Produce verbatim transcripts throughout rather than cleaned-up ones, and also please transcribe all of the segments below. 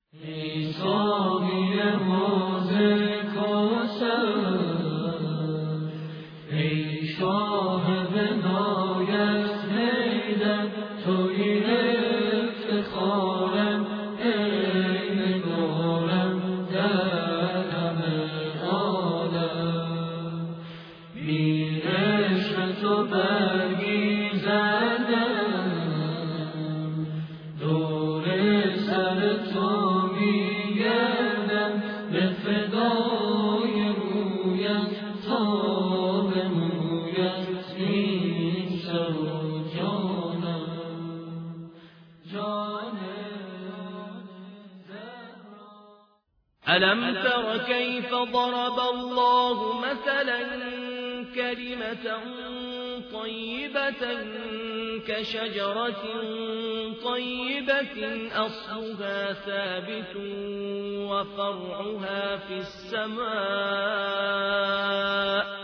ألم تر كيف ضرب الله مثلا كلمة طيبة كشجرة طيبة أصلها ثابت وفرعها في السماء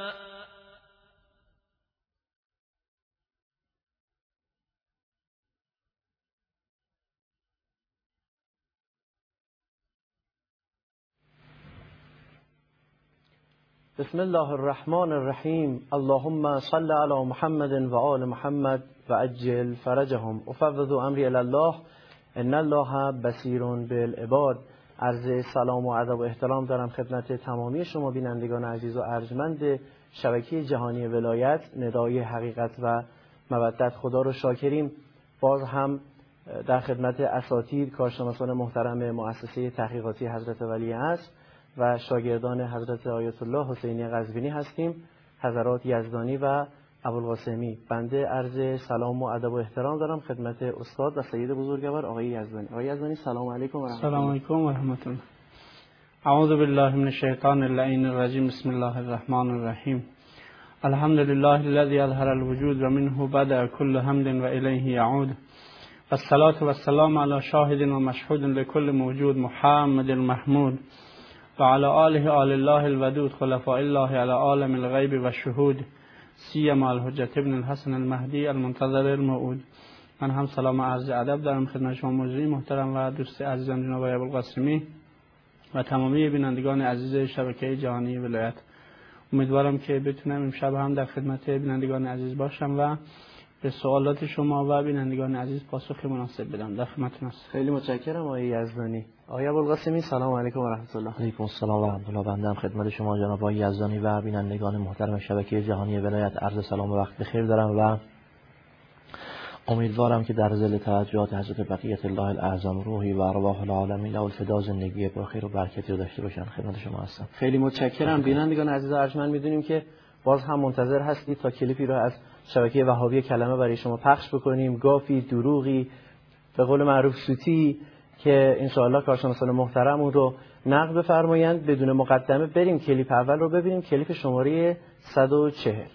بسم الله الرحمن الرحیم. اللهم صل علی محمد و آل محمد و عجل فرجهم. افوض امری الی الله ان الله بصیر بالعباد. عرض سلام و ادب و احترام دارم خدمت تمامی شما بینندگان عزیز و ارجمند شبکه جهانی ولایت ندای حقیقت و مودت. خدا رو شاکریم. باز هم در خدمت اساتید کارشناسان محترم مؤسسه تحقیقاتی حضرت ولی است و شاگردان حضرت آیت الله حسینی قزوینی هستیم. حضرات یزدانی و ابوالقاسمی. بنده عرض سلام و ادب و احترام دارم خدمت استاد و سید بزرگوار آقای یزدانی. آقای یزدانی سلام علیکم و رحمت الله. سلام علیکم و رحمت الله. اعوذ بالله من الشیطان اللعین الرجیم. بسم الله الرحمن الرحیم. الحمد لله الذي اظهر الوجود و منه بدأ كل حمد و الیه یعود. والصلاة والسلام على شاهد و مشهود لكل موجود محمد المحمود و علی آله آل الله الودود خلفاء الله علی عالم الغیب و شهود سیما الحجت ابن الحسن المهدی المنتظر الموعود. من هم سلام عرض ادب دارم خدمت شما مجری محترم و دوست عزیزم جناب ابوالقاسمی و تمامی بینندگان عزیز شبکه جهانی ولایت. امیدوارم که بتونم امشب هم در خدمت بینندگان عزیز باشم و به سوالات شما و بینندگان عزیز پاسخ مناسب بدم. در خدمتتون هستم. خیلی متشکرم آقای یزدانی. آقای ابوالقاسمی سلام علیکم و رحمت الله. علیکم السلام و رحمت الله. بنده هم خدمت شما جناب آقای یزدانی و بینندگان محترم شبکه جهانی ولایت عرض سلام و وقت بخیر دارم و امیدوارم که در ظل توجهات حضرت بقیت الله الاعظم روحی و ارواح العالمین له الفدا زندگی با خیر و برکتی رو داشته باشن. خدمت شما هستم. خیلی متشکرم. بینندگان عزیز و ارجمند میدونیم که باز هم منتظر هستید تا کلیپی رو از شبکه وهابی کلمه برای شما پخش بکنیم. گافی، دروغی، به قول معروف سوتی که انشاءالله کارشناسان محترم اون رو نقد بفرمایند. بدون مقدمه بریم کلیپ اول رو ببینیم. کلیپ شماره صد و چهل.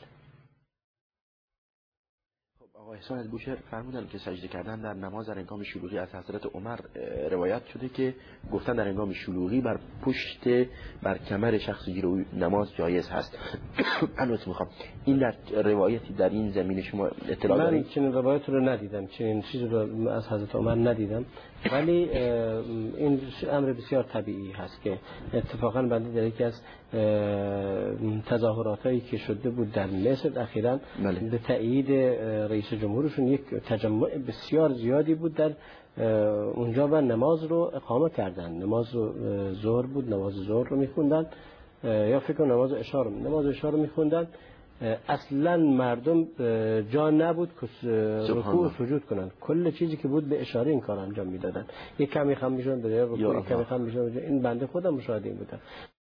آقا احسان البوشهر فرمودن که سجده کردن در نماز در هنگام شلوغی از حضرت عمر روایت شده که گفتن در هنگام شلوغی بر پشت بر کمر شخصی گیر نماز جایز هست. البته میخوام این در روایتی در این زمینه شما اطلاع دارید؟ من چنین روایت رو ندیدم، چنین چیزی رو از حضرت عمر ندیدم، ولی این امر بسیار طبیعی هست که اتفاقا بنده در یکی از تظاهراتایی که شده بود در مصر اخیراً به تایید رئیس جمهورشون یک تجمع بسیار زیادی بود در اونجا و نماز رو اقامه کردن. نماز رو ظهر بود، نماز ظهر رو میخوندن یا فکر کنم نماز عشا رو نماز عشا رو میخوندن. اصلا مردم جا نبود که رکوع و سجود کنن. کل چیزی که بود به اشاره این کار انجام میدادن. یک کمی خم میشدن به رکوع، یک کمی خم میشدن. این بنده خودم مشاهده این بودم.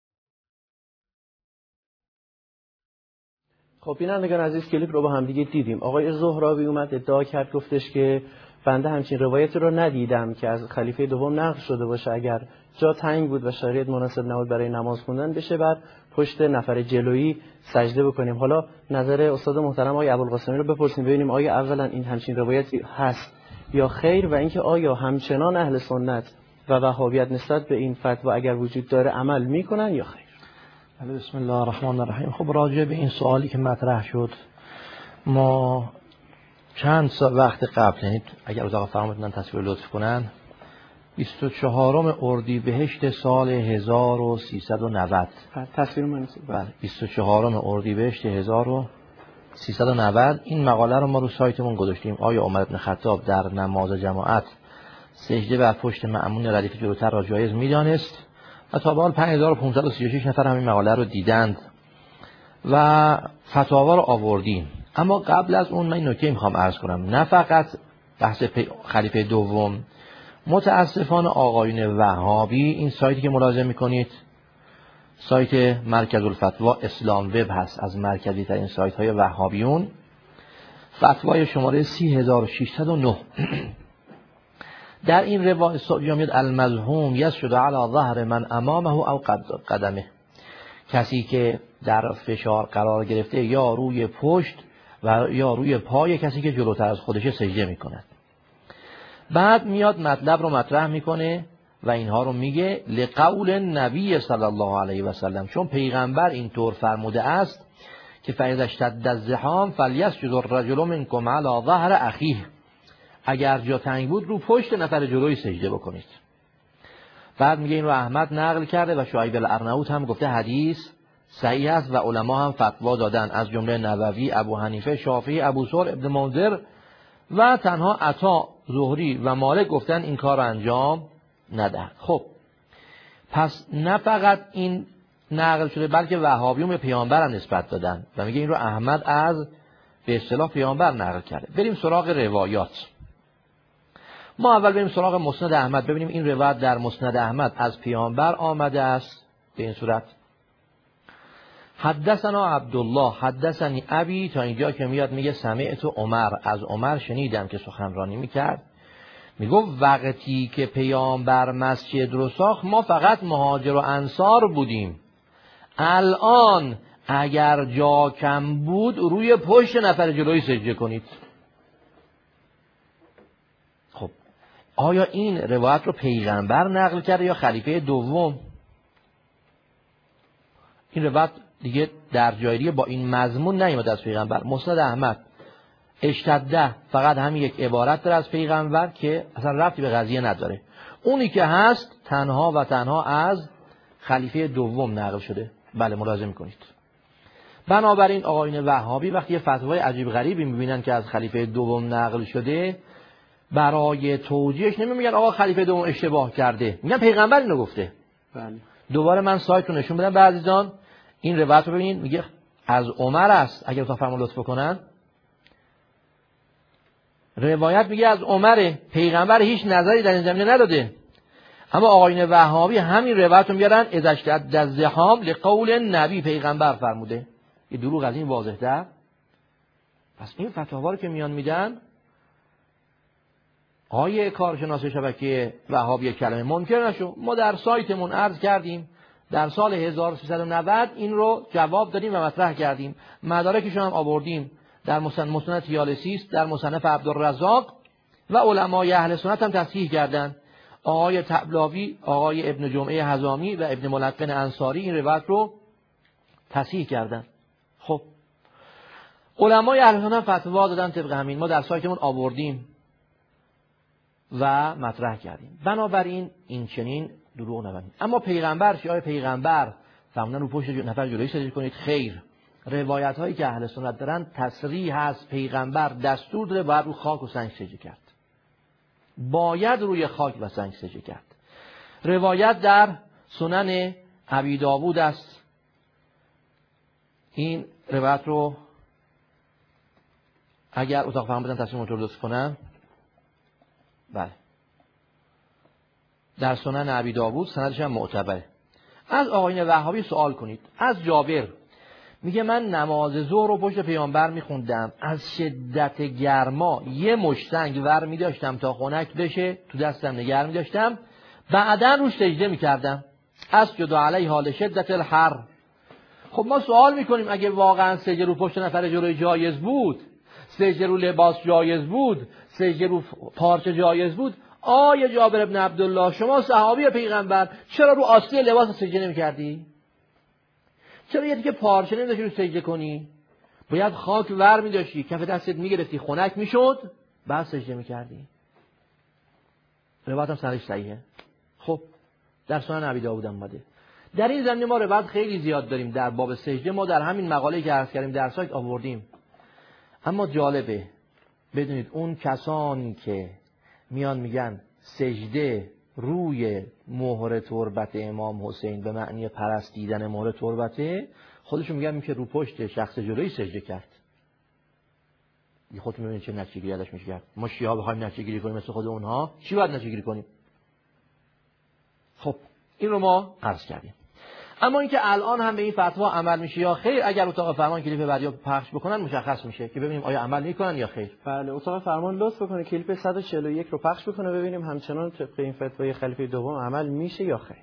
خب بینندگان عزیز کلیپ رو با هم دیگه دیدیم. آقای زهراوی اومد ادعا کرد، گفتش که بنده همچین روایتی رو ندیدم که از خلیفه دوم نقل شده باشه اگر جا تنگ بود و شرایط مناسب نبود برای نماز خوندن بشه بر پشت نفر جلویی سجده بکنیم. حالا نظر استاد محترم آقای ابوالقاسمی رو بپرسیم ببینیم آیا اولا این همچین روایتی هست یا خیر و اینکه آیا همچنان اهل سنت و وهابیت نسبت به این فتوا اگر وجود داره عمل میکنن یا خیر. بسم الله الرحمن الرحیم. خب راجع به این سوالی که مطرح شد ما چند سال وقت قبل، یعنی اگر اتاق فرمودن تصویر لطف کنن، بیست و چهارم اردیبهشت سال هزار و سیصد و نود. تصویر من بله بیست و چهارم اردیبهشت هزار و سیصد و نود. این مقاله رو ما رو سایتمون گذاشتیم. آیا عمر بن خطاب در نماز جماعت سجده بر پشت مأمون ردیف جلوتر را جایز می‌دانست؟ و تا به حال پنج هزار و پانصد و سی و شش نفر همین مقاله رو دیدند و فتاوا رو آوردیم. اما قبل از اون من این نکته میخوام عرض کنم، نه فقط بحث خلیفه دوم، متاسفانه آقایون وهابی، این سایتی که ملاحظه میکنید سایت مرکز الفتوا اسلام وب هست، از مرکزی ترین سایت های وهابیون، فتوای شماره سی هزار و ششصد و نه در این روایت میاد المزحوم یسجد علی ظهر من امامه او قدمه، کسی که در فشار قرار گرفته یا روی پشت و یا روی پای کسی که جلوتر از خودش سجده میکند. بعد میاد مطلب رو مطرح میکنه و اینها رو میگه لقول نبی صلی الله علیه و سلم، چون پیغمبر اینطور فرموده است که فاذا اشتد الزحام فلیسجد الرجل منکم علی ظهر اخیه، اگر جا تنگ بود رو پشت نفر جلوی سجده بکنید. بعد میگه این رو احمد نقل کرده و شعیب الارناؤوط هم گفته حدیث صحیح است و علما هم فتوا دادن، از جمله نووی، ابو حنیفه، شافعی، ابو ثور، ابن منذر و تنها عطا، زهری و مالک گفتن این کار رو انجام ندهد. خب پس نه فقط این نقل شده بلکه وهابیون به پیامبر هم نسبت دادن و میگه این رو احمد از به اصطلاح پیامبر نقل کرده. بریم سراغ روایات. ما اول بریم سراغ مسند احمد، ببینیم این روایت در مسند احمد از پیامبر آمده است به این صورت. حدثنا عبدالله حدثنی ابی، تا اینجا که میاد میگه سمعت عمر، از عمر شنیدم که سخنرانی میکرد، میگفت وقتی که پیامبر مسجد رو ساخت ما فقط مهاجر و انصار بودیم، الان اگر جا کم بود روی پشت نفر جلوی سجده کنید. خب آیا این روایت رو پیغمبر نقل کرده یا خلیفه دوم؟ این روایت دیگه در جایری با این مضمون نیامده از پیغمبر. مسند احمد اشتده فقط همین یک عبارت داره از پیغمبر که اصلا ربطی به قضیه نداره. اونی که هست تنها و تنها از خلیفه دوم نقل شده. بله ملاحظه میکنید. بنابراین آقایون وهابی وقتی یه فتوای عجیب غریبی میبینن که از خلیفه دوم نقل شده، برای توجیهش نمیگن آقا خلیفه دوم اشتباه کرده، میگن پیغمبر اینو گفته. بله. دوباره من سایت رو نشون بدم به عزیزان، این روایت رو ببینید، میگه از عمر است. اگر تا فرمان لطف کنن روایت میگه از عمره، پیغمبر هیچ نظری در این زمینه نداده. اما آقایون وهابی همین روایت رو میارن اذا اشتد الزحام لقول نبی، پیغمبر فرموده. یه دروغ از این واضح تر. پس این فتاوا رو که میان میدن، آیه کارشناس شبکه وهابی کلمه منکر نشو، ما در سایتمون عرض کردیم در سال هزار و سیصد و نود این رو جواب دادیم و مطرح کردیم، مدارکش هم آوردیم در مسند مسند طیالسی است، در مصنف عبدالرزاق و علمای اهل سنت هم تصحیح کردند. آقای طبلاوی، آقای ابن جمعه حزامی و ابن ملقن انصاری این روایت رو تصحیح کردند. خب علمای اهل سنت فتوا دادن طبق همین، ما در سایتمون آوردیم و مطرح کردیم. بنابراین این چنین دروغ نبینید. اما پیغمبر چی؟ آیا پیغمبر فرمودن رو پشت نفر جلوی سجده کنید؟ خیر. روایت هایی که اهل سنت دارن تصریح هست پیغمبر دستور داده باید رو خاک و سنگ سجده کرد، باید روی خاک و سنگ سجده کرد. روایت در سنن ابی داوود است. این روایت رو اگر اتاق فهم بدن تصمیم رو لطف کنم. بله در سنن ابی داوود سندش هم معتبره. از آقایون وهابی سوال کنید. از جابر میگه من نماز ظهر رو پشت پیامبر میخوندم، از شدت گرما یه مشت سنگ ور میداشتم تا خنک بشه، تو دستم نگه میداشتم، بعدا روش سجده میکردم. اسجد علیه حال شدت الحر. خب ما سوال میکنیم اگه واقعا سجده رو پشت نفر جلوی جایز بود، سجده رو لباس جایز بود، سجده رو پارچه جایز بود، آیا جابر ابن عبدالله شما صحابی پیغمبر چرا رو آستین لباس سجده نمی‌کردی؟ چرا یه دیگه پارچه نمی‌داشتی رو سجده کنی؟ باید خاک ور می‌داشتی، کف دستت می‌گرفتی، خنک می‌شد، بعد سجده می‌کردی. روایت هم سندش صحیحه. خب در سنن ابی داوود اومده. در این زمینه ما روایت خیلی زیاد داریم در باب سجده، ما در همین مقاله‌ای که عرض کردیم در سایت آوردیم. اما جالبه بدونید اون کسانی که میان میگن سجده روی مهر تربت امام حسین به معنی پرستیدن مهر تربته، خودشون میگن که رو پشت شخص جلویی سجده کرد. یه خودتون میبینید چه نتیجه گیری ازش میشه کرد. ما شیعه بخوایم نتیجه گیری کنیم مثل خود اونها، چی باید نتیجه گیری کنیم؟ خب این رو ما عرض کردیم. اما اینکه الان هم به این فتوا عمل میشه یا خیر، اگر اتاق فرمان کلیپ بعدی پخش بکنن مشخص میشه که ببینیم آیا عمل میکنن یا خیر. بله، اتاق فرمان لطف بکنه کلیپ صد و چهل و یک رو پخش بکنه ببینیم همچنان طبق این فتوای خلیفه دوم عمل میشه یا خیر.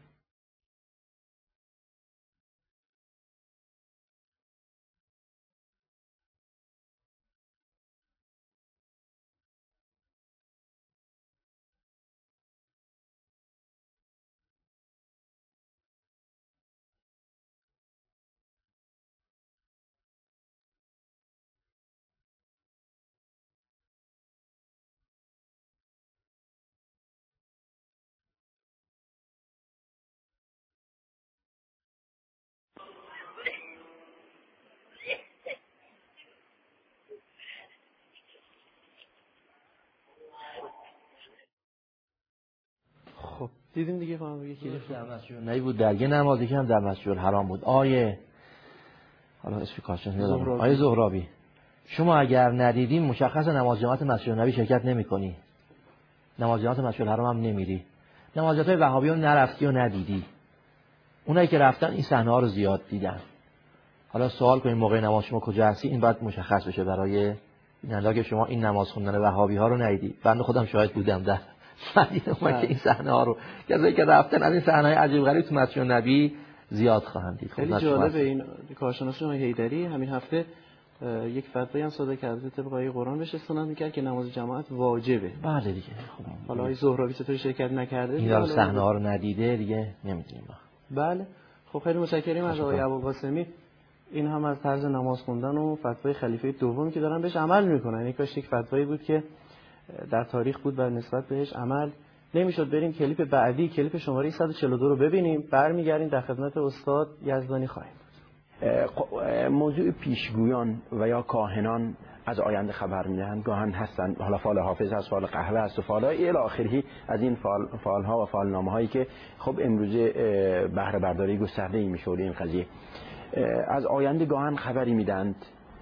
خب دیدیم دیگه خانم یکی در مسجد نبی بود، در یه نمازی که هم در مسجد الحرام بود. آیه حالا اسپیکاشن میذارم. آیه زهرابی، شما اگر ندیدیم مشخص نماز جماعت مسجد نبی شرکت نمی‌کنی، نماز جماعت مسجد الحرام هم نمیری، نمازهای وهابیون نرفتی و ندیدی. اونایی که رفتن این صحنه ها رو زیاد دیدن. حالا سوال کنیم موقع نماز شما کجا هستی، این باید مشخص بشه برای این که شما این نماز خوندن وهابی ها رو ندیدی. بنده خودم شاهد بودم در مدینه ما که این صحنه ها رو کسایی که رفتن از این صحنه های عجیب غریب تو مسجد نبی زیاد خواهند دید. خیلی جالبه. این کارشناس آقای حیدری همین هفته یک فتوایی هم صادر کرده طبق آیه قرآن بهش استناد میکرد که نماز جماعت واجبه. بله دیگه. خب حالا آقای زهرابی چطوری شرکت نکرده این صحنه ها رو ندیده دیگه نمیدونیم. بله خب خیلی متشکریم از آقای ابوالقاسمی. این هم از طرز نماز خوندن و فتوای خلیفه دوم که دارن بهش عمل میکنن. یک کاش یک فتوایی بود که در تاریخ بود و نسبت بهش عمل نمیشد. بریم کلیپ بعدی، کلیپ شماره صد و چهل و دو رو ببینیم، برمیگردیم در خدمت استاد یزدانی خواهیم بود. موضوع پیشگویان و یا کاهنان از آینده خبر میدهند، گاهن هستند، حالا فال حافظ هست، فال قهوه هست و فال الی آخره از این فال فال ها و فال نامه هایی که خب امروزه بهره برداری گسترده ای میشه این قضیه. از آینده گاهن خبری میدند.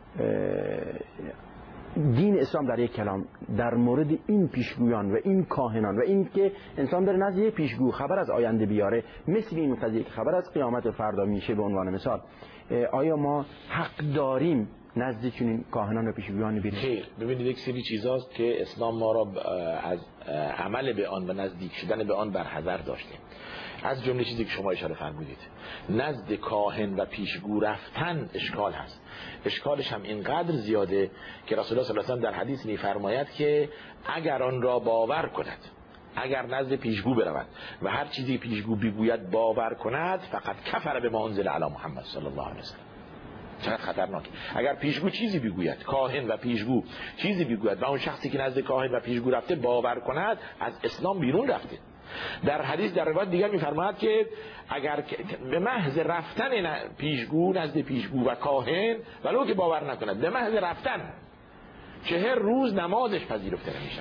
دین اسلام در یک کلام در مورد این پیشگویان و این کاهنان و این که انسان در نزد یک پیشگو خبر از آینده بیاره، مثل این قضیه که خبر از قیامت فردا میشه به عنوان مثال، آیا ما حق داریم نزد چنین کاهنان و پیشگویان بریم؟ خیر، ببینید یک سری چیزاست که اسلام ما را از عمل به آن و نزدیک شدن به آن برحذر داشته. از جمله چیزی که شما اشاره فرمودید، نزد کاهن و پیشگو رفتن اشکال هست. اشکالش هم اینقدر زیاده که رسول الله صلی الله علیه و آله در حدیث می‌فرماید که اگر آن را باور کند، اگر نزد پیشگو برود و هر چیزی پیشگو بگوید باور کند، فقط کفر به ما انزل علی محمد صلی الله علیه و سلم. چقدر خطرناکه. اگر پیشگو چیزی بگوید، کاهن و پیشگو چیزی بگوید و اون شخصی که نزد کاهن و پیشگو رفته باور کند، از اسلام بیرون رفته. در حدیث در روایت دیگر می‌فرماید که اگر به محض رفتن پیشگو نزد پیشگو و کاهن ولو که باور نکند، به محض رفتن چهر روز نمازش پذیرفته نمیشه.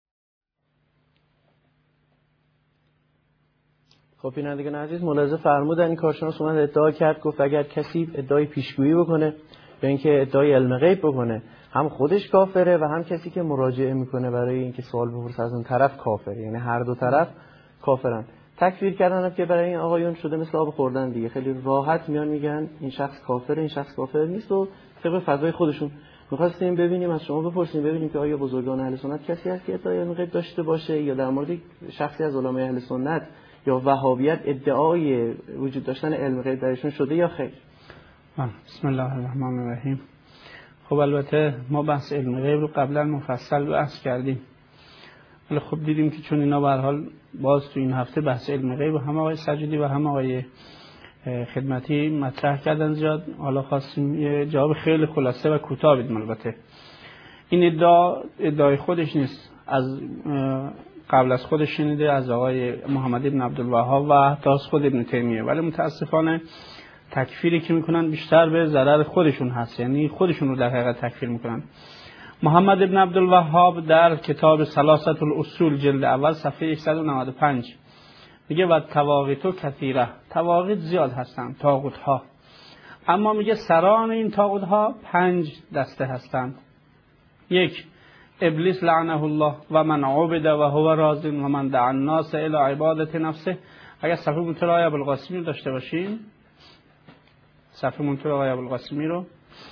خب بینندگان عزیز ملاحظه فرمودن این کارشناس اومد ادعا کرد، گفت اگر کسی ادعای پیشگویی بکنه یا اینکه ادعای علم غیب بکنه، هم خودش کافره و هم کسی که مراجعه میکنه برای اینکه سوال بپرسه از اون طرف کافره. یعنی هر دو طرف کافرن. تکفیر کردن هم که برای این آقایون شده مثل آب خوردن دیگه. خیلی راحت میان میگن این شخص کافره، این شخص کافر نیست و طبق فتوای خودشون. می‌خواستیم ببینیم از شما بپرسیم ببینیم که آیا بزرگان اهل سنت کسی هست که ادعای علم غیب داشته باشه یا در مورد شخصی از علمای اهل سنت یا وهابیت ادعای وجود داشتن علم غیب درشون شده یا خیر؟ بسم الله الرحمن الرحیم. خب البته ما بحث علم غیب رو قبلا مفصل بحث کردیم، ولی خب دیدیم که چون اینا به هر حال باز تو این هفته بحث علم غیب هم آقای سجدی و هم آقای خدمتی مطرح کردن زیاد، حالا خواستیم یه جواب خیلی خلاصه و کوتاه بدیم. البته این ادعا ادعای خودش نیست، از قبل از خودش شنیده از آقای محمد ابن عبدالوهاب و حتی از خود ابن تیمیه، ولی متاسفانه تکفیری که میکنن بیشتر به ضرر خودشون هست، یعنی خودشون رو در حقیقت تکفیر میکنن. محمد ابن عبدالوهاب در کتاب ثلاثه الاصول جلد اول صفحه صد و نود و پنج میگه و تواغیت کثیره، تواغیت زیاد هستند، طاغوت ها، اما میگه سران این طاغوت ها پنج دسته هستند. یک، ابلیس لعنه الله و من عبد و هو راض و من دعا الناس الی عبادت نفسه. اگر صفحه منتور آقای ابوالقاسمی رو داشته باشین، صفحه منتور آقای ابوالقاسمی رو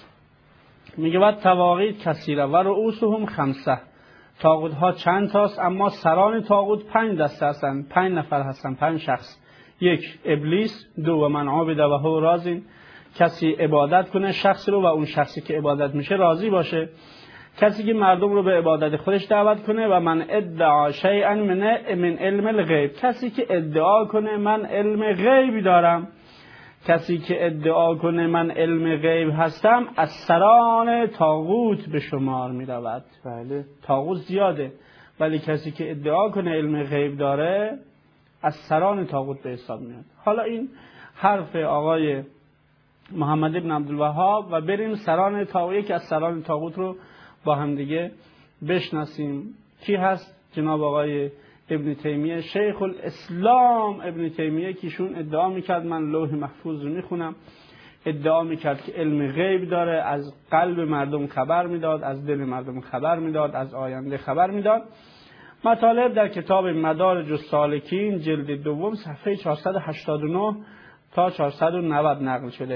میگه و تواغیت کثیره و رؤوسهم خمسه، طاغوت ها چند تاست اما سران طاغوت پنج دسته هستند، پنج نفر هستند، پنج شخص. یک، ابلیس. دو، و من عبد و هو راض، کسی عبادت کنه شخص رو و اون شخصی که عبادت میشه راضی باشه. کسی که مردم رو به عبادت خودش دعوت کنه. و من ادعا شیئا من من علم الغیب، کسی که ادعا کنه من علم غیبی دارم. کسی که ادعا کنه من علم غیب هستم از سران طاغوت به شمار می رود. بله. طاغوت زیاده، ولی کسی که ادعا کنه علم غیب داره از سران طاغوت به حساب میاد. حالا این حرف آقای محمد ابن عبدالوهاب و بریم سران طاغوت که از سران طاغوت رو با هم دیگه بشناسیم. کی هست؟ جناب آقای ابن تیمیه، شیخ الاسلام ابن تیمیه، که ایشون ادعا میکرد من لوح محفوظ رو میخونم، ادعا میکرد که علم غیب داره، از قلب مردم خبر میداد، از دل مردم خبر میداد، از آینده خبر میداد. مطالب در کتاب مدارج السالکین جلد دوم صفحه چهارصد و هشتاد و نه تا چهارصد و نود نقل شده.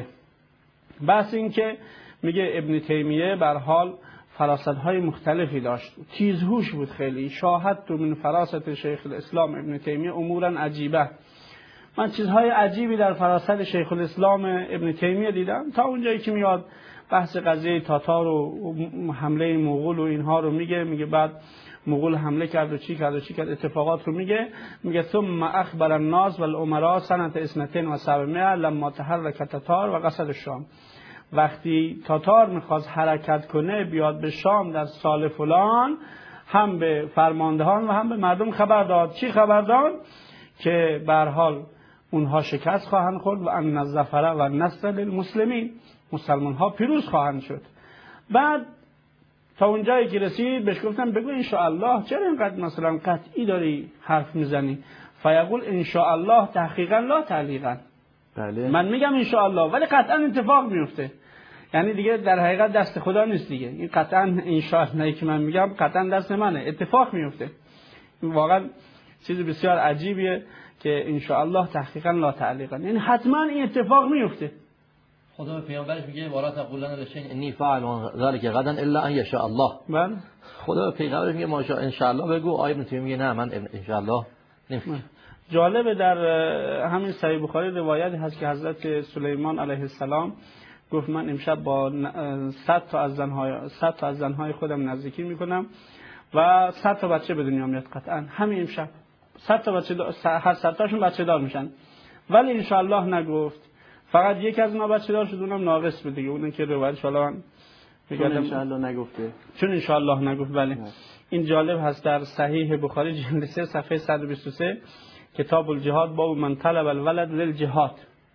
بحث این که میگه ابن تیمیه بر حال فراست‌های مختلفی داشت، تیزهوش بود خیلی. شاهد تو من فراست شیخ الاسلام ابن تیمیه امورا عجیبه. من چیزهای عجیبی در فراست شیخ الاسلام ابن تیمیه دیدم، تا اونجایی که میاد بحث قضیه تاتار و حمله مغول و اینها رو میگه. میگه بعد مغول حمله کرد و چی کرد و چی کرد، اتفاقات رو میگه. میگه ثم اخبر الناس والامراء سنه اثنتین و سبعمائه لما تحرک تاتار و قصد الشام. وقتی تاتار میخواست حرکت کنه بیاد به شام در سال فلان، هم به فرماندهان و هم به مردم خبر داد. چی خبر داد؟ که به هر حال اونها شکست خواهند خورد و ان الظفر و النصر للمسلمین، مسلمان ها پیروز خواهند شد. بعد تا اونجایی که رسید بهش گفتم بگو ان شاء الله، چرا اینقدر مثلا قطعی داری حرف میزنی؟ فیقول ان شاء الله تحقیقا لا تعلیقا. بله. من میگم ان شاء الله ولی قطعا اتفاق میفته. یعنی دیگه در حقیقت دست خدا نیست دیگه، این قطعا ان شاء الله که من میگم قطعا دست منه، اتفاق میفته. این واقعا چیز بسیار عجیبیه که ان شاء الله تحقیقا لا تعلیقا، یعنی حتما این اتفاق میفته. خدا به پیامبرش میگه ولا تقولن لشیء انی فاعل ذلک غدا الا ان یشاء الله. بله. خدا به پیغمبرش میگه ماشاء ان شاء الله بگو. آیه ابن تیمیه میگه نه من ان شاء الله نمیگم. جالبه در همین صحیح بخاری روایتی هست که حضرت سلیمان علیه السلام گفت من امشب با صد تا از زنهای صد تا از زنهای خودم نزدیکی میکنم و صد تا بچه به دنیا میاد. قطعا همین امشب صد تا بچه دار، هر صد تاشون بچه دار میشن. ولی ان شاء الله نگفت، فقط یک از اونها بچه دار شد، اونم ناقص بود دیگه. اون که روایت ان من میگم ان شاء الله نگفته، چون ان شاء الله نگفت. بله. این جالب هست در صحیح بخاری جلد سه صفحه صد و بیست و سه کتاب الجهاد باب من طلب الولد للجهاد.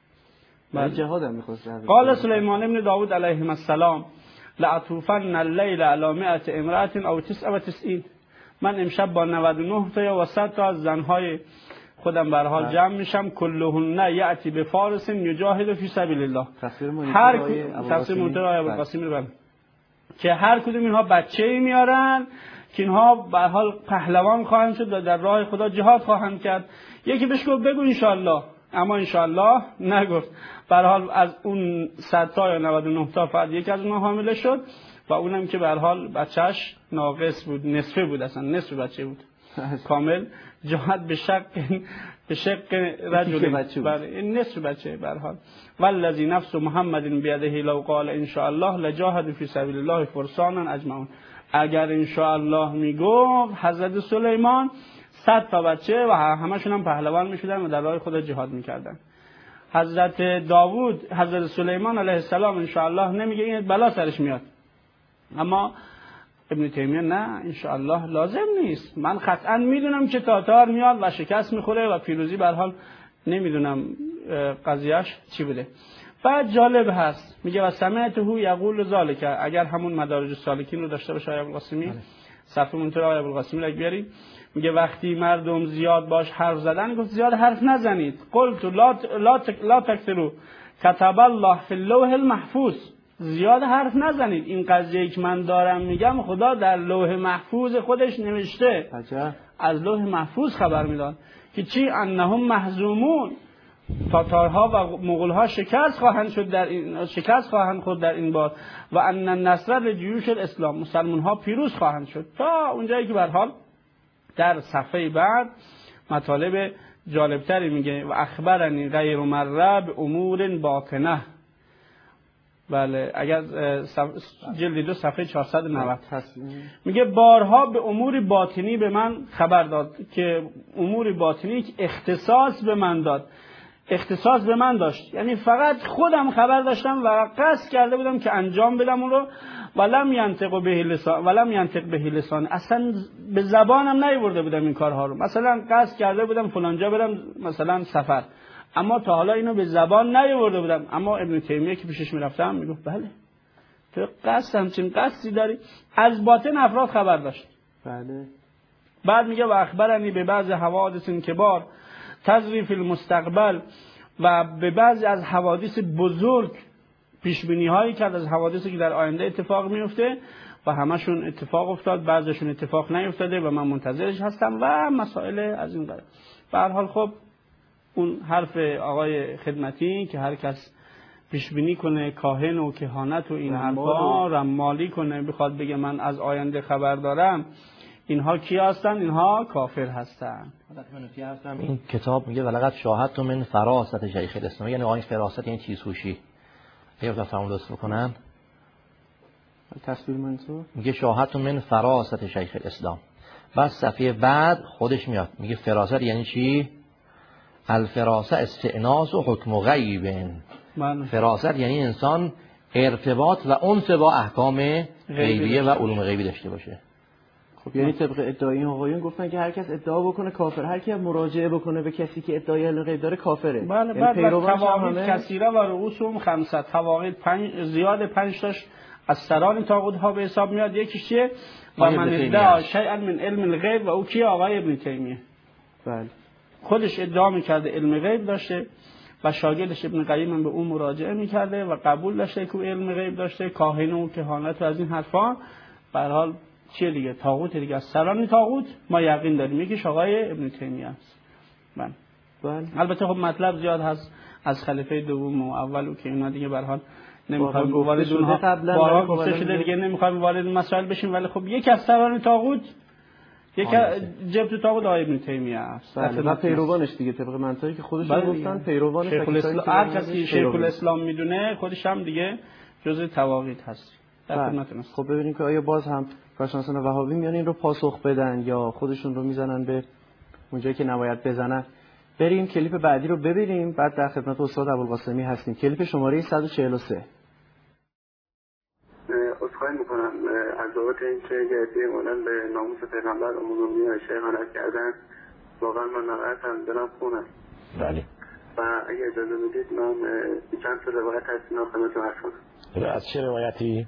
من جهاد هم می‌خواست. قال سلیمان ابن داود علیه السلام لعطوفن اللیل علی مئة امرأة او تسعة و تسعین. من امشب با نود و نه تا یا صد تا از زنهای خودم به هر حال جمع میشم. کلهن یأتی بفارس یجاهد فی سبیل الله. هر تفسیر منتهی آیه ابوالقاسم رو که هر کدوم اینها بچه‌ای میارن که اینها به هر حال پهلوان خواهند شد و در راه خدا جهاد خواهند کرد. یکی بهش گفت بگو ان شاء الله، اما ان شاء الله نگفت. به هر حال از اون صد تا یا نود و نه تا فقط یکی از اونها حامله شد و اونم که به هر حال بچه‌اش ناقص بود، نصفه بود، اصلا نصف بچه بود کامل. جهاد به شق به شق رجل بر این نصف بچه به هر حال. والذی نفس محمد بیده لو قال ان شاء الله لجاهد فی سبیل الله فرسانا اجمعون. اگر ان شاء الله میگفت حضرت سلیمان صد تا بچه و همشون هم پهلوان میشدن و در راه خدا جهاد میکردن. حضرت داوود حضرت سلیمان علیه السلام ان شاء الله نمیگه، این بلا سرش میاد. اما ابن تیمیه نه انشاءالله لازم نیست، من قطعا میدونم که تاتار میاد و شکست میخوره و پیروزی به هر حال نمیدونم قضیهش چی بوده. بعد جالب هست میگه و سمعته یقول ذالک، اگر همون مدارج السالکین رو داشته باشه آقای ابوالقاسمی صفحه منتر آقای ابوالقاسمی رو بیارید، میگه وقتی مردم زیاد باش حرف زدن گفت زیاد حرف نزنید، قلت لا لا لا تکثروا كتب الله فی اللوح المحفوظ، زیاد حرف نزنید، این قضیه‌ای که من دارم میگم خدا در لوح محفوظ خودش نوشته. عجب. از لوح محفوظ خبر میداد که چی؟ انهم محزومون، تاتارها و مغولها شکست خواهند شد در این شکست خواهند خورد در این بار، و ان النصر لجیوش الاسلام، مسلمان‌ها پیروز خواهند شد. تا اونجایی که به هر حال در صفحه بعد مطالب جالبتری میگه و اخبرنی غیر مره به امور باطنه. بله اگر جلد دو صفحه چهارصد و نود میگه بارها به امور باطنی به من خبر داد، که امور باطنی که اختصاص به من داد، اختصاص به من داشت، یعنی فقط خودم خبر داشتم و قصد کرده بودم که انجام بدم اون رو، ولم ینطق به لسان ولم ینطق به لسان، اصلا به زبانم نیورده بودم این کارها رو، مثلا قصد کرده بودم فلانجا برم مثلا سفر، اما تا حالا اینو به زبان نیورده بودم. اما ابن تیمیه که پیشش میرفتم میگفت بله تو قصد همچین قصدی داری، از باطن افراد خبر داشت. بله. بعد میگه و اخبرنی به بعض حوادث کبار تجری فی المستقبل، و به بعضی از حوادث بزرگ پیش بینی هایی کرد از حوادثی که در آینده اتفاق میفته و همشون اتفاق افتاد، بعضیشون اتفاق نیفتاده و من منتظرش هستم و مسائل از این قرار. به هر حال خب اون حرف آقای خدمتی که هر کس پیش بینی کنه، کاهن و کهانت و این حرفا رمالی کنه، بخواد بگه من از آینده خبر دارم، اینها کی هستن؟ اینها کافر هستن. این کتاب میگه ولقد شاهدت من فراست شیخ الاسلام، یعنی آین فراست یعنی تیزهوشی. اگه بخوام فهمون درست بکنن تصویر منظور میگه شاهدت من فراست شیخ الاسلام. بعد صفحه بعد خودش میاد میگه فراست یعنی چی؟ الفراسه استئناس و حکم غیب. فراست یعنی انسان ارتباط و انس با احکام غیبیه و علوم غیبی داشته باشه. خب یعنی طبق ادعای این آقایون گفتن که هر کس ادعا بکنه کافر، هر کی مراجعه بکنه به کسی که ادعای علم غیب داره کافره. بله. بعد تواقید کثیره و رؤوسهم خمسه، تواقید پنج زیاد پنج تاش از سران طاغوت ها به حساب میاد. یکیش چیه؟ و من ادعا شیئا من علم الغیب، و او کیه؟ آقای ابن تیمیه. بله. خودش ادعا میکرده علم غیب داشته و شاگردش ابن قیم به اون مراجعه میکرده و قبول داشته که علم غیب داشته، کاهن و کهانت و از این حرفا. به هر حال چیه دیگه؟ طاغوت دیگه، از سران طاغوت ما یقین داریم یکیش آقای ابن تیمیه است. بله. بله. البته خب مطلب زیاد هست از خلیفه دوم و اول که اینا دیگه به هر حال نمیخوایم وارد اونها بارها گفته شده دیگه نمیخوایم وارد مسائل بشیم، ولی خب یک از سران طاغوت یک جبت طاغوت آقای ابن تیمیه است. بله. و پیروانش دیگه طبق منطقی که خودشون گفتن پیروان شیخ الاسلام، هر کسی شیخ الاسلام میدونه خودش هم دیگه جزء طواغیت هست. خب ببینیم که آیا باز هم کارشناسان وهابی میان این رو پاسخ بدن یا خودشون رو میزنن به اونجایی که نباید بزنن. بریم کلیپ بعدی رو ببینیم، بعد در خدمت استاد ابوالقاسمی هستیم. کلیپ شماره صد و چهل و سه. عذرخواهی میکنم از بابت اینکه گردی مولن به ناموس پیغمبر عمومی و شیخانت کردن، واقعا من ناراحتم، دلم خون است. بله. و اگه اجازه میدید من چند تا روایت هست اینا خدمتتون عرض کنم. از چه روایتی؟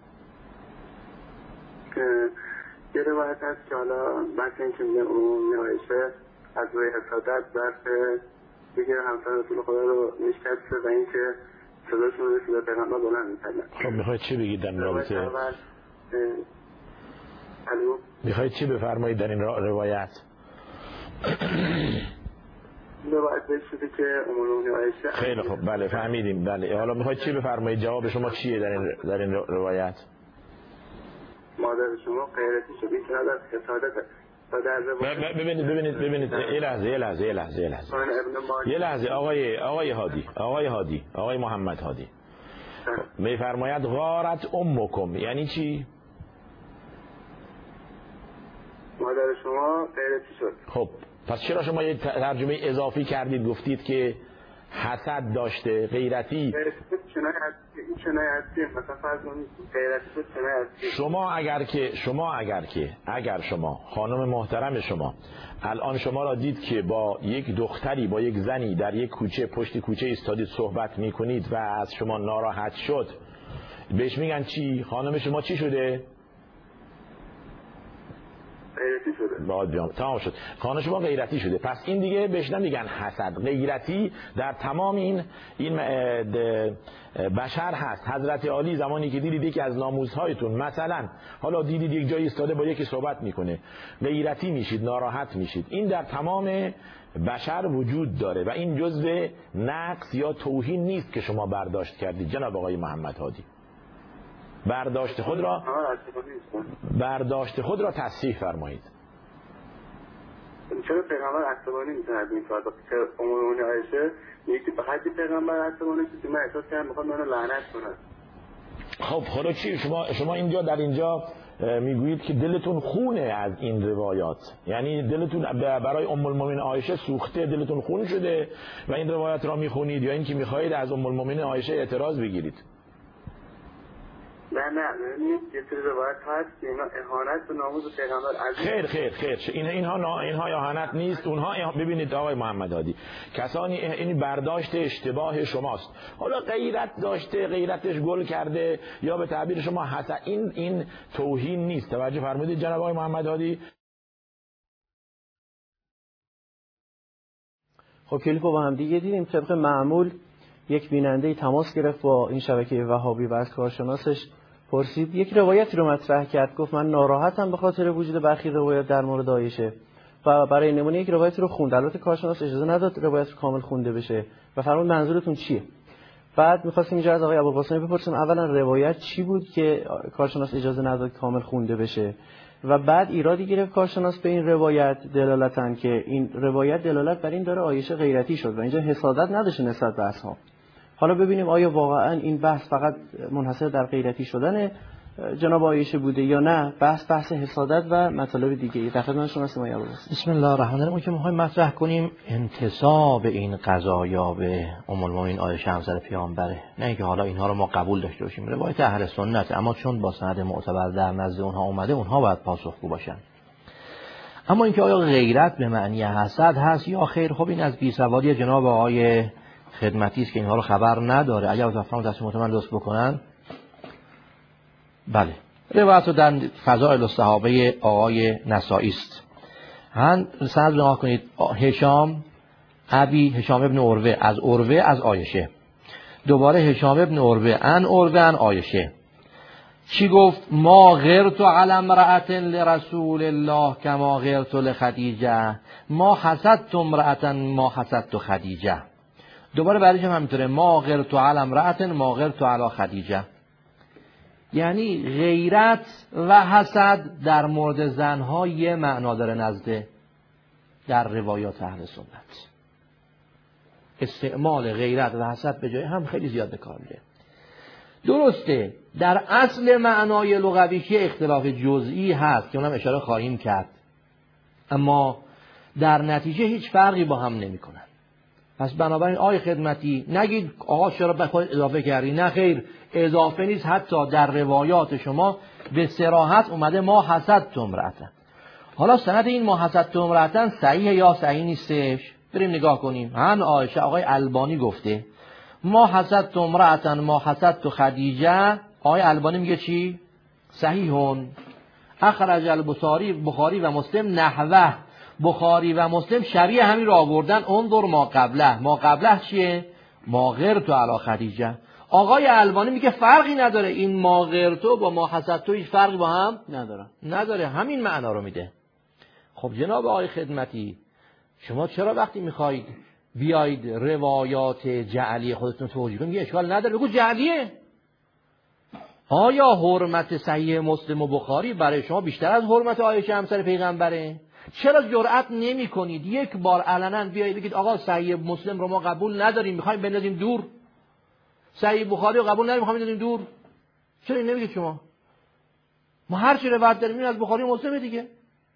یه روایت هست که حالا بحث این که میگن عمومی عایشه از روی حسادت برف دیگه همسر رسول خدا رو میشکسته و این که صداشون رو رسول پیغمبر بلند میکردن. خب میخواید چی بگید در این رابطه؟ الو میخواید چی بفرمایید در این روایت؟ روایت بهش شده که عمومی عایشه. خیلی خب بله فهمیدیم. بله حالا میخواید چی بفرمایید؟ جواب شما چیه در این در این روایت؟ مادر شما غیرتی شد این که ندارد حسادت. ببینید ببینید ببینید یه لحظه یه لحظه یه لحظه یه لحظه یه لحظه آقای آقای هادی آقای هادی آقای محمد هادی میفرماید غارت امکم یعنی چی؟ مادر شما غیرتی شد. خب پس چرا شما یه ترجمه اضافی کردید گفتید که حسد داشته، غیرتی. شما اگر که شما اگر که اگر شما خانم محترم شما الان شما را دید که با یک دختری، با یک زنی در یک کوچه پشت کوچه ایستادید صحبت میکنید و از شما ناراحت شد، بهش میگن چی؟ خانم شما چی شده؟ غیرتی شده. باید بیام تمام شد. خانم شما غیرتی شده. پس این دیگه بهش نمیگن حسد. غیرتی در تمام این این بشر هست. حضرت علی زمانی که دیدید یکی از ناموزهایتون مثلا حالا دیدید یک جایی ایستاده با یکی صحبت میکنه، غیرتی میشید، ناراحت میشید. این در تمام بشر وجود داره و این جزء نقص یا توهین نیست که شما برداشت کردید جناب آقای محمد هادی. برداشت خود را برداشت خود را تصحیح فرمایید. چرا پیغمبر عصبانی میتونه از این کار؟ که امور عایشه یکی به حدی پیغمبر عصبانی که من احساس کردم میخواد منو لعنت کنه. خب خدا چی؟ شما شما اینجا در اینجا میگویید که دلتون خونه از این روایات، یعنی دلتون برای ام المؤمنین عایشه سوخته، دلتون خون شده و این روایات را میخونید، یا اینکه میخواهید از ام المؤمنین عایشه اعتراض بگیرید؟ نه نه یه سری روایت هست که اینا اهانت به ناموس پیغمبر عزیز. خیر خیر خیر این اینها اینها اهانت نیست. اونها ببینید آقای محمد هادی، کسانی این برداشت اشتباه شماست. حالا غیرت داشته، غیرتش گل کرده، یا به تعبیر شما حسد، این این توهین نیست. توجه فرمودید جناب آقای محمد هادی؟ خب کلیپو با هم دیگه دیدیم. طبق معمول یک بیننده تماس گرفت با این شبکه وهابی و از کارشناسش پرسید، یک روایتی رو مطرح کرد، گفت من ناراحتم به خاطر وجود برخی روایات در مورد عایشه و برای نمونه یک روایت رو خوند. البته کارشناس اجازه نداد روایت رو کامل خونده بشه و فرمود منظورتون چیه؟ بعد می‌خواستیم اینجا از آقای ابوالقاسمی بپرسیم اولا روایت چی بود که کارشناس اجازه نداد کامل خونده بشه و بعد ایرادی گرفت کارشناس به این روایت دلالتاً که این روایت دلالت بر این داره عایشه غیرتی شد و اینجا حسادت نداشته نسبت به اصحاب. حالا ببینیم آیا واقعا این بحث فقط منحصر در غیرتی شدن جناب عایشه بوده یا نه بحث بحث حسادت و مطالب دیگه. در خدمت شما هستم آقای ابوالقاسمی. بسم الله الرحمن الرحیم. که می‌خوایم مطرح کنیم انتساب این قضایا به ام المؤمنین عایشه همسر پیامبره، نه اینکه حالا اینها رو ما قبول داشته باشیم، روایت اهل سنت، اما چون با سند معتبر در نزد اونها اومده اونها باید پاسخگو باشن. اما اینکه آیا غیرت به معنی حسد هست یا خیر، خب این از بی‌سوادی جناب آقای خدمتی است که اینها رو خبر نداره. اگر واسه دست مطمئن لطف بکنن. بله، روایت در فضائل الصحابه آقای نسائی است. هن سند نگاه کنید، هشام ابی هشام ابن عروه از عروه از عایشه، دوباره هشام ابن عروه ان عروه ان عایشه. چی گفت؟ ما غرت علی امرأة لرسول الله کما غرت لخدیجه، ما حسدت امرأة ما حسدت خدیجه. دوباره بعدش هم همینطوره، ما غرت علی امرأة ما غرت علی خدیجه. یعنی غیرت و حسد در مورد زنها یه معنا داره نزد در روایات اهل سنت. استعمال غیرت و حسد به جای هم خیلی زیاد به کار میره. درسته در اصل معنای لغویش اختلاف جزئی هست که اونم اشاره خواهیم کرد، اما در نتیجه هیچ فرقی با هم نمیکنن. پس بنابراین آی خدمتی نگید آقا چرا به خود اضافه کردی، نه خیر، اضافه نیست. حتی در روایات شما به صراحت اومده ما حسدت امرأة. حالا سند این ما حسدت امرأة صحیح یا صحیح نیستش؟ بریم نگاه کنیم. هن عایشه آقای البانی گفته ما حسدت امرأة ما حسدت خدیجه، آقای البانی میگه چی؟ صحیحون. اخرج البخاری بخاری و مسلم نحوه، بخاری و مسلم شبیه همین رو آوردن. انظر ما قبله، ما قبله چیه؟ ما غرت علی خدیجه. آقای البانی میگه فرقی نداره، این ما غرتو با ما حسدتو هیچ فرقی با هم نداره نداره همین معنا رو میده. خب جناب آقای خدمتی، شما چرا وقتی میخواید بیاید روایات جعلی خودتون توجیه کنید اشکال نداره، بگو جعلیه. آیا حرمت صحیح مسلم و بخاری برای شما بیشتر از حرمت عایشه همسر پیغمبره؟ چرا جرأت نمی کنید یک بار علنا بیایید بگید آقا صحیح مسلم رو ما قبول نداریم، میخوایم بندازیم دور، صحیح بخاری رو قبول نداریم میخوایم بندازیم دور؟ چرا این نمیگید شما؟ ما هر چی روایت داریم این از بخاری و مسلمه دیگه.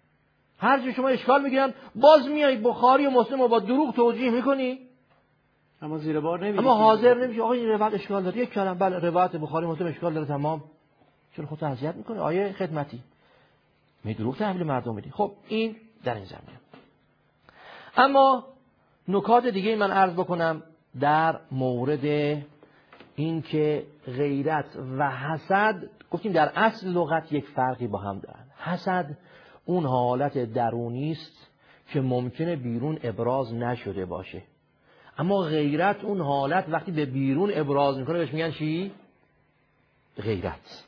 هر چی شما اشکال میگیرن باز میای بخاری و مسلم رو با دروغ توجیه میکنی. اما زیر بار نمیگه، اما حاضر نمیشه. آقا این روایت اشکال داره، یک کلمه بله روایت بخاری مسلم اشکال داره، تمام. چرا خودت اذیت میکنی آیه خدمتی؟ می دروغ تحویل مردم میدی. خب این در این زمینه. اما نکات دیگه من عرض بکنم در مورد این که غیرت و حسد، گفتیم در اصل لغت یک فرقی با هم دارن. حسد اون حالت درونی است که ممکنه بیرون ابراز نشده باشه، اما غیرت اون حالت وقتی به بیرون ابراز میکنه بهش میگن چی؟ غیرت.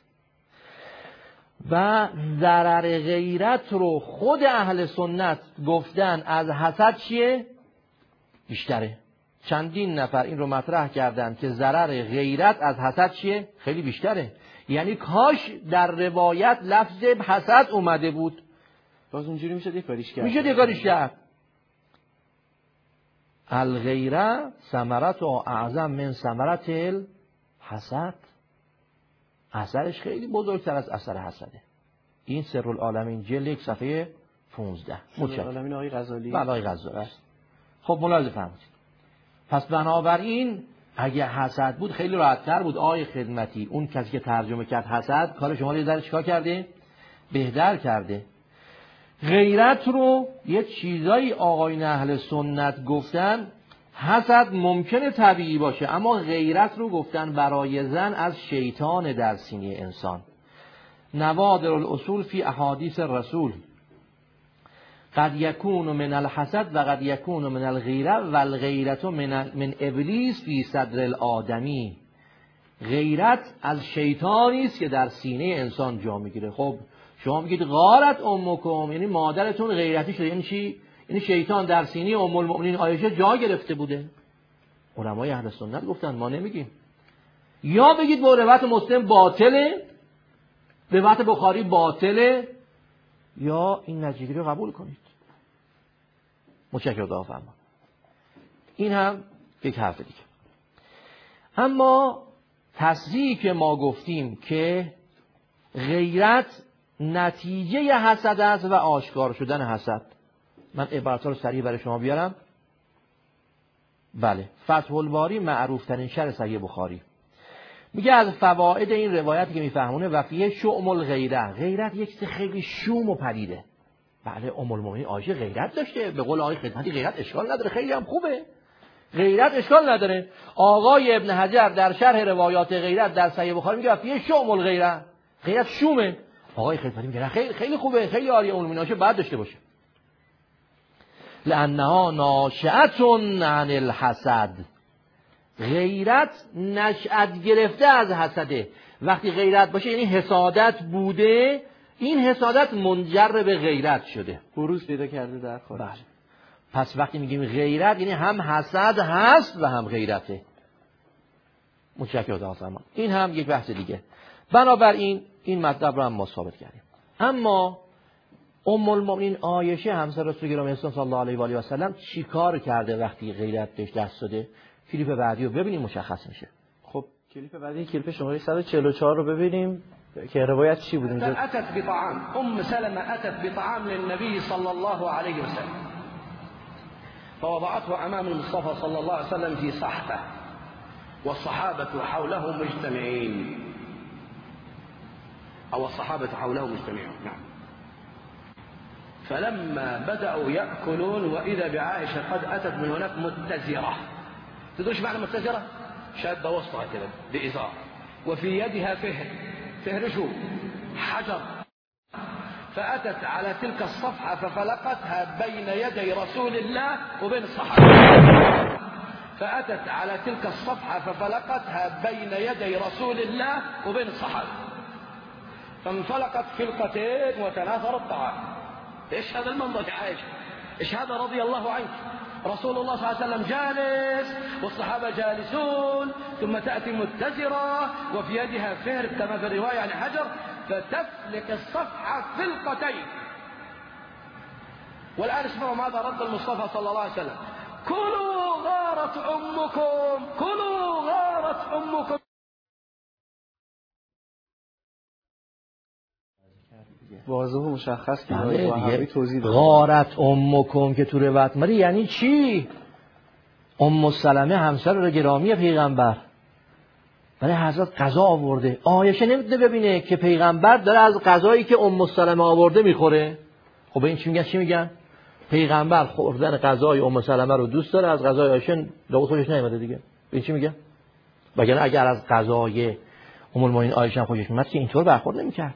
و ضرر غیرت رو خود اهل سنت گفتن از حسد چیه؟ بیشتره. چندین نفر این رو مطرح کردن که ضرر غیرت از حسد چیه؟ خیلی بیشتره. یعنی کاش در روایت لفظ حسد اومده بود، باز اونجوری میشه دیگه کاریش کرد. میشه دیگه کاریش کرد. الغیره ثمرت و اعظم من ثمرت الحسد. اثرش خیلی بزرگتر از اثر حسده. این سرالعالمین جلد یک صفحه پانزده. سرالعالمین آقای غزالی. بله آقای غزالی. خب ملاحظه فرمایید. پس بنابراین اگه حسد بود خیلی راحت‌تر بود آقای خدمتی. اون کسی که ترجمه کرد حسد کار شما رو یه ذره چیکار کرده؟ بهتر کرده. غیرت رو یه چیزایی آقایون اهل سنت گفتن حسد ممکنه طبیعی باشه، اما غیرت رو گفتن برای زن از شیطان در سینه انسان. نوادر الاصول فی احادیث الرسول قد یکون من الحسد و قد یکون من الغیره و الغیرت من, من ابلیس فی صدر الآدمی. غیرت از شیطانی است که در سینه انسان جا میگیره. خب شما میگید غارت امکم، یعنی مادرتون غیرتی شده، یعنی چی؟ یعنی شیطان در سینه ام المؤمنین عایشه جا گرفته بوده. علمای اهل سنت گفتن ما نمیگیم. یا بگید با روایت مسلم باطله، روایت بخاری باطله، یا این نتیجه رو قبول کنید. متشکرم دعا فرما. این هم یک حرف دیگه. اما تصریحی که ما گفتیم که غیرت نتیجه حسد است و آشکار شدن حسد، من عبارت‌ها رو سریع برای شما بیارم. بله، فتح الباری معروف ترین شرح صحیح بخاری میگه از فواید این روایتی که میفهمونه وفیه شؤم الغیره، غیرت یک چیز خیلی شوم و پلیده. بله ام المؤمنین عایشه غیرت داشته، به قول آقای خدمتی غیرت اشکال نداره، خیلی هم خوبه، غیرت اشکال نداره. آقای ابن حجر در شرح روایات غیرت در صحیح بخاری میگه وفیه شؤم الغیره، غیرت شومه. آقای خدمتی میگه خیلی خیلی خوبه، خیلی عالی، ام المؤمنین عایشه باید داشته باشه. لانها ناشئه عن الحسد، غیرت نشأت گرفته از حسده. وقتی غیرت باشه یعنی حسادت بوده، این حسادت منجر به غیرت شده، بروز پیدا کرده در خارج. بله. پس وقتی میگیم غیرت یعنی هم حسد هست و هم غیرته. متشکرم فرما. این هم یک بحث دیگه. بنابراین این مطلب رو هم ما ثابت کردیم. اما ام المؤمنین عایشه همسر رسول گرامی صلی الله علیه و آله و سلم چیکار کرده وقتی غیرت بهش دست داده؟ کلیپ بعدی رو ببینیم مشخص میشه. خب کلیپ بعدی کلیپ شماره صد و چهل و چهار رو ببینیم که روایت چی بود اونجا. اتت بطعام، ام سلمة اتت بطعام للنبي صلى الله عليه وسلم فوضعته امام المصطفى صلى الله عليه وسلم في صحفه والصحابه حوله مجتمعين، او الصحابه حوله مجتمعون. نعم. فلما بدأوا يأكلون وإذا بعائشة قد أتت من هناك متزرة. تدرون ايش معنى متزرة؟ شادة وسطها كده بإزار، وفي يدها فهر. فهر شو؟ حجر. فأتت على تلك الصفحة ففلقتها بين يدي رسول الله وبين الصحابة. فأتت على تلك الصفحة ففلقتها بين يدي رسول الله وبين الصحابة، فانفلقت فلقتين وتناثر الطعام. ايش هذا المنظر يا عائشة؟ ايش هذا رضي الله عنك؟ رسول الله صلى الله عليه وسلم جالس والصحابة جالسون، ثم تأتي متزرة وفي يدها فهر كما في الرواية يعني حجر، فتفلك الصفحة فلقتين. والآن اسمعوا ماذا رد المصطفى صلى الله عليه وسلم: كلوا غارت أمكم، كلوا غارت أمكم. واضح و مشخص که با توضیح داد. غارت امکم که تو روایت مری یعنی چی؟ ام سلمه همسر گرامی پیغمبر، برای حضرت غذا آورده. عایشه نمیتونه ببینه که پیغمبر داره از غذایی که ام سلمه آورده میخوره. خب به این چی میگن؟ چی میگن؟ پیغمبر خوردن غذای ام سلمه رو دوست داره، از غذای عایشه لابد خوشش نمیاد دیگه. به این چی میگن؟ وگرنه اگر از غذای ام المؤمنین عایشه خوشش میاد که اینطور برخورد نمیکرد.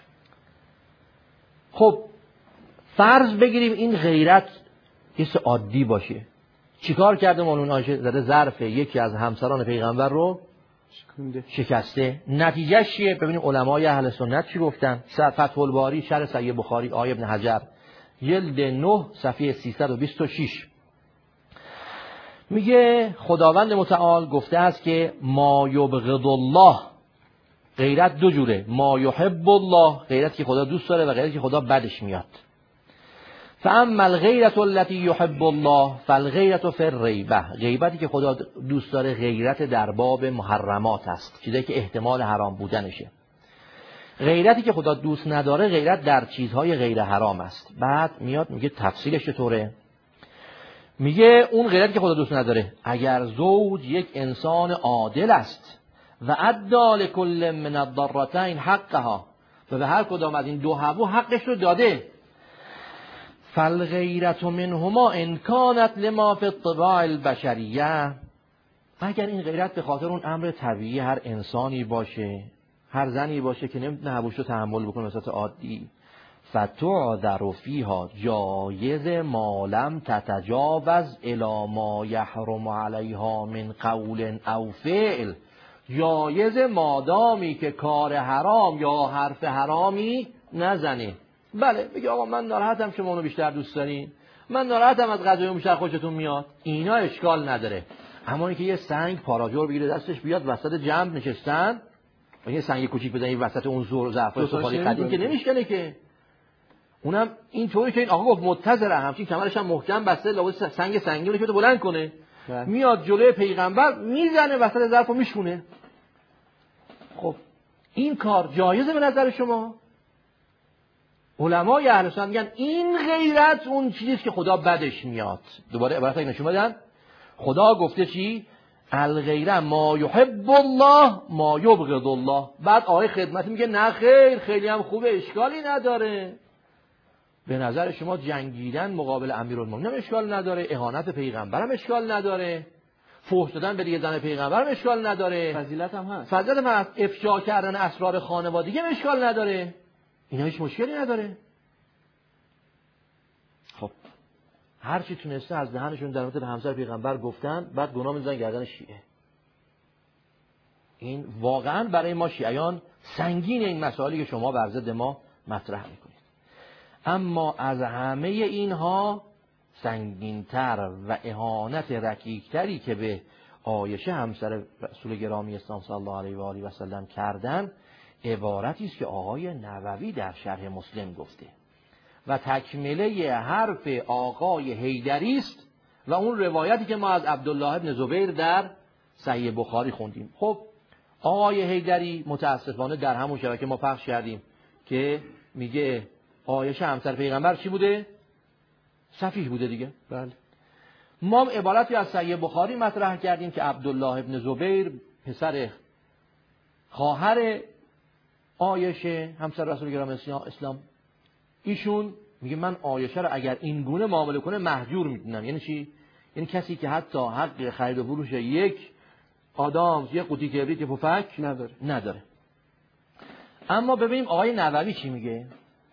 خب فرض بگیریم این غیرت یه چیز عادی باشه. چیکار کرده مولون عایشه؟ زده ظرف یکی از همسران پیغمبر رو شکسته. نتیجه چیه؟ ببینیم علمای اهل سنت چی گفتن. فتح الباری شرح صحیح بخاری آیه ابن حجر جلد نه صفحه سیصد و بیست و شش میگه خداوند متعال گفته است که ما یبغض الله، غیرت دو جوره، ما یحب الله، غیرت که خدا دوست داره و غیرت که خدا بدش میاد. فاما الغیرة التي يحب الله فالغیرة فی الریبة، غیبتی که خدا دوست داره غیرت در باب محرمات است، چیزایی که احتمال حرام بودنشه. غیرتی که خدا دوست نداره غیرت در چیزهای غیر حرام است. بعد میاد میگه تفصیلش چطوره؟ میگه اون غیرتی که خدا دوست نداره اگر زوج یک انسان عادل است و ادى لكل من الضرتين حقها، و به هر کدام از این دو هوا حقش رو داده، فالغیرة منهما ان كانت لما في الطباع البشریه، اگر این غیرت به خاطر اون امر طبیعی هر انسانی باشه، هر زنی باشه که نمیتونه هواشو تحمل بکنه وسط عادی، فتعذر فیها جایز ما لم تتجاوز الی ما یحرم علیها من قول او فعل، جایز مادامی که کار حرام یا حرف حرامی نزنه. بله بگی آقا من ناراحتم شما اونو بیشتر دوست دارین، من ناراحتم از غذای اون بیشتر خوشتون میاد، اینا اشکال نداره. اما اینکه یه سنگ پاراجور بگیره دستش بیاد وسط جمع نشستن و یه سنگ کوچیک بزنی وسط اون زور ظرفای سفالی قدیم که نمیشکنه که، اونم اینطوری که این آقا گفت متزره، همچین کمرش هم محکم بسته، لابد سنگ سنگینو که بلند کنه، میاد جلوی پیغمبر میزنه وسط ظرفو میشونه. خب این کار جایزه به نظر شما؟ علمای اهل سنت میگن این غیرت اون چیزیه که خدا بدش میاد. دوباره عبارت این نشون بدن خدا گفته چی؟ الغیره ما یحب الله ما یبغض الله. بعد آیه خدمت میگه نه خیر، خیلی هم خوبه، اشکالی نداره. به نظر شما جنگیدن مقابل امیرالمومنین اشکال نداره، اهانت پیغمبرم اشکال نداره، فحش دادن به دیگه زن پیغمبرم اشکال نداره، فضیلت هم هست، فضیلت هم هست، افشا کردن اسرار خانوادگی هم اشکال نداره، اینا هیچ مشکلی نداره. خب هر چی تونسته از دهنشون در مورد همسر پیغمبر گفتن، بعد گناه میزنن گردن شیعه. این واقعا برای ما شیعیان سنگین این مسائلی که شما بر ضد ما مطرح میکنید. اما از همه اینها سنگینتر و اهانت رکیکتری که به عایشه همسر رسول گرامی اسلام صلی الله علیه و آله و سلم کردن، عبارتی است که آقای نووی در شرح مسلم گفته و تکمله حرف آقای حیدری است و اون روایتی که ما از عبدالله ابن زبیر در صحیح بخاری خوندیم. خب آقای حیدری متاسفانه در همون شبکه ما پخش کردیم که میگه عایشه همسر پیغمبر چی بوده؟ سفیه بوده دیگه. بله. ما عبارتی از صحیح بخاری مطرح کردیم که عبدالله ابن زبیر پسر خواهر عایشه همسر رسول گرامی اسلام، ایشون میگه من عایشه رو اگر این گونه معامله کنه مهجور میدونم. یعنی چی؟ یعنی کسی که حتی حق خرید و فروش یک آدم یک قوطی کبریت که پفک نداره نداره. اما ببینیم آقای نووی چی میگه.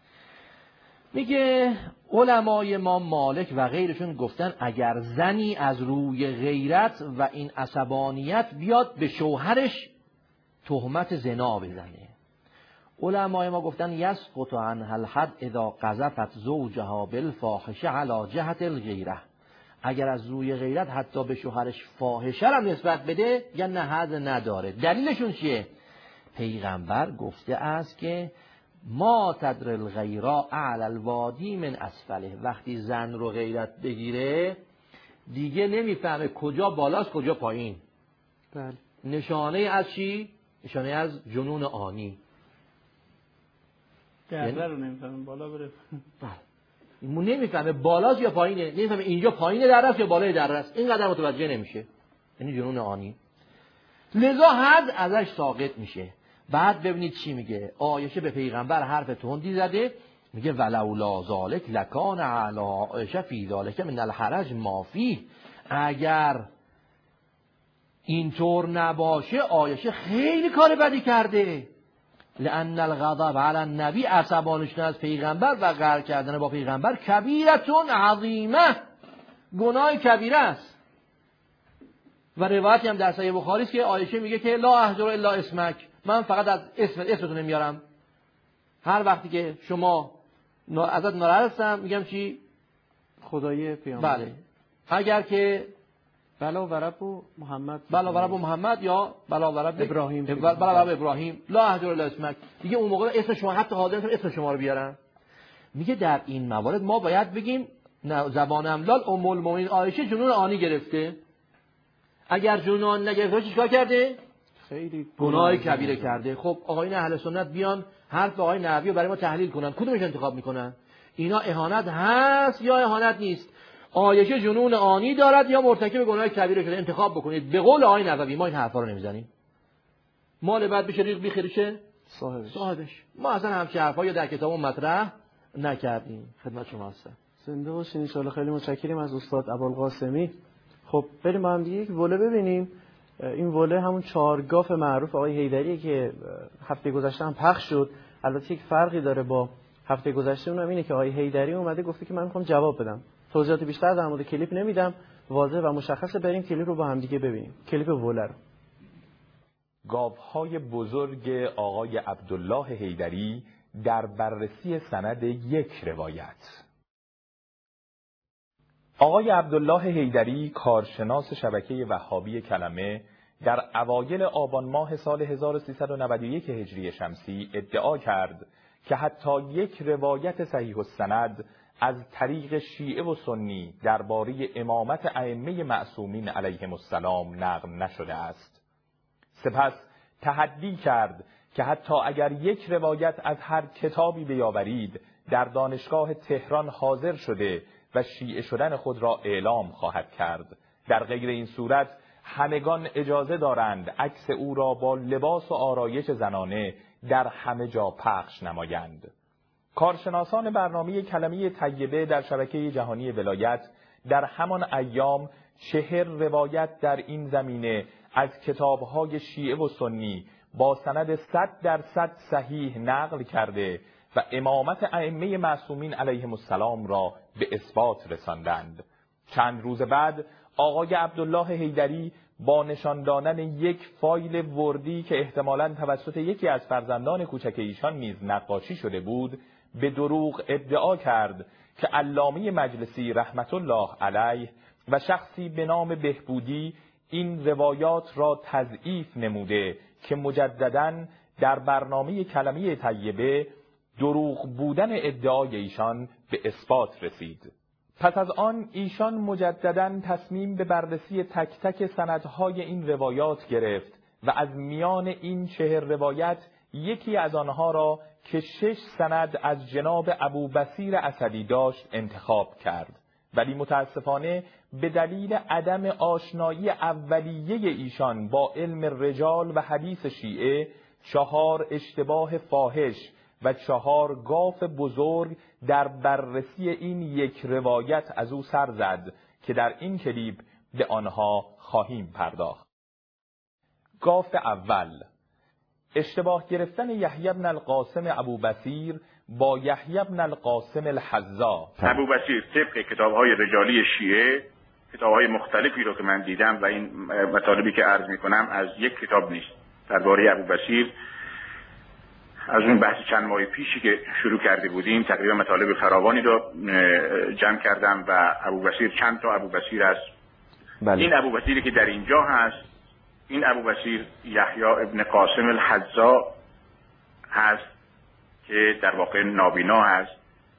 میگه علمای ما مالک و غیرشون گفتن اگر زنی از روی غیرت و این عصبانیت بیاد به شوهرش تهمت زنا بزنه، علمای ما گفتن یسقط عنها الحد اذا قذفت زوجها بالفاحشه علی جهت الغیره، اگر از روی غیرت حتی به شوهرش فاحشه را نسبت بده یا نه حد نداره. دلیلشون چیه؟ پیغمبر گفته است که ما تدر الغیرا اعلی الوادی من اسفله، وقتی زن رو غیرت بگیره دیگه نمیفهمه کجا بالاست کجا پایین. بله. نشانه از چی؟ نشانه از جنون آنی. درده رو نمیفهمه بالا بره. بله. نمیفهمه بالاست یا پایینه، نمیفهمه اینجا پایینه درس یا بالای درس، اینقدر متوجه نمیشه. یعنی جنون آنی. لذا حد ازش ساقط میشه. بعد ببینید چی میگه. عایشه به پیغمبر حرف تندی زده، میگه ولولا ذالک لکان علی عایشه فی ذالک من الحرج ما فیه. اگر اینطور نباشه عایشه خیلی کار بدی کرده. لأن الغضب علی النبی، عصبانی شدن از پیغمبر و قهر کردن با پیغمبر کبیرتون عظیمه، گناه کبیره است. و روایتی هم در صحیح بخاری است که عایشه میگه که لا اهجر الا اسمک، من فقط از اسم اسمتون نمیارم. هر وقتی که شما ازت ناراحت هستم میگم چی؟ خدای پیامبر. بله. اگر که بلا و رب و محمد، بلا و رب و محمد یا بلا و رب ابراهیم، بلا و رب ابراهیم، لا اهجر الا اسمک. دیگه اون موقع اسم شما حتی حاضر نیستم اسم شما رو بیارم. میگه در این موارد ما باید بگیم زبان املال ام المؤمنین عایشه جنون آنی گرفته. اگر جنون آنی نگرفته چیکار کرده؟ خیلی گناه کبیره کرده. خب آقایون اهل سنت بیان حرف آقای نحوی رو برای ما تحلیل کنن، کدومش انتخاب میکنن؟ اینا اهانت هست یا اهانت نیست؟ عایشه جنون آنی دارد یا مرتکب گناه کبیره شده؟ انتخاب بکنید. به قول آقای نحوی ما این حرفا رو نمیزنیم. مال بعد بشه ریق بیخیرشه صاحبش. صاحبش. ما اصلا همچین حرفایی در کتابمون مطرح نکردیم. خدمت شما هستم. زنده باشین ان شاء الله. خیلی متشکریم از استاد ابوالقاسمی. خب بریم با هم دیگه یک وله ببینیم. این وله همون چهارگاف معروف آقای حیدریه که هفته گذشته هم پخش شد. البته یک فرقی داره با هفته گذشته، اونم اینه که آقای حیدری اومده گفته که من میخوام جواب بدم. توضیحات بیشتر در مورد کلیپ نمیدم، واضح و مشخصه. بریم کلیپ رو با هم دیگه ببینیم. کلیپ وله رو. گاوهای بزرگ آقای عبدالله حیدری در بررسی سند یک روایت. آقای عبدالله حیدری کارشناس شبکه وهابی کلمه در اوایل آبان ماه سال هزار و سیصد و نود و یک هجری شمسی ادعا کرد که حتی یک روایت صحیح السند از طریق شیعه و سنی درباره امامت ائمه معصومین علیهم السلام نقل نشده است. سپس تحدی کرد که حتی اگر یک روایت از هر کتابی بیاورید در دانشگاه تهران حاضر شده و شیعه شدن خود را اعلام خواهد کرد. در غیر این صورت همگان اجازه دارند عکس او را با لباس و آرایش زنانه در همه جا پخش نمایند. کارشناسان برنامه کلمه طیبه در شبکه جهانی ولایت در همان ایام چهر روایت در این زمینه از کتاب‌های شیعه و سنی با سند صد درصد صحیح نقل کرده و امامت ائمه معصومین علیهم السلام را به اثبات رساندند. چند روز بعد آقای عبدالله حیدری با نشان دادن یک فایل وردی که احتمالاً توسط یکی از فرزندان کوچک ایشان نیز نقاشی شده بود، به دروغ ادعا کرد که علامه مجلسی رحمت الله علیه و شخصی به نام بهبودی این روایات را تضعیف نموده که مجدداً در برنامه کلمه طیبه دروغ بودن ادعای ایشان به اثبات رسید. پس از آن ایشان مجدداً تصمیم به بررسی تک تک سندهای این روایات گرفت و از میان این چهر روایت یکی از آنها را که شش سند از جناب ابوبصیر اسدی داشت انتخاب کرد، ولی متاسفانه به دلیل عدم آشنایی اولیه ایشان با علم رجال و حدیث شیعه چهار اشتباه فاحش و چهار گاف بزرگ در بررسی این یک روایت از او سر زد که در این کلیپ به آنها خواهیم پرداخت. گاف اول، اشتباه گرفتن یحیی بن القاسم ابوبصیر با یحیی بن القاسم الحذا. ابوبصیر طبق کتاب‌های رجالی شیعه، کتاب‌های مختلفی رو که من دیدم و این مطالبی که عرض می‌کنم از یک کتاب نیست. درباره ابوبصیر از اون بحث چند ماه پیشی که شروع کرده بودیم تقریبا مطالب فراوانی رو جمع کردم و ابوبصیر چند تا ابوبصیر است. بله. این ابوبصیری که در اینجا هست، این ابوبصیر یحیی ابن قاسم الحذا هست که در واقع نابینا هست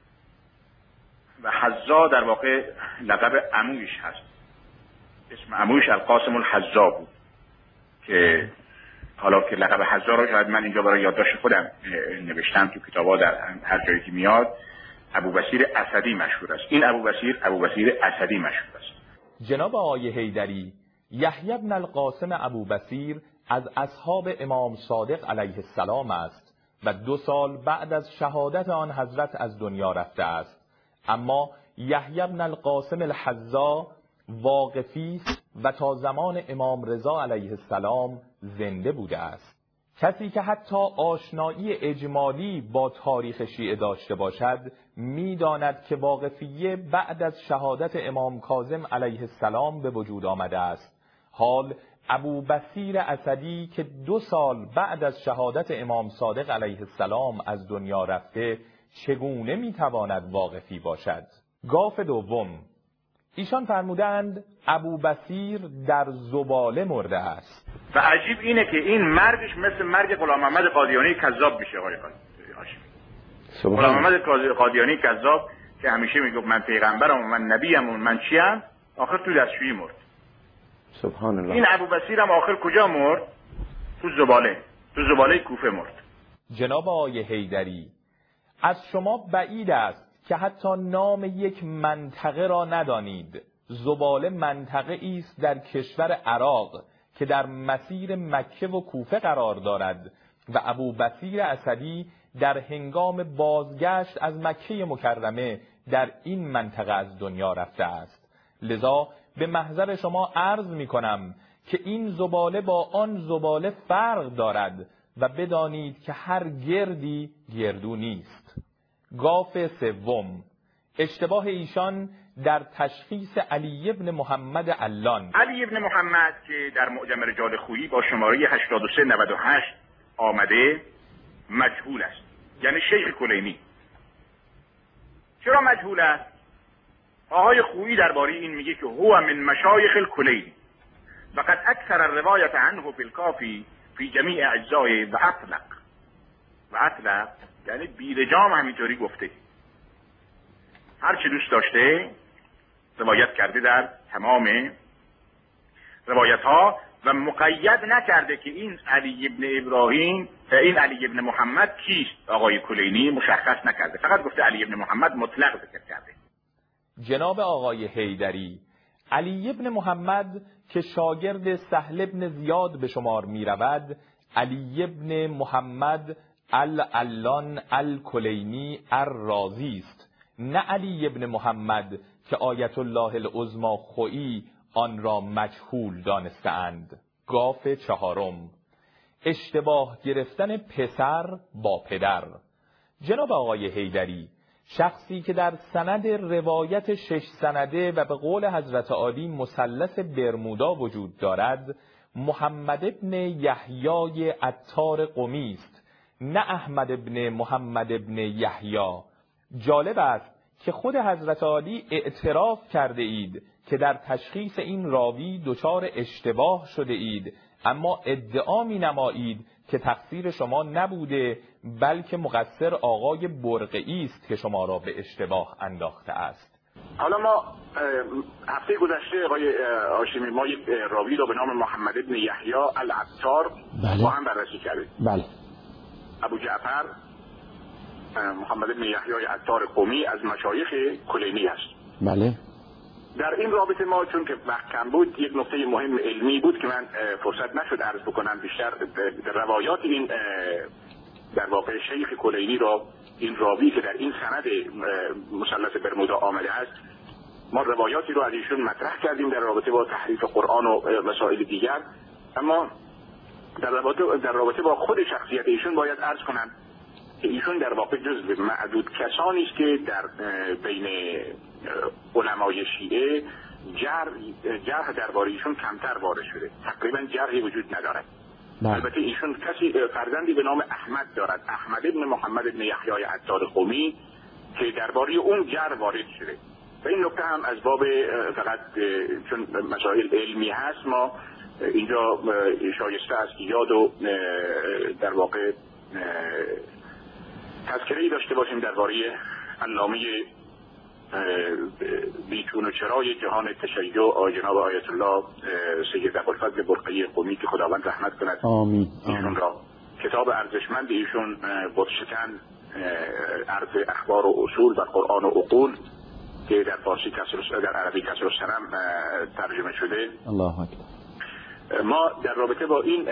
و حذا در واقع لقب عمویش هست. اسم عمویش القاسم الحذا بود که حالا که لقب حذا رو شاید من اینجا برای یادداشت خودم نوشتم تو کتابا در هر جایی که میاد ابوبصیر اسدی مشهور است. این ابوبصیر ابوبصیر اسدی مشهور است. جناب آقای حیدری، یحیی بن القاسم ابوبصیر از اصحاب امام صادق علیه السلام است و دو سال بعد از شهادت آن حضرت از دنیا رفته است. اما یحیی بن القاسم الحذا واقفی است و تا زمان امام رضا علیه السلام زنده بوده است. کسی که حتی آشنایی اجمالی با تاریخ شیعه داشته باشد می‌داند که واقفیه بعد از شهادت امام کاظم علیه السلام به وجود آمده است. حال ابوبصیر اسدی که دو سال بعد از شهادت امام صادق علیه السلام از دنیا رفته چگونه می‌تواند واقفی باشد؟ گاف دوم، ایشان فرمودند ابوبصیر در زباله مرده است. و عجیب اینه که این مرگش مثل مرگ غلام محمد قادیانی کذاب میشه. آقای هاشمی، غلام محمد قادیانی کذاب که همیشه میگفت من پیغمبرم و من نبیم و من چیم، آخر تو دستشویی مرد. سبحان الله. این ابوبصیر هم آخر کجا مرد؟ تو زباله، تو زباله کوفه مرد. جناب آقای حیدری، از شما بعید است که حتی نام یک منطقه را ندانید. زباله منطقه است در کشور عراق که در مسیر مکه و کوفه قرار دارد و ابوبصیر اسدی در هنگام بازگشت از مکه مکرمه در این منطقه از دنیا رفته است. لذا به محضر شما عرض می کنم که این زباله با آن زباله فرق دارد و بدانید که هر گردی گردو نیست. گاف سوم، اشتباه ایشان در تشخیص علی ابن محمد علان. علی ابن محمد که در معجم رجال خویی با شماره هشتاد و سه نود و هشت آمده مجهول است، یعنی شیخ کلینی. چرا مجهول است؟ آقای خویی درباره این میگه که هو من مشایخ الکلینی و قد اکثر الروایت عنه فی الکافی فی جمیع اجزای و اطلق. و اطلق یعنی بیرجام همینطوری گفته، هر چی دوست داشته روایت کرده در تمام روایت ها و مقید نکرده که این علی ابن ابراهیم این علی ابن محمد کیست. آقای کلینی مشخص نکرده، فقط گفته علی ابن محمد مطلق ذکر کرده. جناب آقای حیدری، علی ابن محمد که شاگرد سهل ابن زیاد به شمار می رود، علی ابن محمد العلان الکلینی الرازی است، نه علی ابن محمد که آیت الله العظمی خویی آن را مجهول دانستند. گاف چهارم، اشتباه گرفتن پسر با پدر. جناب آقای حیدری، شخصی که در سند روایت شش سنده و به قول حضرت عالی مثلث برمودا وجود دارد، محمد ابن یحیی عطار قمی است، نه احمد ابن محمد ابن یحیی. جالب است که خود حضرت عالی اعتراف کرده اید که در تشخیص این راوی دچار اشتباه شده اید، اما ادعا می نمایید که تقصیر شما نبوده بلکه مقصر آقای برقعی است که شما را به اشتباه انداخته است. حالا ما هفته گذشته آقای هاشمی ما یک راوی را به نام محمد ابن یحیی العطار با هم بررسی کردیم. بله. ابو جعفر محمد ابن یحیی عطار قمی از مشایخ کلینی است. بله. در این رابطه ما چون که وقت کم بود یک نکته مهم علمی بود که من فرصت نشد عرض بکنم، بیشتر روایات این در واقع شیخ کلینی را، این راوی که در این سند مثلث برمودا آمده است، ما روایاتی رو از ایشون مطرح کردیم در رابطه با تحریف قرآن و مسائل دیگر، اما در رابطه در رابطه با خود شخصیت ایشون باید عرض کنم که ایشون در واقع جزو معدود کسانی است که در بین علمای شیعه جرح جرح درباره ایشون کمتر وارد شده، تقریبا جرحی وجود ندارد. البته ایشون کسی فرزندی به نام احمد دارد، احمد ابن محمد ابن یحیی عطار قمی، که درباره اون جرح وارد شده. و این نکته هم از باب فقط چون مسائل علمی هست ما اینجا شایسته است که یاد و در واقع تذکره‌ای داشته باشیم درباره علامه بیچون و چرای جهان تشیع جناب آیت الله سید ابوالفضل برقعی قمی که خداوند رحمت کند. آمین. ایشون را کتاب ارزشمند ایشون بتشکن عرض اخبار و اصول و قرآن و عقول که در فارسی کسر در عربی کسر السنم ترجمه شده. الله اکبر. ما در رابطه با این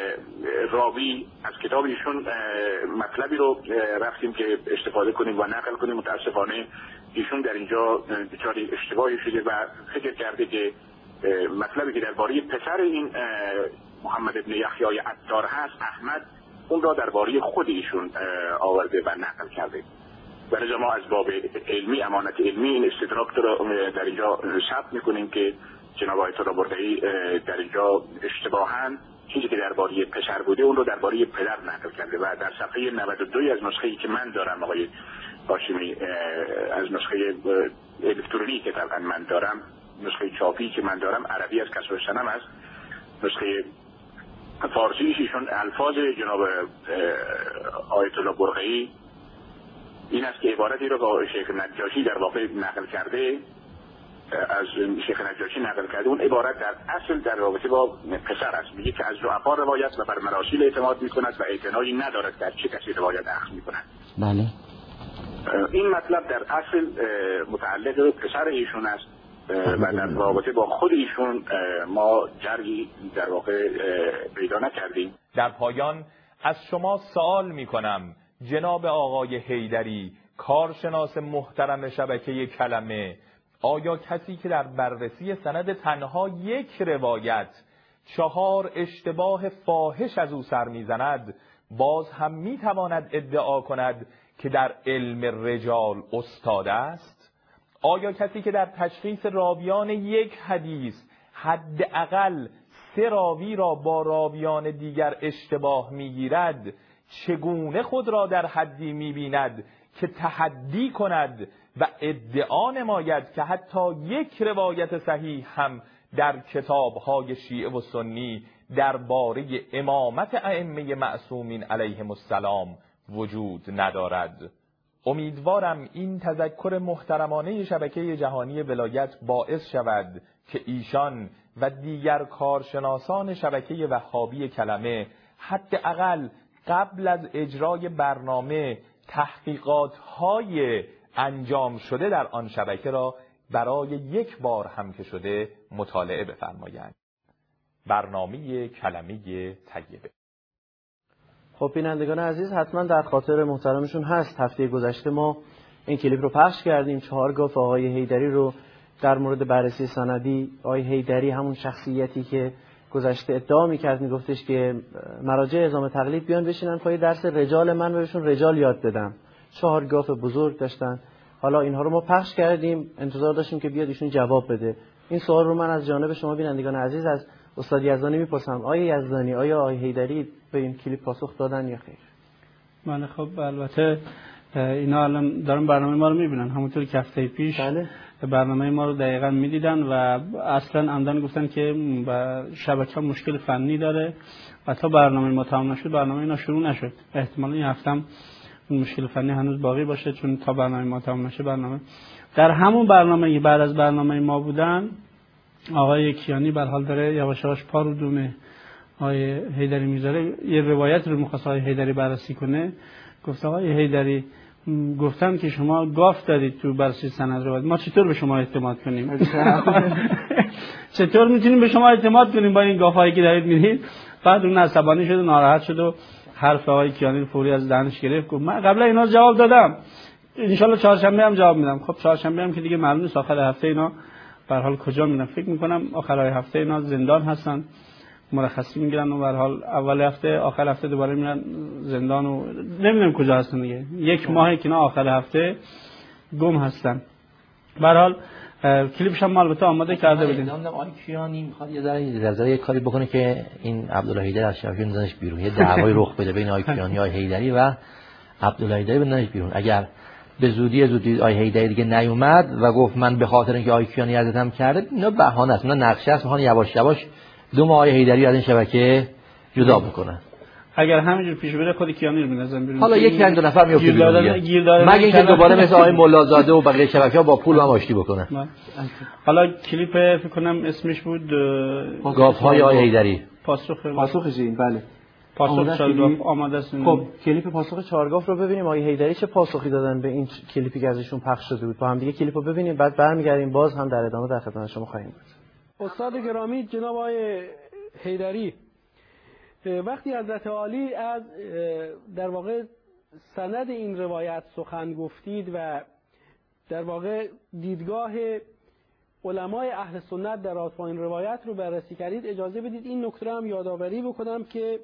راوی از کتاب ایشون مطلبی رو رفتیم که استفاده کنیم و نقل کنیم. متاسفانه ایشون در اینجا دچار اشتباهی شده و فکر کرده که مطلبی که درباره پسر این محمد ابن یحیی عطار هست، احمد، اون را درباره خود ایشون آورده و نقل کرده. برای ما از باب علمی، امانت علمی، این استدراک رو در اینجا ثبت میکنیم که جناب آیت الله برقعی در اینجا اشتباهاً چیزی که درباره پسر بوده اون رو درباره پدر نقل کرده و در صفحه نود و دو از نسخه‌ای که من دارم آقای هاشمی، از نسخه الکترونیکی که طبعا من دارم، نسخه چاپی که من دارم عربی از کسر السنم است، نسخه فارسیش ایشون الفاظ جناب آیت الله برقعی این است که عبارتی رو با شیخ نجاشی در واقع نقل کرده، از شیخ نجاشی نقل کرده. اون عبارت در اصل در رابطه با پسر است، میگه که از ضعفا روایت و بر مراسیل اعتماد میکند و اعتنایی ندارد که از چه کسی روایت اخذ میکند. بله. این مطلب در اصل متعلق به پسر ایشون است و در رابطه با خود ایشون ما جرگی در واقع پیدا نکردیم. در پایان از شما سوال میکنم جناب آقای حیدری، کارشناس محترم شبکه کلمه، آیا کسی که در بررسی سند تنها یک روایت چهار اشتباه فاحش از او سر میزند باز هم میتواند ادعا کند که در علم رجال استاد است؟ آیا کسی که در تشخیص راویان یک حدیث حداقل سه راوی را با راویان دیگر اشتباه میگیرد چگونه خود را در حدی میبیند که تحدی کند و ادعا نماید که حتی یک روایت صحیح هم در کتاب‌های شیعه و سنی درباره امامت ائمه معصومین علیهم السلام وجود ندارد؟ امیدوارم این تذکر محترمانه شبکه جهانی ولایت باعث شود که ایشان و دیگر کارشناسان شبکه وهابی کلمه حداقل قبل از اجرای برنامه تحقیقات‌های انجام شده در آن شبکه را برای یک بار هم که شده مطالعه بفرمایند. برنامه کلمه طیبه. خب بینندگان عزیز، حتما در خاطر محترمشون هست هفته گذشته ما این کلیپ رو پخش کردیم، چهار گاف آقای حیدری رو در مورد بررسی سندی. آقای حیدری همون شخصیتی که گذشته ادعا میکرد، میگفتش که مراجع اعزام تقلید بیان بشینن پای درس رجال من و بهشون رجال یاد بدم. چهار گاف بزرگ داشتن. حالا اینها رو ما پخش کردیم، انتظار داشتیم که بیاد ایشون جواب بده. این سوال رو من از جانب شما بینندگان عزیز از استاد یزدانی میپرسم. آیا یزدانی، آیا آقای حیدری به این کلیپ پاسخ دادن یا خیر؟ من خب البته اینا الان دارن برنامه ما رو میبینن، همونطور که هفته پیش بله. برنامه ما رو دقیقاً میدیدن و اصلا عمدن گفتن که شبکه مشکل فنی داره و تا برنامه ما تمام نشد برنامه اینا شروع نشد. احتمالاً این هفته هم مشکل فنی هنوز باقی باشه، چون تا برنامه ما تمام نشه برنامه در همون برنامه بعد از برنامه ما بودن آقای کیانی به حال داره یواش یواش پا رو دومه آقای حیدری میذاره. یه روایت رو می‌خواست آقای حیدری بررسی کنه، گفت آقای حیدری گفتن که شما گاف دارید تو بررسی سند روایت، ما چطور به شما اعتماد کنیم؟ چطور میتونیم به شما اعتماد کنیم با این گافایی که دارید میدید؟ بعد اون عصبانی شد و ناراحت شد و حرف آقای کیانی رو فوری از دهنش گرفت، گفت من قبلا اینا جواب دادم، ان شاء الله چهارشنبه هم جواب میدم. خب چهارشنبه هم که دیگه معلومه آخر هفته اینا به هر حال کجا میرن، فکر میکنم آخر هفته اینا زندان هستن، مرخصی میگیرن و به هر حال اول هفته آخر هفته دوباره میرن زندان و نمیدونم کجا هستن دیگه. یک ماهه که نه آخر هفته گم هستن. به هر حال کلیپش هم البته آماده کرده بدین. نمیدونم آقای کیانی میخواد یه ذره ذره کاری بکنه که این عبدالله حیدری از شبکه بندازش بیرون، یه دعوای رخ بده بین آقای کیانی آقای حیدری و عبدالله حیدری بندازش بیرون. اگر به زودی زودی آقای حیدری دیگه نیومد و گفت من به خاطر اینکه آقای کیانی اذیتم کرده، اینا بهانه است، اینا نقشه است، میخوان یواش یواش دو ماه آقای حیدری از این شبکه جدا بکنن. اگر همینجور پیش بره خود کیانی رو می‌نازن بیرون. حالا یک رنگ دو نفر میفته بیرون، مگه اینکه دوباره مثل آقای ملازاده و بقیه شبکه‌ها با پول هم آشتی بکنن. حالا کلیپ فکر کنم اسمش بود گاف‌های آقای حیدری. پاسخ پاسخ این بله. پاسخ چارگاف آماده است. خب کلیپ پاسخ چارگاف رو ببینیم آقای حیدری چه پاسخی دادن به این کلیپی که ازشون پخش شده بود. با هم دیگه کلیپو ببینیم بعد برمیگردیم باز هم در ادامه در خدمت شما خواهیم بود. استاد گرامی جناب آقای حیدری، وقتی حضرت عالی از در واقع سند این روایت سخن گفتید و در واقع دیدگاه علمای اهل سنت در رابطه با این روایت رو بررسی کردید، اجازه بدید این نکته هم یادآوری بکنم که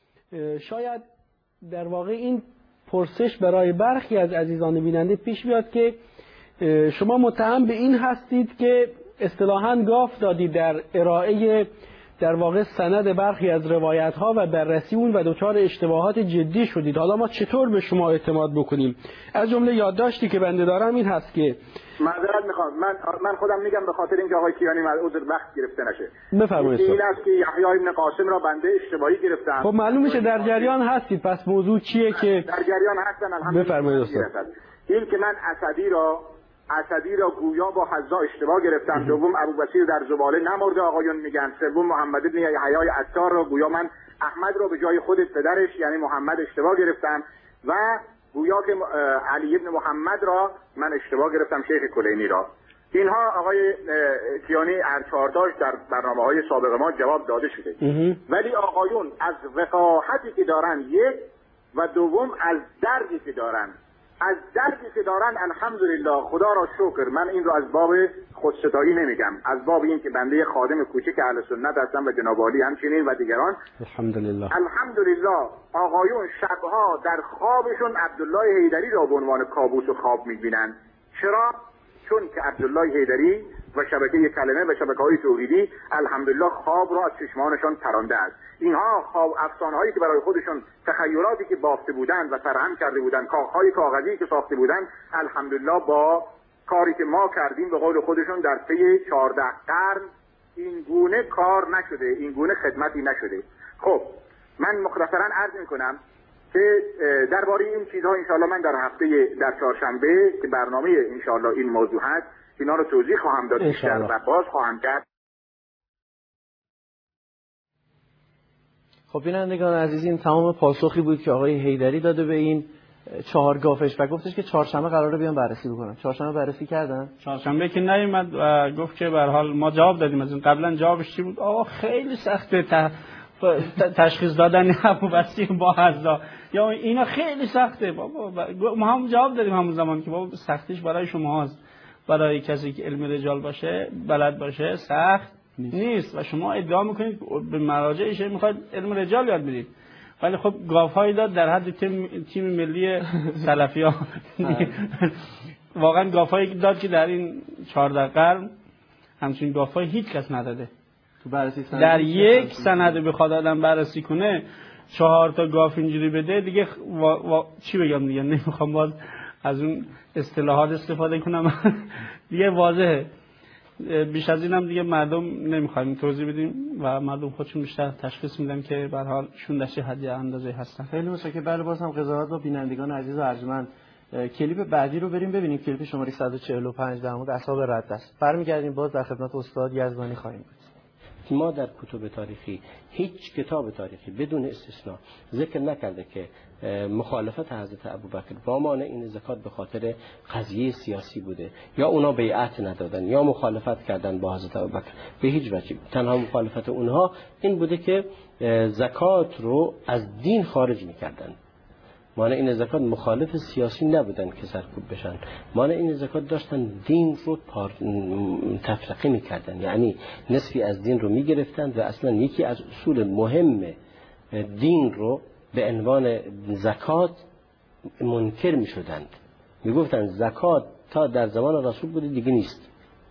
شاید در واقع این پرسش برای برخی از عزیزان بیننده پیش بیاد که شما متهم به این هستید که اصطلاحاً گاف دادید در ارائه در واقع سند برخی از روایت ها و بررسی اون و دچار اشتباهات جدی شدید. حالا ما چطور به شما اعتماد بکنیم؟ از جمله یادداشتی که بنده دارم این هست که معذرت میخوام، من من خودم میگم به خاطر اینکه آقای کیانی عذر وقت گرفته نشه. بفرمایید. این است که یحیی ابن قاسم را بنده اشتباهی گرفتم. خب معلوم میشه در جریان هستید، پس موضوع چیه که در جریان هستن؟ الحمدلله. بفرمایید استاد. این که من اسدی را اسدی را گویا با حذا اشتباه گرفتم. دوم ابوبصیر در زباله نمرده آقایون میگن. سوم محمد بن یحیی عطار را گویا من احمد را به جای خود پدرش یعنی محمد اشتباه گرفتم و گویا که علی ابن محمد را من اشتباه گرفتم شیخ کلینی را. اینها آقای کیانی هر چهارتاش در برنامه‌های سابق ما جواب داده شده. ولی آقایون از وقاحتی که دارن یک و دوم از دردی که دارن از دردی که دارن الحمدلله خدا را شکر، من این رو از باب خودستایی نمیگم، از باب این که بنده خادم کوچک اهل سنت هستم و جناب عالی همچنین و دیگران الحمدلله الحمدلله آقایون شبها در خوابشون عبدالله حیدری را به عنوان کابوس و خواب میبینن. چرا؟ چون که عبدالله حیدری و شبکه کلمه و شبکه‌های توحیدی الحمدلله خواب را از چشمانشان ترانده است. اینها خواب افسانه‌هایی که برای خودشون تخیلاتی که بافته بودند و سرهم کرده بودند، کاخهای کاغذی که ساخته بودند، الحمدلله با کاری که ما کردیم به قول خودشون در طی چهارده قرن این گونه کار نشده، این گونه خدمتی نشده. خب من مختصراً عرض می‌کنم که درباره این چیزها انشاءالله من در هفته در چهارشنبه که برنامه انشاءالله این موضوع هست اینا رو توضیح خواهم داد بیشتر و باز خواهم کرد. خب بینندگان عزیز این تمام پاسخی بود که آقای حیدری داده به این چهار گافش و گفتش که چهارشنبه قراره بیان بررسی بکنن. چهارشنبه بررسی کردن؟ چهارشنبه که نیومد و گفت که به هر حال ما جواب دادیم از اون قبلا. جوابش چی بود؟ آقا خیلی سخته ت... تشخیص دادن ابوبصیر با حذا یا اینا خیلی سخته بابا. ما هم جواب دادیم همون زمان که بابا سختیش برای شماست، برای کسی که علم رجال باشه بلد باشه سخت نیست, نیست. و شما ادعا میکنید به مراجع شیعه میخواید علم رجال یاد بدید، ولی خب گافایی داد در حد تیم, تیم ملی سلفی‌ها. واقعا گافایی داد که در این چهارده قرن همچین گافایی هیچ کس نداده. تو بررسی سند در یک سند بخواد آدم بررسی کنه چهار تا گاف اینجوری بده دیگه وا... وا... چی بگم دیگه، نمیخوام باز از اون اصطلاحات استفاده کنم. دیگه واضحه. بیش از اینم دیگه مردم نمیخوایم توضیح بدیم و مردم خودشون بیشتر تشخیص میدن که به هر حال شوندش حدی اندازه هستن. خیلی متشکرم. بله باز هم قضاوت با بینندگان عزیز و ارجمند. کلیپ بعدی رو بریم ببینیم. کلیپ شماره صد و چهل و پنج در مورد اصحاب رد است. برمیگردیم باز در خدمت استاد یزدانی خواهیم بود. ما در کتب تاریخی هیچ کتاب تاریخی بدون استثناء ذکر نکرده که مخالفت حضرت ابوبکر با مانع این زکات به خاطر قضیه سیاسی بوده یا اونا بیعت ندادن یا مخالفت کردن با حضرت ابوبکر. به هیچ وجه. تنها مخالفت اونها این بوده که زکات رو از دین خارج میکردن. مانع این زکات مخالف سیاسی نبودن که سرکوب بشن، مانع این زکات داشتن دین رو تفرقه میکردن، یعنی نصفی از دین رو میگرفتن و اصلا یکی از اصول مهم دین رو به عنوان زکات منکر میشدند، میگفتن زکات تا در زمان رسول بوده دیگه نیست.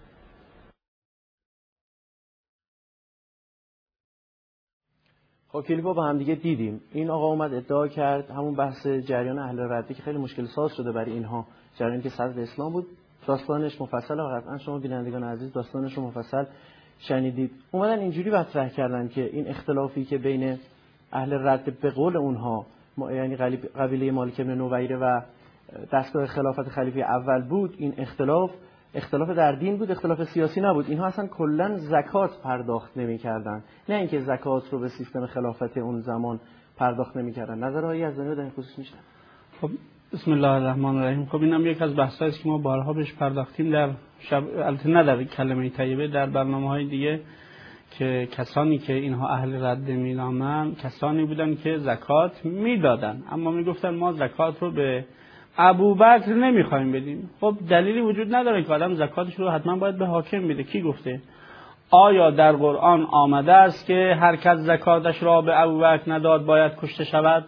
خب کلیپا با هم دیگه دیدیم. این آقا اومد ادعا کرد همون بحث جریان اهل ردی که خیلی مشکل ساز شده برای اینها، جریانی که صدر اسلام بود، داستانش مفصل و قطعا شما بینندگان عزیز داستانش رو مفصل شنیدید. اومدن اینجوری مطرح کردن که این اختلافی که بین اهل رد به قول اونها یعنی قبیله مالک بن نویره و دستگاه خلافت خلیفه اول بود، این اختلاف اختلاف در دین بود، اختلاف سیاسی نبود. اینها اصلا کلا زکات پرداخت نمی‌کردن، نه اینکه زکات رو به سیستم خلافت اون زمان پرداخت نمی‌کردن. نظر آقای یزدانی در این خصوص میشه؟ خب بسم الله الرحمن الرحیم. خب اینم یک از بحثایی است که ما بارها بهش پرداختیم در شب، البته نه در کلمه طیبه، در برنامه‌های دیگه، که کسانی که اینها اهل رد مینامن کسانی بودن که زکات میدادن، اما میگفتن ما زکات رو به ابوبکر نمیخوایم بدیم. خب دلیلی وجود نداره که آدم زکاتش رو حتما باید به حاکم بده. کی گفته؟ آیا در قرآن آمده است که هر کس زکاتش را به ابوبکر نداد باید کشته شود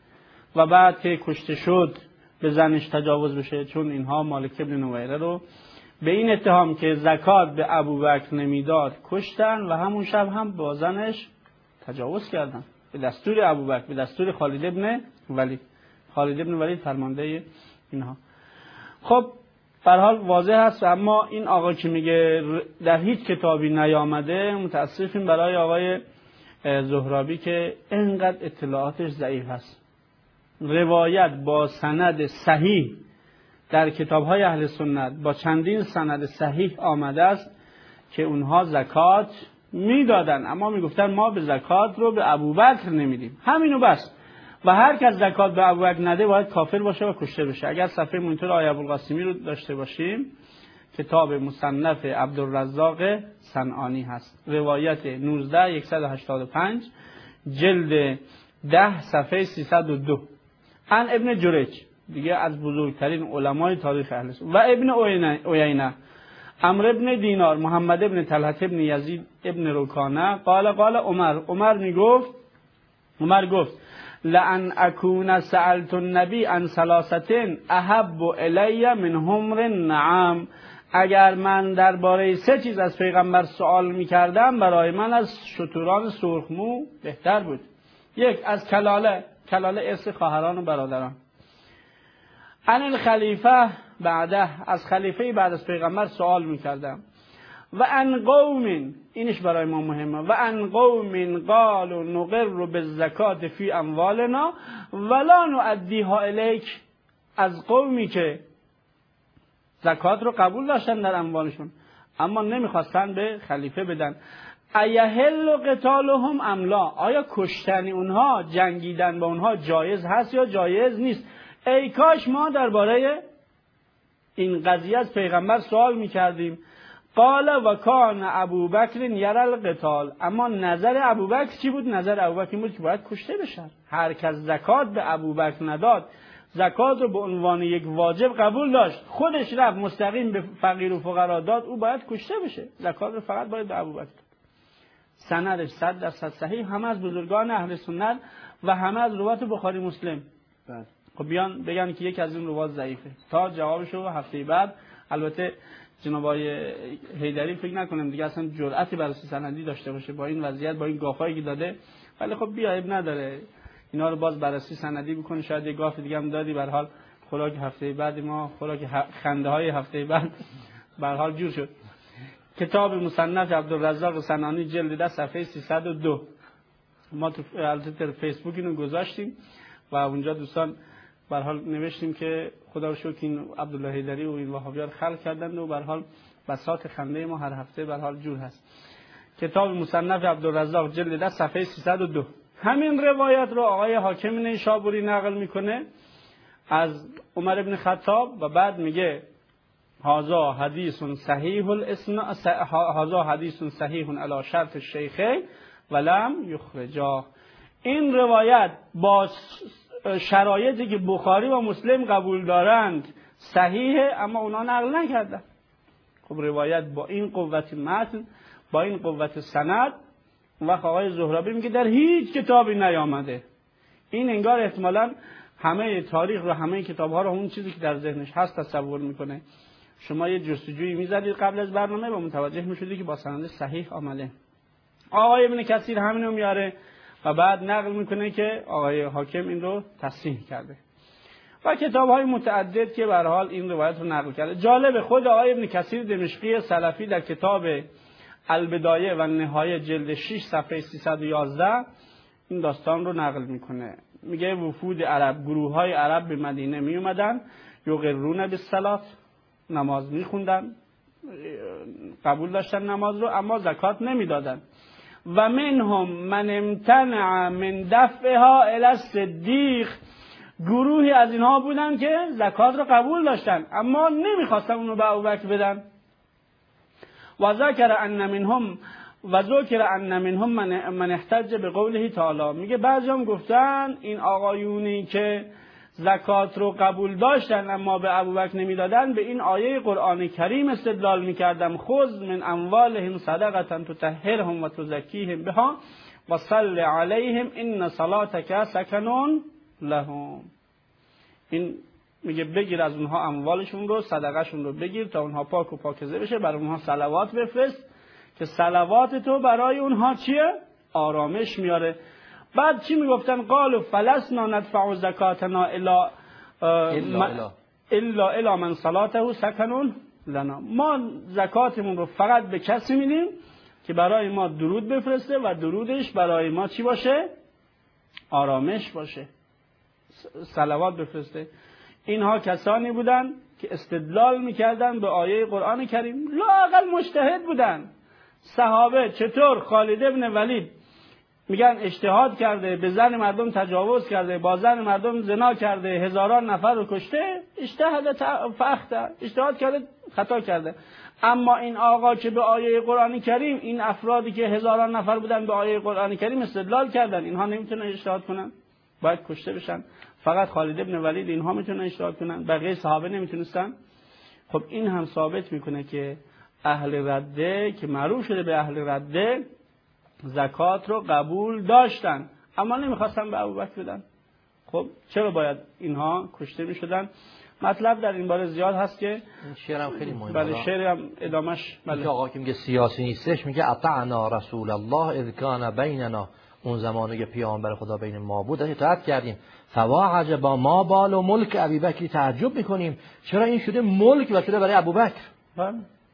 و بعد که کشته شد به زنش تجاوز بشه؟ چون اینها مالک ابن نویره رو به این اتهام که زکات به ابوبکر نمیداد کشتن و همون شب هم با زنش تجاوز کردن به دستور ابوبکر، به دستور خالد ابن ولید. خالد ابن ولید فرمانده اینها. خب به هر حال واضح است. اما این آقا که میگه در هیچ کتابی نیامده، متاسفیم برای آقای زهرابی که اینقدر اطلاعاتش ضعیف است. روایت با سند صحیح در کتاب‌های اهل سنت با چندین سند صحیح آمده است که اونها زکات میدادن، اما میگفتن ما به زکات رو به ابوبکر نمیدیم، همینو بس. و هر کس زکات به ابوبکر نده باید کافر باشه و کشته بشه. اگر صفحه مونیتور آیه ابوالقاسمی رو داشته باشیم، کتاب مصنف عبدالرزاق صنعانی هست، روایت نوزده صد و هشتاد و پنج، جلد ده صفحه سیصد و دو، عن ابن جریج، دیگه از بزرگترین علمای تاریخ اهل سنت، و ابن عیینه، عمرو ابن دینار، محمد ابن طلحه ابن یزید ابن رکانه، قال قال عمر، عمر میگفت عمر گفت لأن اکون سألت النبی عن ثلاثه احب الی من حمر النعام، اگر من درباره سه چیز از پیغمبر سوال میکردم برای من از شتران سرخمو بهتر بود. یک، از کلاله، کلاله ارث خواهران و برادران. عن الخلیفه بعده، از خلیفه بعد از پیغمبر سوال میکردم. و ان قوم، اینش برای ما مهمه، و ان قوم قالوا نقر بالزکات فی اموالنا ولا نؤدیها الیک، از قومی که زکات رو قبول داشتن در اموالشون اما نمیخواستن به خلیفه بدن. ایهل قتالهم ام لا، آیا کشتن اونها، جنگیدن با اونها جایز هست یا جایز نیست؟ ای کاش ما درباره این قضیه از پیغمبر سوال میکردیم. قال و کان ابوبکر یرى القتال، اما نظر ابوبکر چی بود؟ نظر ابوبکر این بود که باید کشته بشن. هر کس زکات به ابوبکر نداد، زکات رو به عنوان یک واجب قبول داشت، خودش رفت مستقیم به فقیر و فقرا داد، او باید کشته بشه. زکات رو فقط باید به ابوبکر. سندش صد درصد صحیح، همه از بزرگان اهل سنت و همه از روات بخاری مسلم. بله. خب بیان بگن که یک از این روات ضعیفه، تا جوابشو هفته بعد. البته جناب آقای حیدری فکر نکنم دیگه اصلا جرأتی بررسی سندی داشته باشه با این وضعیت، با این گافایی که داده. ولی خب بیا عیب نداره اینا رو باز بررسی سندی بکنه، شاید یه گاف دیگه هم دادی. به هر حال خوراک هفته بعد ما، خوراک خنده های هفته بعد به هر حال جور شد. کتاب مصنف عبدالرزاق صنعانی جلد ده صفحه سیصد و دو، ما تو البته فیسبوک اینو گذاشتیم و اونجا دوستان به هر حال نوشتیم که خدا رو شکر این عبدالله حیدری و این وهابیان خلق کردند و به هر حال بساط خنده ما هر هفته به هر حال جور هست. کتاب مصنف عبدالرزاق جلد ده صفحه سیصد و دو. همین روایت رو آقای حاکم نیشابوری نقل میکنه از عمر ابن خطاب و بعد میگه هذا حدیث صحیح الاسناد، هذا حدیث صحیح علی شرط الشیخین ولم یخرجاه. این روایت با شرایطی که بخاری و مسلم قبول دارند صحیحه، اما اونا نقل نکردن. خب روایت با این قوت متن، با این قوت سند، و آقای زهرابی میگه در هیچ کتابی نیامده. این انگار احتمالاً همه تاریخ رو، همه کتاب‌ها رو، اون چیزی که در ذهنش هست تصور میکنه. شما یه جستجویی می‌زدید قبل از برنامه و متوجه می‌شدید که با سند صحیح آمده. آقای ابن کثیر همینو میاره و بعد نقل میکنه که آقای حاکم این رو تصحیح کرده و کتاب‌های متعدد که به هر حال این روایت رو نقل کرده. جالب، خود آقای ابن کثیر دمشقی سلفی در کتاب البدایه و نهایه جلد شش صفحه سیصد و یازده این داستان رو نقل میکنه. میگه وفود عرب، گروه‌های عرب به مدینه می اومدن، یقرون بالصلات، نماز میخوندن، قبول داشتن نماز رو، اما زکات نمیدادن. و منهم من امتنع من دفعها الی الصدیق، گروهی از اینها بودن که زکات رو قبول داشتن اما نمیخواستن اونو به ابوبکر بدن. و ذکر ان منهم و ذکر ان منهم من, من احتج به قوله تعالی، میگه بعضی هم گفتن این آقایونی که زکات رو قبول داشتن اما به ابوبکر نمیدادن به این آیه قرآن کریم استدلال میکردم خذ من اموالهم صدقه تطهرهم و تزکیهم بها و صل علیهم ان صلاتک سکن لهم. این میگه بگیر از اونها اموالشون رو، صدقهشون رو بگیر تا اونها پاک و پاکیزه بشه، برای اونها صلوات بفرست که صلوات تو برای اونها چیه؟ آرامش میاره. بعد چی میگفتن؟ قالوا فلسنا ندفع زکاتنا الا الا الا الا من صلاته سکن لنا، ما زکاتمون رو فقط به کسی میدیم که برای ما درود بفرسته و درودش برای ما چی باشه؟ آرامش باشه، صلوات بفرسته. اینها کسانی بودن که استدلال میکردن به آیه قرآن کریم، لااقل مجتهد بودن. صحابه چطور خالد ابن ولید میگن اجتهاد کرده، به زن مردم تجاوز کرده، با زن مردم زنا کرده، هزاران نفر رو کشته، اجتهاد فاخته، اجتهاد کرده خطا کرده. اما این آقا که به آیه قرآن کریم، این افرادی که هزاران نفر بودن به آیه قرآن کریم استدلال کردن، اینها نمیتونن اجتهاد کنن، باید کشته بشن. فقط خالد ابن ولید اینها میتونن اجتهاد کنن، بقیه صحابه نمیتونستن. خب این هم ثابت میکنه که اهل رده که معروف شده به اهل رده زکات رو قبول داشتن اما نمیخواستن به ابوبکر بدن. خب چرا باید اینها کشته میشدن؟ مطلب در این باره زیاد هست که این شعر هم خیلی مهمه. بله شعر هم ادامش بله. آقا که میگه سیاسی نیستش، میگه اطعنا رسول الله اذ کان بیننا، اون زمانی که پیامبر خدا بین ما بود اطاعت کردیم. فوا عجبا ما بال و ملک ابوبکر، تعجب میکنیم چرا این شده ملک و شده برای ابوبکر. بله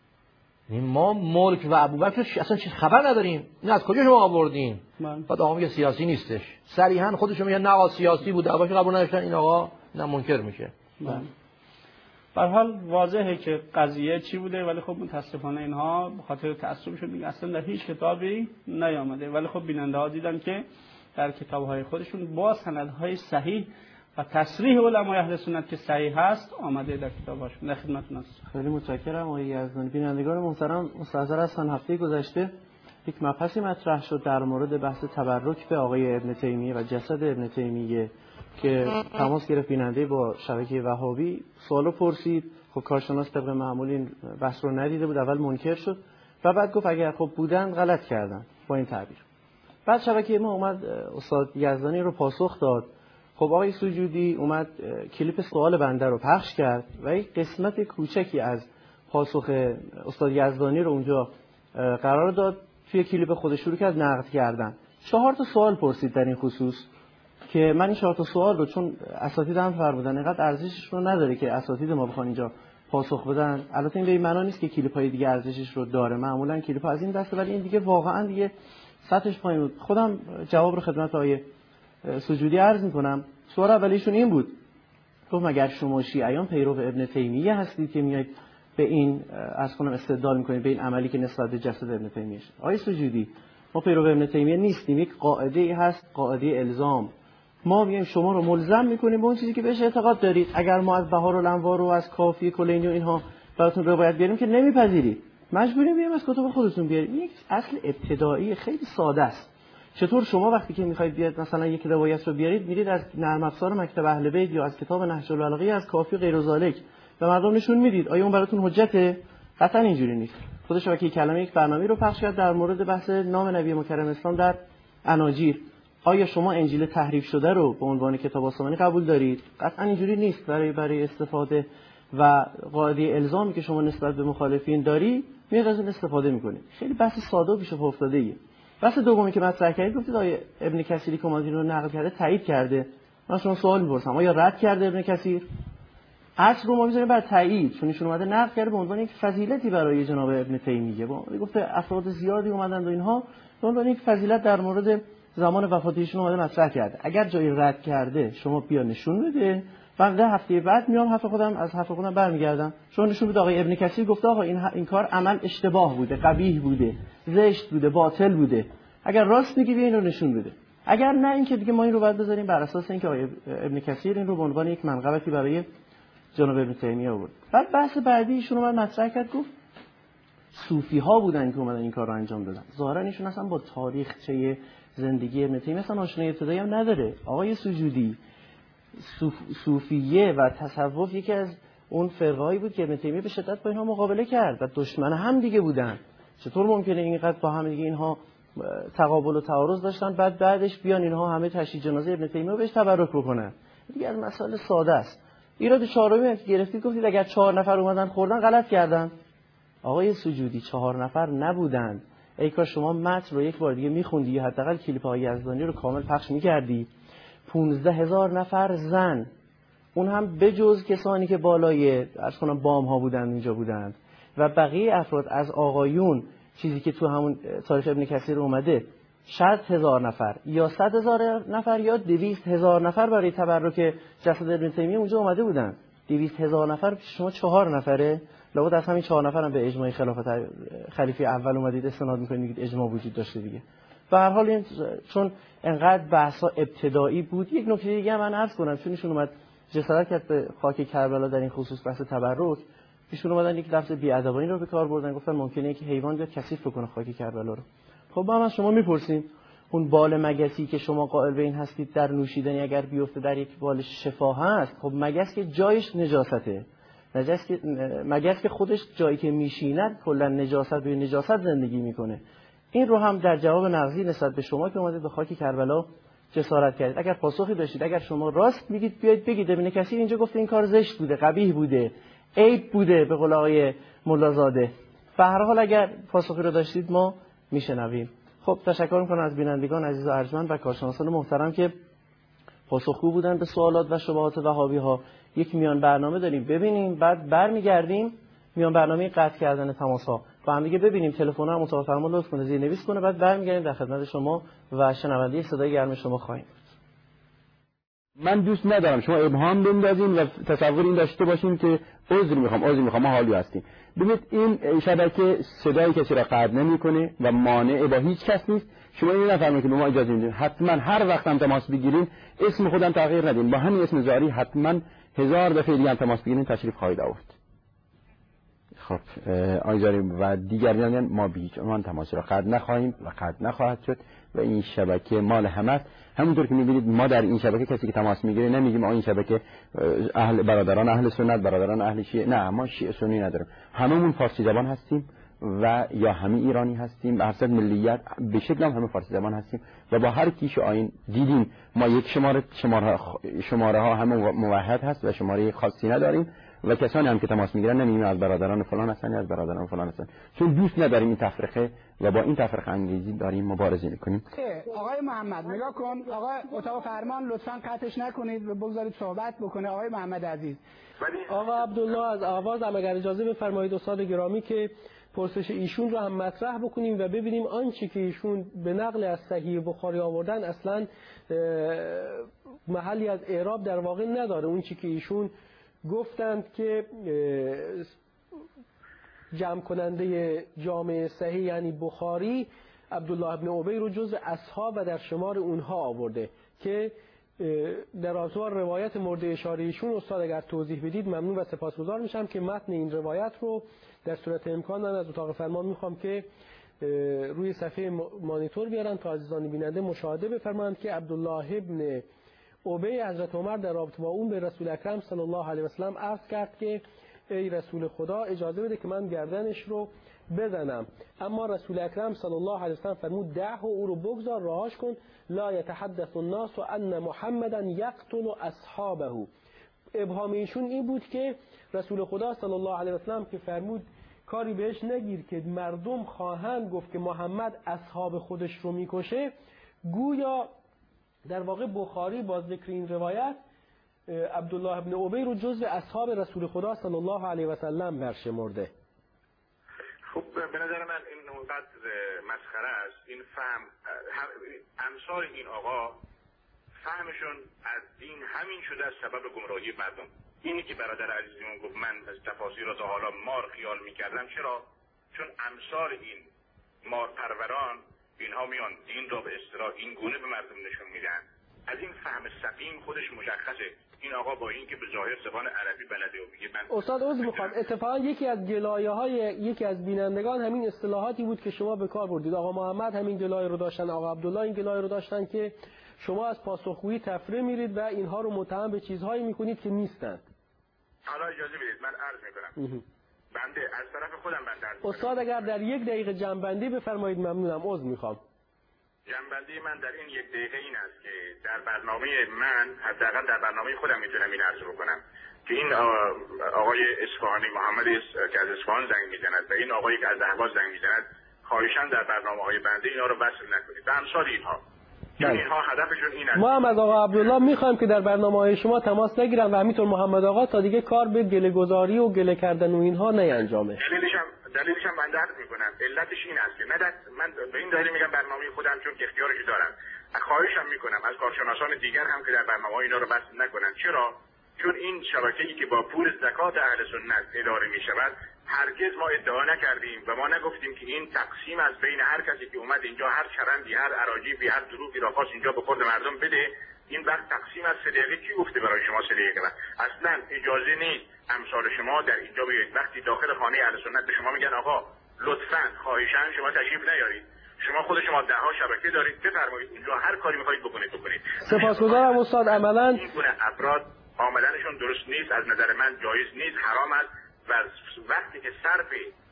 ما ملک و ابوبکر اصلا چیز خبر نداریم، این از کجا شما آوردین؟ بعد آقا میگه سیاسی نیستش، صریحا خودشون میگن نه آقا سیاسی بود، ابوبکر قبول نداشتن، این آقا نه منکر میشه. بله به هر حال واضحه که قضیه چی بوده، ولی خب متاسفانه اینها به خاطر تعصبشون دیگه اصلا در هیچ کتابی نیامده. ولی خب بیننده ها دیدن که در کتاب‌های خودشون با سندهای صحیح و تصریح علمای اهل سنت که صحیح هست آمده در کتاباشون. در خدمتتون هستم. خیلی متشکرم آقای یزدانی. بینندگان محترم مستحضر هستن هفته گذشته یک مبحثی مطرح شد در مورد بحث تبرک به آقای ابن تیمیه و جسد ابن تیمیه که تماس گرفت بیننده با شبکه وهابی، سوالو پرسید. خب کارشناس طبق معمول این بحث رو ندیده بود، اول منکر شد و بعد گفت اگر خب بودن غلط کردن با این تعبیر. بعد شبکه ما اومد استاد یزدانی رو پاسخ داد. خب آقای سجودی اومد کلیپ سوال بنده رو پخش کرد و یک قسمت کوچکی از پاسخ استاد یزدانی رو اونجا قرار داد، توی کلیپ خودش شروع کرد نقد کردن. چهار تا سوال پرسید در این خصوص که من این چهار تا سوال رو چون اساتید هم فرمودن اینقدر ارزشش رو نداره که اساتید ما بخوان اینجا پاسخ بدن. البته این به این معنی نیست که کلیپ‌های دیگه ارزشش رو داره، معمولا کلیپ‌ها از این دسته، ولی این دیگه واقعا دیگه سطحش پایین بود. خودم جواب رو خدمت آقای سجودی عرض می‌کنم. سوال اولیشون این بود، گفت مگر شما شیعیان پیرو ابن تیمیه هستید که میایید به این از کنم استدلال می‌کنید به این عملی که نسبت به جسد ابن تیمیه شد؟ آقای سجودی ما پیرو ابن تیمیه نیستیم، یک قاعده هست، قاعده الزام. ما میایم شما رو ملزم می‌کنیم به اون چیزی که بهش اعتقاد دارید. اگر ما از بهار الانوار و از کافی کلینی و اینها براتون روایت بیاریم که نمیپذیرید، مجبوریم بیایم از کتب خودتون بیاریم. یک اصل ابتدایی خیلی ساده است. چطور شما وقتی که میخواید بیاد مثلا یک روایت رو بیارید، میرید از نرم افزار مکتب اهل بیت یا از کتاب نهج البلاغه از کافی غیر ذالک به مردم نشون میدید، آیا اون براتون حجته؟ قطعا اینجوری نیست. خود شبکه کلمه یک برنامه رو پخش کرد در مورد بحث نام نبی مکرم اسلام در اناجیل. آیا شما انجیل تحریف شده رو به عنوان کتاب آسمانی قبول دارید؟ قطعا اینجوری نیست. برای برای استفاده و قاعده الزامی که شما نسبت به مخالفین داری میاد از اون استفاده میکنید. خیلی بحث ساده و پیش پا افتاده‌ایه. بحث دومی که مطرح کردید گفتید آیه ابن کثیری که اومد رو نقل کرده تایید کرده. من شما سوال می‌پرسم آیا رد کرده ابن کثیر؟ اصل رو ما می‌ذاریم بر تایید، چون ایشون اومده نقل کرده به عنوان یک فضیلتی برای جناب ابن تیمیه. با گفته افراد زیادی اومدن و اینها به عنوان یک فضیلت در مورد زمان وفات ایشون اومده مطرح کرده. اگر جایی رد کرده شما بیا نشون بده، بعد هفته بعد میام حرف خودم از حرف خودم برمیگردم. شما نشون بده آقای ابن کثیر گفته آقا این این کار عمل اشتباه بوده، قبیح بوده، زشت بوده، باطل بوده. اگر راست میگی بیا اینو نشون بده، اگر نه این که دیگه ما این رو باید بذاریم بر اساس اینکه آیه ابن کثیر این رو به عنوان یک منقبتی برای جناب ابن تیمیه آورد. بعد بحث بعدی ایشون اومد مطرح کرد، گفت صوفی ها بودن که اومدن این کار رو انجام دادن. ظاهرا ایشون اصلا با تاریخچه زندگی ابن تیمیه اصلا آشنایی ابتدایی هم نداره. آقای سجودی، صوف... صوفیه و تصوف یکی از اون فرقه‌ای بود که ابن تیمیه به شدت با اینها مقابله کرد و دشمن هم دیگه بودن. چطور ممکنه اینقدر با هم دیگه اینها تقابل و تعارض داشتن، بعد بعدش بیان اینها همه تشییع جنازه ابن تیمیه رو بهش تبرک بکنن؟ دیگه از مسائل ساده است. ایراد چهارمی که گرفتید گفتید اگر چهار نفر اومدن خوردن غلط کردن. آقای سجودی چهار نفر نبودند. ای کاش شما متن رو یک بار دیگه میخوندی یا حداقل کلیپ های یزدانی رو کامل پخش میکردی. پونزده هزار نفر زن، اون هم بجز کسانی که بالای عرض کنم بام ها بودند اینجا بودند و بقیه افراد از آقایون، چیزی که تو همون تاریخ ابن کثیر اومده شصت هزار نفر یا صد هزار نفر یا دویست هزار نفر برای تبرک جسد ابن تیمیه اونجا اومده بودن. دویست هزار نفر شما چهار نفره، لابد از همین چهار نفر هم به اجماع خلافت خلیفه اول اومدید استناد میکنید میگید اجماع وجود داشته دیگه. به هر حال این چون انقدر بحثا ابتدایی بود، یک نکته دیگه من عرض کنم، چون ایشون اومد جسارت کرد به خاک کربلا در این خصوص بحث تبرک، ایشون اومدن یک لفظ بی‌ادبانه رو به کار بردن، گفتن ممکنه که حیوان بیاد کثیف بکنه خاک کربلا رو. خب ما هم از شما میپرسیم اون بال مگسی که شما قائل به این هستید در نوشیدنی اگر بیفته در یک بال شفا هست، خب مگس که جایش نجاسته، نجس که مگس که خودش جایی که میشیند کلا نجاست به نجاست زندگی میکنه. این رو هم در جواب نقضی نسبت به شما که اومدید به خاک کربلا جسارت کردید. اگر پاسخی داشتید، اگر شما راست میگید بیاید بگید. ابن کثیر اینجا گفته این کار زشت بوده، قبیح بوده، عیب بوده به قول آقای ملازاده. به هر حال اگر پاسخی رو داشتید ما میشنویم. خب تشکر میکنم از بینندگان عزیز و ارجمند و کارشناسان محترم که پاسخگو بودن به سوالات و شبهات وهابی ها. یک میان برنامه داریم ببینیم، بعد برمیگردیم میان برنامه قطع کردن تماس ها با هم دیگه ببینیم. تلفن ها متوفر فرما لطف کنه زیرنویس کنه، بعد برمیگردیم در خدمت شما و شنونده صدای گرم شما خواهیم. من دوست ندارم شما ابهام بندازین و تصور این داشته باشین که عذر میخوام عذر میخوام ما حالی هستیم. ببینید این شبکه صدای کسی را قطع نمیکنه و مانع با هیچ کس نیست. شما این نفرمایید که به ما اجازه میدین حتما هر وقت هم تماس بگیرین اسم خودم تغییر ندین، با همین اسم زاری حتما هزار دفعه دیگه هم تماس بگیرین تشریف خواهید آورد. خب آیزاری و دیگران ما بیچ من تماس را قطع نخواهیم و قطع نخواهد شد و این شبکه مال همه است. همونطور که می‌بینید ما در این شبکه کسی که تماس میگیره نمیگیم آ این شبکه اهل برادران اهل سنت برادران اهل شیعه، نه ما شیعه سنی نداریم، هممون فارسی زبان هستیم و یا همه ایرانی هستیم، به حسب ملیت به شکل هم همه فارسی زبان هستیم و با هر کیش آیین دیدیم ما یک شماره شماره شماره ها همه موحد هست و شماره خاصی نداریم و کسانی هم که تماس میگیرن نمیگیم از برادران فلان هستن یا از برادران فلان هستن، چون دوست نداریم این تفرقه و با این تفرقه انگیزی داریم مبارزه میکنیم. آقای محمد نگاه کن، آقا اتاق فرمان لطفاً قطعش نکنید و بگذارید صحبت بکنه. آقای محمد عزیز. آقا عبدالله از آواز هم اگر اجازه بفرمایید استاد گرامی که پرسش ایشون رو هم مطرح بکنیم و ببینیم آنچه که ایشون به نقل از صحیح بخاری آوردن اصلا محلی از اعراب در واقع نداره. اون چی که ایشون گفتند که جمع کننده جامع صحیح یعنی بخاری عبدالله ابن ابی رو جز اصحاب و در شمار اونها آورده که در رابطه با روایت مورد اشاره ایشون استاد اگر توضیح بدید ممنون و سپاسگزار میشم که متن این روایت رو در صورت امکان من از اتاق فرمان میخوام که روی صفحه مانیتور بیارن تا عزیزان بیننده مشاهده بفرمایند که عبدالله ابن ابی حضرت عمر در رابطه با اون به رسول اکرم صلی الله علیه و سلم عرض کرد که ای رسول خدا اجازه بده که من گردنش رو بزنم، اما رسول اکرم صلی الله علیه و سلم فرمود ده و او رو بگذار رهاش کن، لا یتحدث الناس ان محمدا یقتل اصحابه. ابهام ایشون این بود که رسول خدا صلی الله علیه و سلم که فرمود کاری بهش نگیر که مردم خواهند گفت که محمد اصحاب خودش رو میکشه، گویا در واقع بخاری با ذکر این روایت عبدالله ابن ابی رو جزو اصحاب رسول خدا صلی الله علیه و سلم برشمرده. خب به نظر من این اونقدر مسخره است. این فهم امثال این آقا فهمشون از دین همین شده از سبب گمراهی مردم. اینی که برادر عزیزمون گفت من از تفاسیر تا حالا مار خیال میکردم، چرا؟ چون امثال این مار پروران اینها میان دین را به اصطلاح این گونه به مردم نشون میدن. از این فهم سقیم خودش مشخصه این آقا با این که به ظاهر زبان عربی بلده و میگه من استاد عذر میخوام، اتفاقا یکی از گلایه‌های یکی از بینندگان همین اصطلاحاتی بود که شما به کار بردید. آقا محمد همین گلایه رو داشتن، آقا عبدالله این گلایه رو داشتن که شما از پاسخگویی تفره میرید و اینها رو متهم به چیزهایی میکنید که نیستند. حالا اجازه بدید من عرض میکنم. بنده از طرف خودم بنده عرض استاد اگر در یک دقیقه جنبندی بفرمایید ممنونم. عذر میخوام. جنبندی من در این یک دقیقه این است که در برنامه من حداقل در برنامه خودم میتونم این عرض بکنم که این آقای اصفهانی محمد که از اصفهان زنگ میزند و این آقایی که از اهواز زنگ میزند خواهشاً در برنامه‌های بنده اینا رو وصل نکنید و امثال اینها. یعنی اینها هدفشون این است. ما هم از آقا عبدالله میخوایم که در برنامه‌های شما تماس نگیرن و همینطور محمد آقا تا دیگه کار به گله گذاری و گله کردن و اینها نینجامه. دلیلش هم دلیلش هم بنده عرض میکنم. علتش این است که نه من به این دلیل میگم برنامه خودم چون که اختیارش دارم. خواهشم میکنم از کارشناسان دیگر هم که در برنامه‌ها اینا رو بس نکنن. چرا؟ چون این شبکه‌ای که با پول زکات اهل سنت اداره میشود هرگز ما ادعا نکردیم و ما نگفتیم که این تقسیم از بین هر کسی که اومد اینجا هر چرندی هر عراجیفی هر دروغی را خواست اینجا به خود مردم بده این وقت تقسیم از صدقه کی گفته برای شما صدقه کنه؟ اصلا اجازه نیست امثال شما در اینجا بیاید وقتی داخل خانه اهل سنت به شما میگن آقا لطفاً خواهشاً شما تشریف نیارید، شما خود شما ده ها شبکه دارید بفرمایید اینجا هر کاری میخواید بکنید بکنید. سپاسگزارم استاد. عملاً این گونه افراد عاملانشون درست نیست، از نظر من جایز نیست، حرام است و وقتی که صرف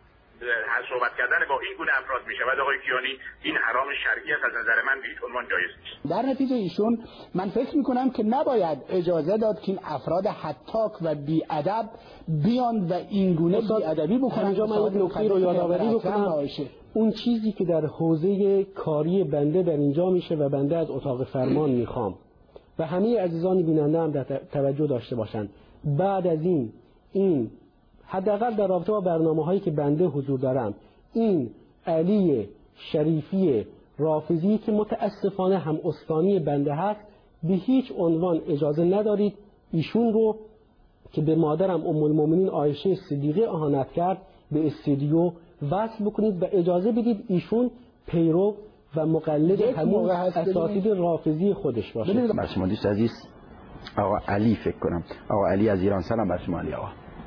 صحبت کردن با این گونه افراد می شود آقای کیانی این حرام شرعی است، از نظر من به هیچ عنوان جایز نیست. در نتیجه ایشون من فکر می کنم که نباید اجازه داد که این افراد حتاک و بی‌ادب بیان و این گونه بی‌ادبی بکنن. اینجا من یک نکته رو یادآوری بکنم. اون چیزی که در حوزه کاری بنده در اینجا میشه و بنده از اتاق فرمان میخوام و همه عزیزان بیننده هم در توجه داشته باشند، بعد از این این حداقل در رابطه با برنامه‌هایی که بنده حضور دارم این علی شریفی رافضی که متاسفانه هم استانی بنده هست به هیچ عنوان اجازه ندارید ایشون رو که به مادرم ام المؤمنین عایشه صدیقه اهانت کرد به استودیو وصل بکنید و اجازه بدید ایشون پیرو و مقلد همون اساتید رافضی خودش باشه. بر شما دوست عزیز آقا علی فکر کنم آقا علی از ایران. سلام بر شما علی آقا.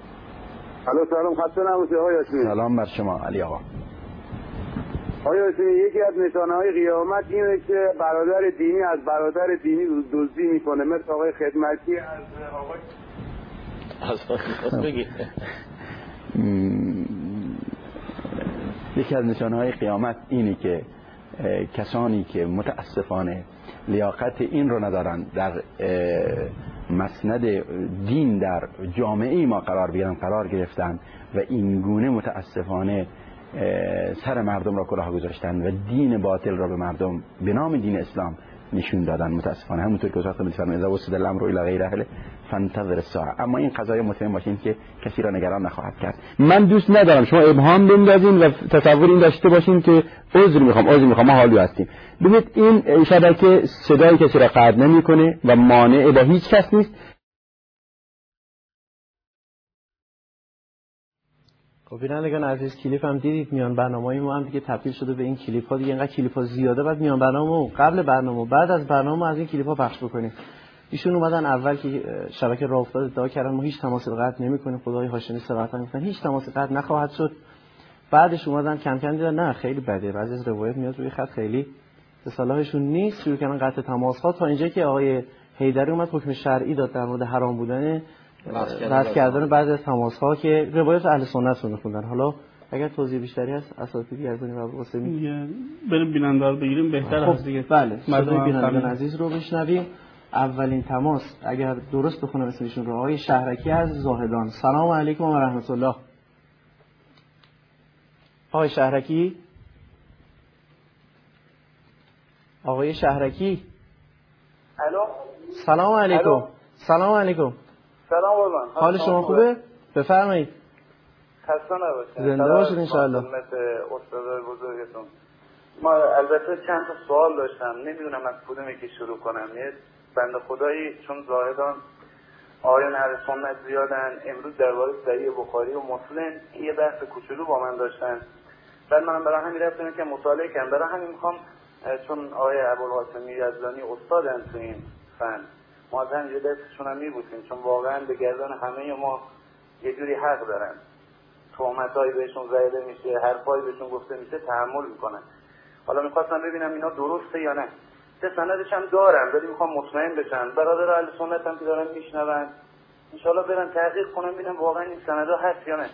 الو سلام، خسته نباشید آقای هاشمی. سلام بر شما علی آقا. آقای هاشمی یکی از نشانه‌های قیامت اینه که برادر دینی از برادر دینی دزدی میکنه مثل آقای خدمتی از آقای بگید. یکی از نشانه‌های قیامت اینه که کسانی که متاسفانه لیاقت این رو ندارن در مسند دین در جامعه ما قرار بگیرن قرار گرفتن و این گونه متاسفانه سر مردم را کلاه گذاشتن و دین باطل را به مردم به نام دین اسلام نشون دادن. متاسفانه همونطور که وزارت می‌فرمایید اذا وسد الامر الى غیر اهله فانتظر الساعه. اما این قضایا مطمئن باشین که کسی را نگران نخواهد کرد. من دوست ندارم شما ابهام بندازین و تصور این داشته باشین که عذر میخوام عذر میخوام ما حالی هستیم. ببینید این شبکه صدای کسی را قطع نمیکنه و مانع با هیچ کس نیست. خب بینندگان عزیز کلیپ هم دیدید میان برنامه‌های ما هم دیگه تبدیل شده به این کلیپ ها دیگه. اینقدر کلیپ ها زیاده بعد میان برنامه و قبل برنامه و بعد از برنامه از این کلیپ ها پخش بکنیم. ایشون اومدن اول که شبکه راه افتاد ادعا کردن ما هیچ تماسی رو قطع نمی‌کنیم، خدای هاشمی صراحتا گفتن هیچ تماسی قطع نخواهد شد. بعدش اومدن کم کم دیدن نه خیلی بده، بعضی از روایت میاد روی خط خیلی به صلاحشون نیست، شروع کردن قطع تماس ها تا اینجا که آقای حیدری اومد حکم شرعی داد در مورد حرام بودن رد کردن بعضی از تماس ها که روایت اهل سنت رو می‌خوندن. حالا اگر توضیح بیشتری هست اساتیدی از این ابو قاسمی بریم بیننده رو بگیریم بهتر خب هست دیگه. بله صدای بینندگان عزیز رو بشنویم. اولین تماس اگر درست بخونم اسمشون رو آقای شهرکی از زاهدان. سلام علیکم و رحمت الله. آقای شهرکی آقای شهرکی الو سلام علیکم. الو. سلام علیکم. سلام قربان. حال شما خوبه؟ بفرمایید. خسته نباشید. زنده باشید ان شاء الله. مثل استادای بزرگتون. ما البته چند تا سوال داشتم، نمیدونم از کدومی که شروع کنم. یه بنده خدایی چون زاهدان آیان اهل سنت زیادن، امروز درباره صحیح بخاری و مسلم یه بحث کوچولو با من داشتن بعد منم برای همین رفتم که مطالعه کردم. برای همین میخوام چون آقای ابوالقاسمی یزدانی استادن تو این فن، ما از همینجا دستشون هم میبوسیم، چون واقعا به گردن همه ما یه جوری حق دارن. تهمتایی بهشون زایده میشه، حرفایی بهشون گفته میشه، تحمل میکنن. حالا میخواستم ببینم اینا درسته یا نه. سه سندش هم دارم ولی میخوام مطمئن بشن. برادر اهل سنت هم که دارن میشنون انشالله برن تحقیق کنن ببینم واقعا این سندا هست یا نه.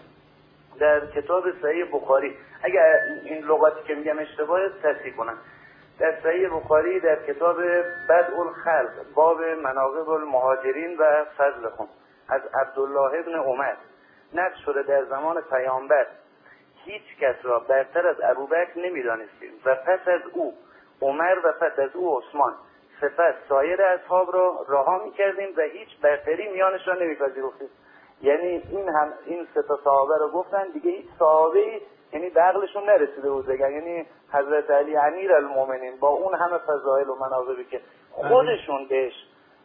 در کتاب صحیح بخاری، اگر این لغاتی که میگم اشتباهه تصحیح کنن، در صحیح بخاری در کتاب بدء الخلق باب مناقب المهاجرین و فضلهم از عبدالله ابن عمر نقل شده در زمان پیامبر هیچ کس را برتر از ابوبکر نمیدانستیم و پس از او عمر و پس از او عثمان، سپس سایر اصحاب را رها میکردیم و هیچ برتری میانشان نمیپذیرفتیم. یعنی این هم این سه تا صحابه رو گفتن، دیگه هیچ صحابه‌ای یعنی به عقلشون نرسیده بود بگن یعنی حضرت علی امیر المؤمنین با اون همه فضایل و مناقبی که خودشون بهش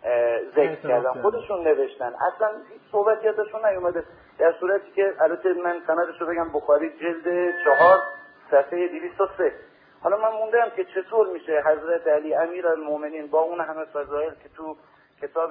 ذکر کردن، خودشون نوشتن، اصلا هیچ صحبتی ازشون نیومده. در صورتی که البته من سندش رو بگم بخاری جلد چهار صفحه دویست و سه. حالا من موندم که چطور میشه حضرت علی امیر المؤمنین با اون همه فضایل که تو کتاب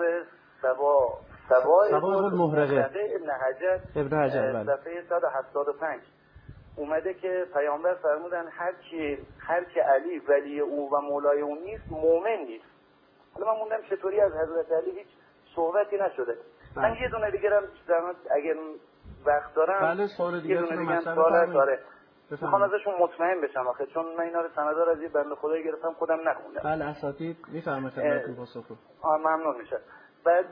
سبا سبای المحرقه ابن حجر ابن حجر صفحه صد و هفتاد و پنج اومده که پیامبر فرمودن هر کی هر کی علی ولی او و مولای او نیست مؤمن نیست. حالا من موندم چطوری از حضرت علی هیچ صحبتی نشده. من یه دونه دیگه هم اگر وقت دارم بله سوال دیگه یه دونه دیگه هم سوال داره. میخوام ازشون مطمئن بشم آخه چون من اینا رو سندا رو از یه بنده خدایی گرفتم خودم نخوندم. بله اساتید میفهمه خدمتتون پاسخ رو. آ ممنون میشه. بعد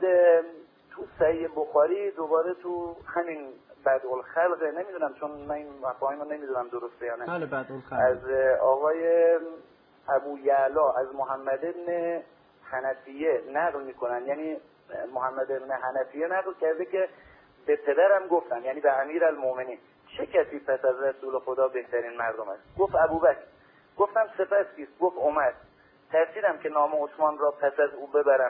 تو صحیح بخاری دوباره تو همین بدء الخلق نمیدونم چون من این مفاهیم رو نمیدونم درسته یا نه. بله بدء الخلق از آقای ابو یعلا از محمد ابن حنفیه نقل میکنن، یعنی محمد ابن حنفیه نقل کرده که به پدرم گفتم یعنی به امیر المؤمنین چه کسی پس از رسول خدا بهترین مردم است؟ گفت ابوبکر. گفتم سپس کیست؟ گفت عمر. ترسیدم که نام عثمان را پس از او ببرم،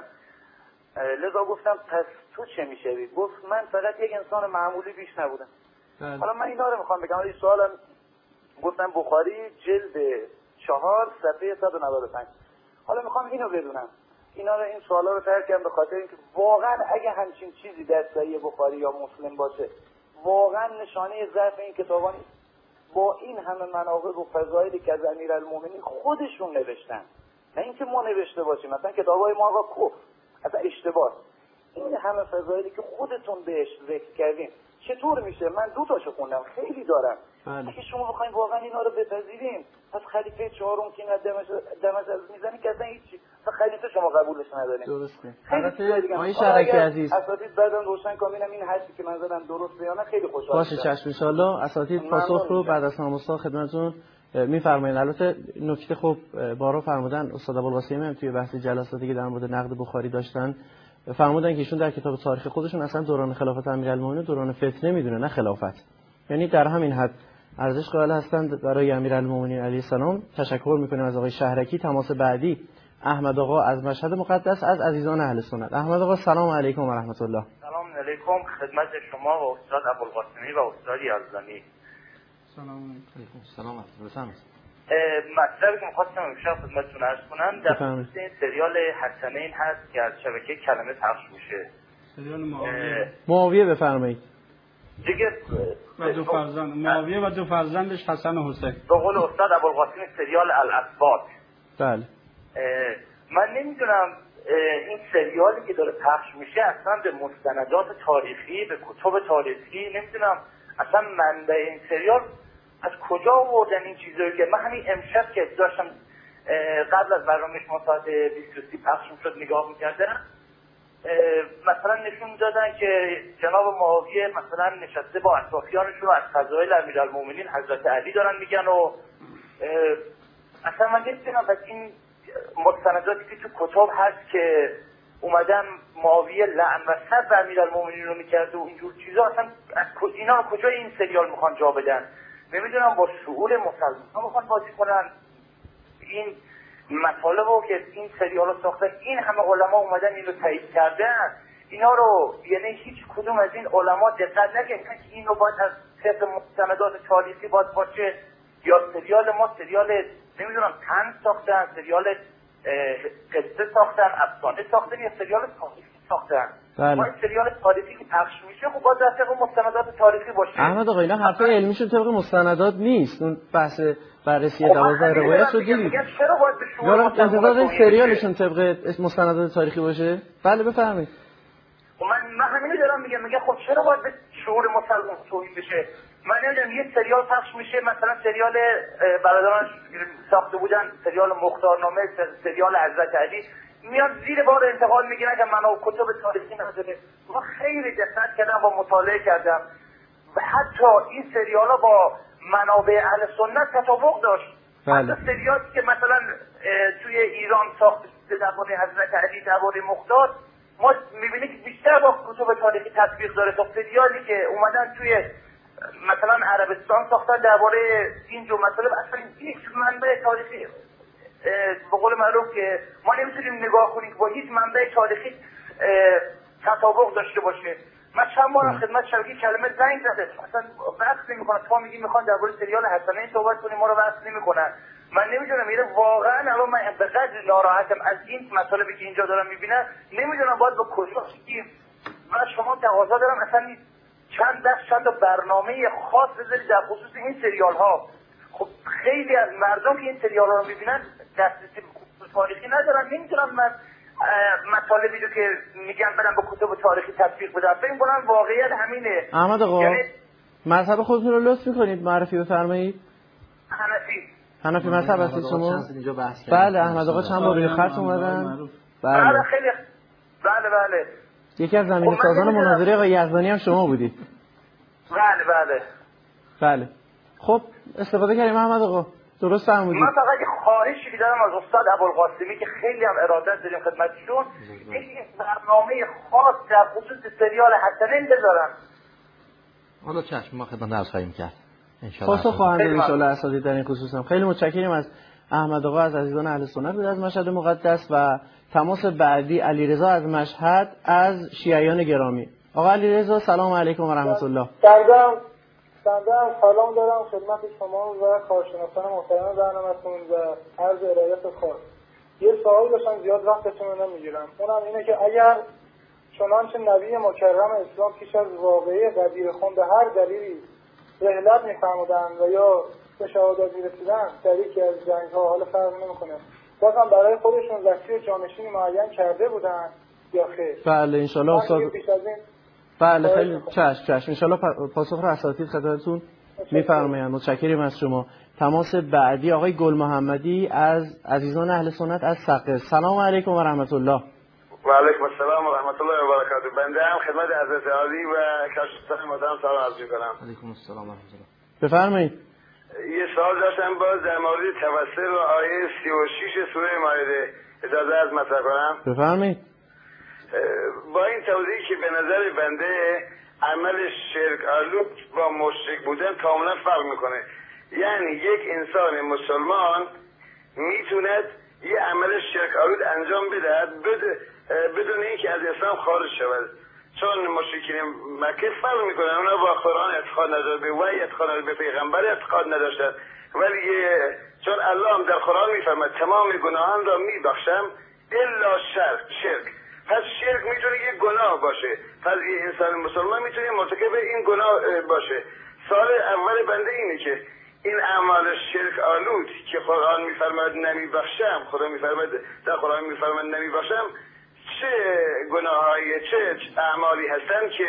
لذا گفتم پس تو چه میشوی؟ گفت من فقط یک انسان معمولی بیش نبودم. بله. حالا من اینا رو میخوام بگم. این سوالم گفتم بخاری جلد چهار صفحه صد و نود و پنج. حالا میخوام اینو بدونم، اینا رو این سوالا رو ترکم به خاطر اینکه واقعا اگه همچین چیزی در صحیح بخاری یا مسلم باشه واقعا نشانه ضعف این کتابا نیست. با این همه مناقب و فضایلی که از امیرالمومنین خودشون نوشتن، نه اینکه ما نوشته باشیم، مثلا کتابای ما آقا کفر اصلا اشتباه. این همه فضایلی که خودتون بهش ذکر کردین چطور میشه؟ من دو تاشو خوندم خیلی دارم. بله. اگه شما بخواید واقعا اینا رو بپذیریم پس خلیفه چهارم که اینا دمش دمش از میزنی که اصلا هیچ خلیفه شما قبولش ندارین. درسته. البته آقای شرکی عزیز اساتید بعداً روشن کنم این حرفی که من زدم درست یا نه خیلی خوشحال باشه چشم ان شاء الله. اساتید پاسخ رو بعد از نامستا خدمتتون میفرمایید. البته نکته خوب بارا فرمودن استاد ابوالقاسمی هم توی بحث جلساتی که در مورد نقد بخاری داشتن فرمودن که ایشون در کتاب تاریخ خودشون اصلا دوران خلافت امیرالمومنین دوران فتنه میدونه نه خلافت، یعنی در همین حد ارزش قائل هستند برای امیرالمومنین علیه السلام. تشکر میکنیم از آقای شهرکی. تماس بعدی احمد آقا از مشهد مقدس از عزیزان اهل سنت. احمد آقا سلام علیکم و رحمت الله. سلام علیکم خدمت شما و استاد ابوالقاسمی و استاد یزدانی. سلام علیکم. سلام علیکم. مطلبی که می‌خواستم امشب خدمتتون عرض کنم در خصوص سریال حسنین هست که از شبکه کلمه پخش میشه. سریال معاویه. معاویه بفرمایید. دیگه و دو فرزند معاویه و دو فرزندش حسن و حسین. به قول استاد ابوالقاسمی سریال الاسباط. بله. من نمیدونم این سریالی که داره پخش میشه اصلا به مستندات تاریخی به کتب تاریخی نمیدونم اصلا منبع این سریال از کجا آوردن این چیزایی که من همین امشب که داشتم قبل از برنامه شما ساعت بیست و سه پخش میشد نگاه میکردم مثلا نشون دادن که جناب معاویه مثلا نشسته با اطرافیانش رو از فضایل امیرالمومنین حضرت علی دارن میگن و اصلا من نمیدونم پس این مستنداتی که تو کتاب هست که اومدن معاویه لعن و سب امیرالمومنین رو میکرده و اینجور چیزا اصلا از اینا کجا این سریال میخوان جا بدن؟ نمیدونم با شعور مسلمان میخوان بازی کنن این مطالب رو که این سریال رو ساختن. این همه علما اومدن اینو تایید کردن اینا رو، یعنی هیچ کدوم از این علما دقت نکردن که اینو باید از طبق مستندات تاریخی باید باشه یا سریال ما سریال نمیدونم طنز ساختن، سریال قصه ساختن، افسانه ساختن، یا سریال تاریخی ساختن. بله. ما این سریال تاریخی که پخش میشه خب باید در طبق مستندات تاریخی باشه. احمد آقا اینا حرف علمیشون طبق مستندات نیست. اون بحث بررسی دوازده روایت رو دیدید. چرا باید به شما انتظار این سریالشون طبق مستندات تاریخی باشه؟ بله بفرمایید. خب من من همین دارم میگم، میگه خب چرا باید به شعور مسلمان توهین بشه؟ من نمیدونم یه سریال پخش میشه، مثلا سریال برادران ساخته بودن سریال مختارنامه، سریال حضرت علی، میاد زیر بار انتقاد میگیرن که منو کتب تاریخی نداره. ما خیلی دقت کردم و مطالعه کردم و حتی این سریال ها با منابع اهل سنت تطابق داشت. بله. حتی سریالی که مثلا توی ایران ساخته شده درباره حضرت علی، درباره مختار، ما میبینیم که بیشتر با کتب تاریخی تطبیق داره تا سریالی که اومدن توی مثلا عربستان ساختن درباره این جو مسئله. اصلا هیچ منبع تاریخی به قول معروف که ما نمیتونیم نگاه کنیم که با هیچ منبع تاریخی تطابق داشته باشه. من چند بار خدمت شبکه کلمه زنگ زده، مثلا بحث نمی‌کنن، تا میگیم میخوان درباره سریال حسنین صحبت کنیم ما رو بحث نمی‌کنن. من نمیدونم میره واقعا الان من به قدر ناراحتم از این مطالبی که اینجا دارم میبینم، نمیدونم باید با کجا بگیم. من شما تقاضا دارم اصلا چند دست چند تا برنامه خاص بذارید در خصوص این سریال ها. خب خیلی از مردم که این سریال ها رو میبینن دسترسی به تاریخی ندارن، نمیدونم من مطالبی رو که میگن برن با کتب تاریخی تطبیق بدن. فکر می‌کنم واقعیت همینه. احمد آقا یعنی مذهب خودتون رو لطف می‌کنید معرفی بفرمایید. حنفی. حنفی مذهب هستید شما؟ بله احمد آقا چند بار روی خط اومدن. بله. بله خیلی بله بله. یکی از زمین سازان مناظره آقای یزدانی هم شما بودید. بله بله. بله. خب استفاده کردیم احمد آقا. درست فرمودید. من فقط یه خواهشی که دارم از استاد ابوالقاسمی که خیلی هم ارادت داریم خدمتشون، یک برنامه خاص در خصوص سریال حسنین بذارن. حالا چشم ما خدمت عرض خواهیم کرد. پاسخ خواهند داد ان شاء الله اساتید در این خصوص هم. خیلی متشکریم از احمد آقا، از عزیزان اهل سنت بود از مشهد مقدس، و تماس بعدی علیرضا از مشهد از شیعیان گرامی. آقا علیرضا سلام علیکم و رحمت الله. سلام سلام سلام دارم خدمت شما و کارشناسان محترم برنامه‌تون و عرض ارادت خاص. یه سوال داشتم زیاد وقتتون رو نمیگیرم. اونم اینه که اگر چنانچه نبی مکرم اسلام پیش از واقعه غدیر خون به هر دلیلی رحلت می‌فرمودن و یا به شهادت می‌رسیدن در یکی از جنگ‌ها، حالا فرق نمی‌کنه، بازم برای خودشون وسیع جانشینی معین کرده بودن یا خیر؟ بله ان شاء الله استاد. بله خیلی چشم چشم ان شاء الله پاسخ رو اساتید خدمتتون میفرمایند. متشکریم از شما. تماس بعدی آقای گل محمدی از عزیزان اهل سنت از سقه. سلام علیکم و رحمت الله. و علیکم السلام و رحمت الله و برکاته. بنده هم خدمت حضرت عالی و کشفتن محترم سلام عرض می‌کنم. علیکم السلام و رحمت الله. بفرمایید. یه سوال داشتم باز در مورد توسل و آیه سی و شش سوره مائده، اجازه از مطرح کنم؟ بفرمایید. با این توضیحی که به نظر بنده عمل شرک آلود با مشرک بودن کاملا فرق میکنه. یعنی یک انسان مسلمان میتوند یه عمل شرک آلود انجام بدهد بدون اینکه از اسلام خارج شود، چون مشرکین مکه فرق میکنن، اونا با قرآن اعتقاد نداشتن، به وحی اعتقاد نداشتن، به پیغمبر اعتقاد نداشتن، ولی چون الله هم در قرآن میفرماید تمام گناهان را میبخشم الا شرک شرک. پس شرک میتونه یه گناه باشه، پس یه انسان مسلمان میتونه مرتکب این گناه باشه. سال اول بنده اینه که این اعمال شرک آلود که قرآن میفرماید نمیبخشم، خدا میفرماید در قرآن میفرماید نمیبخشم، چه گناهایی چه اعمالی هستن که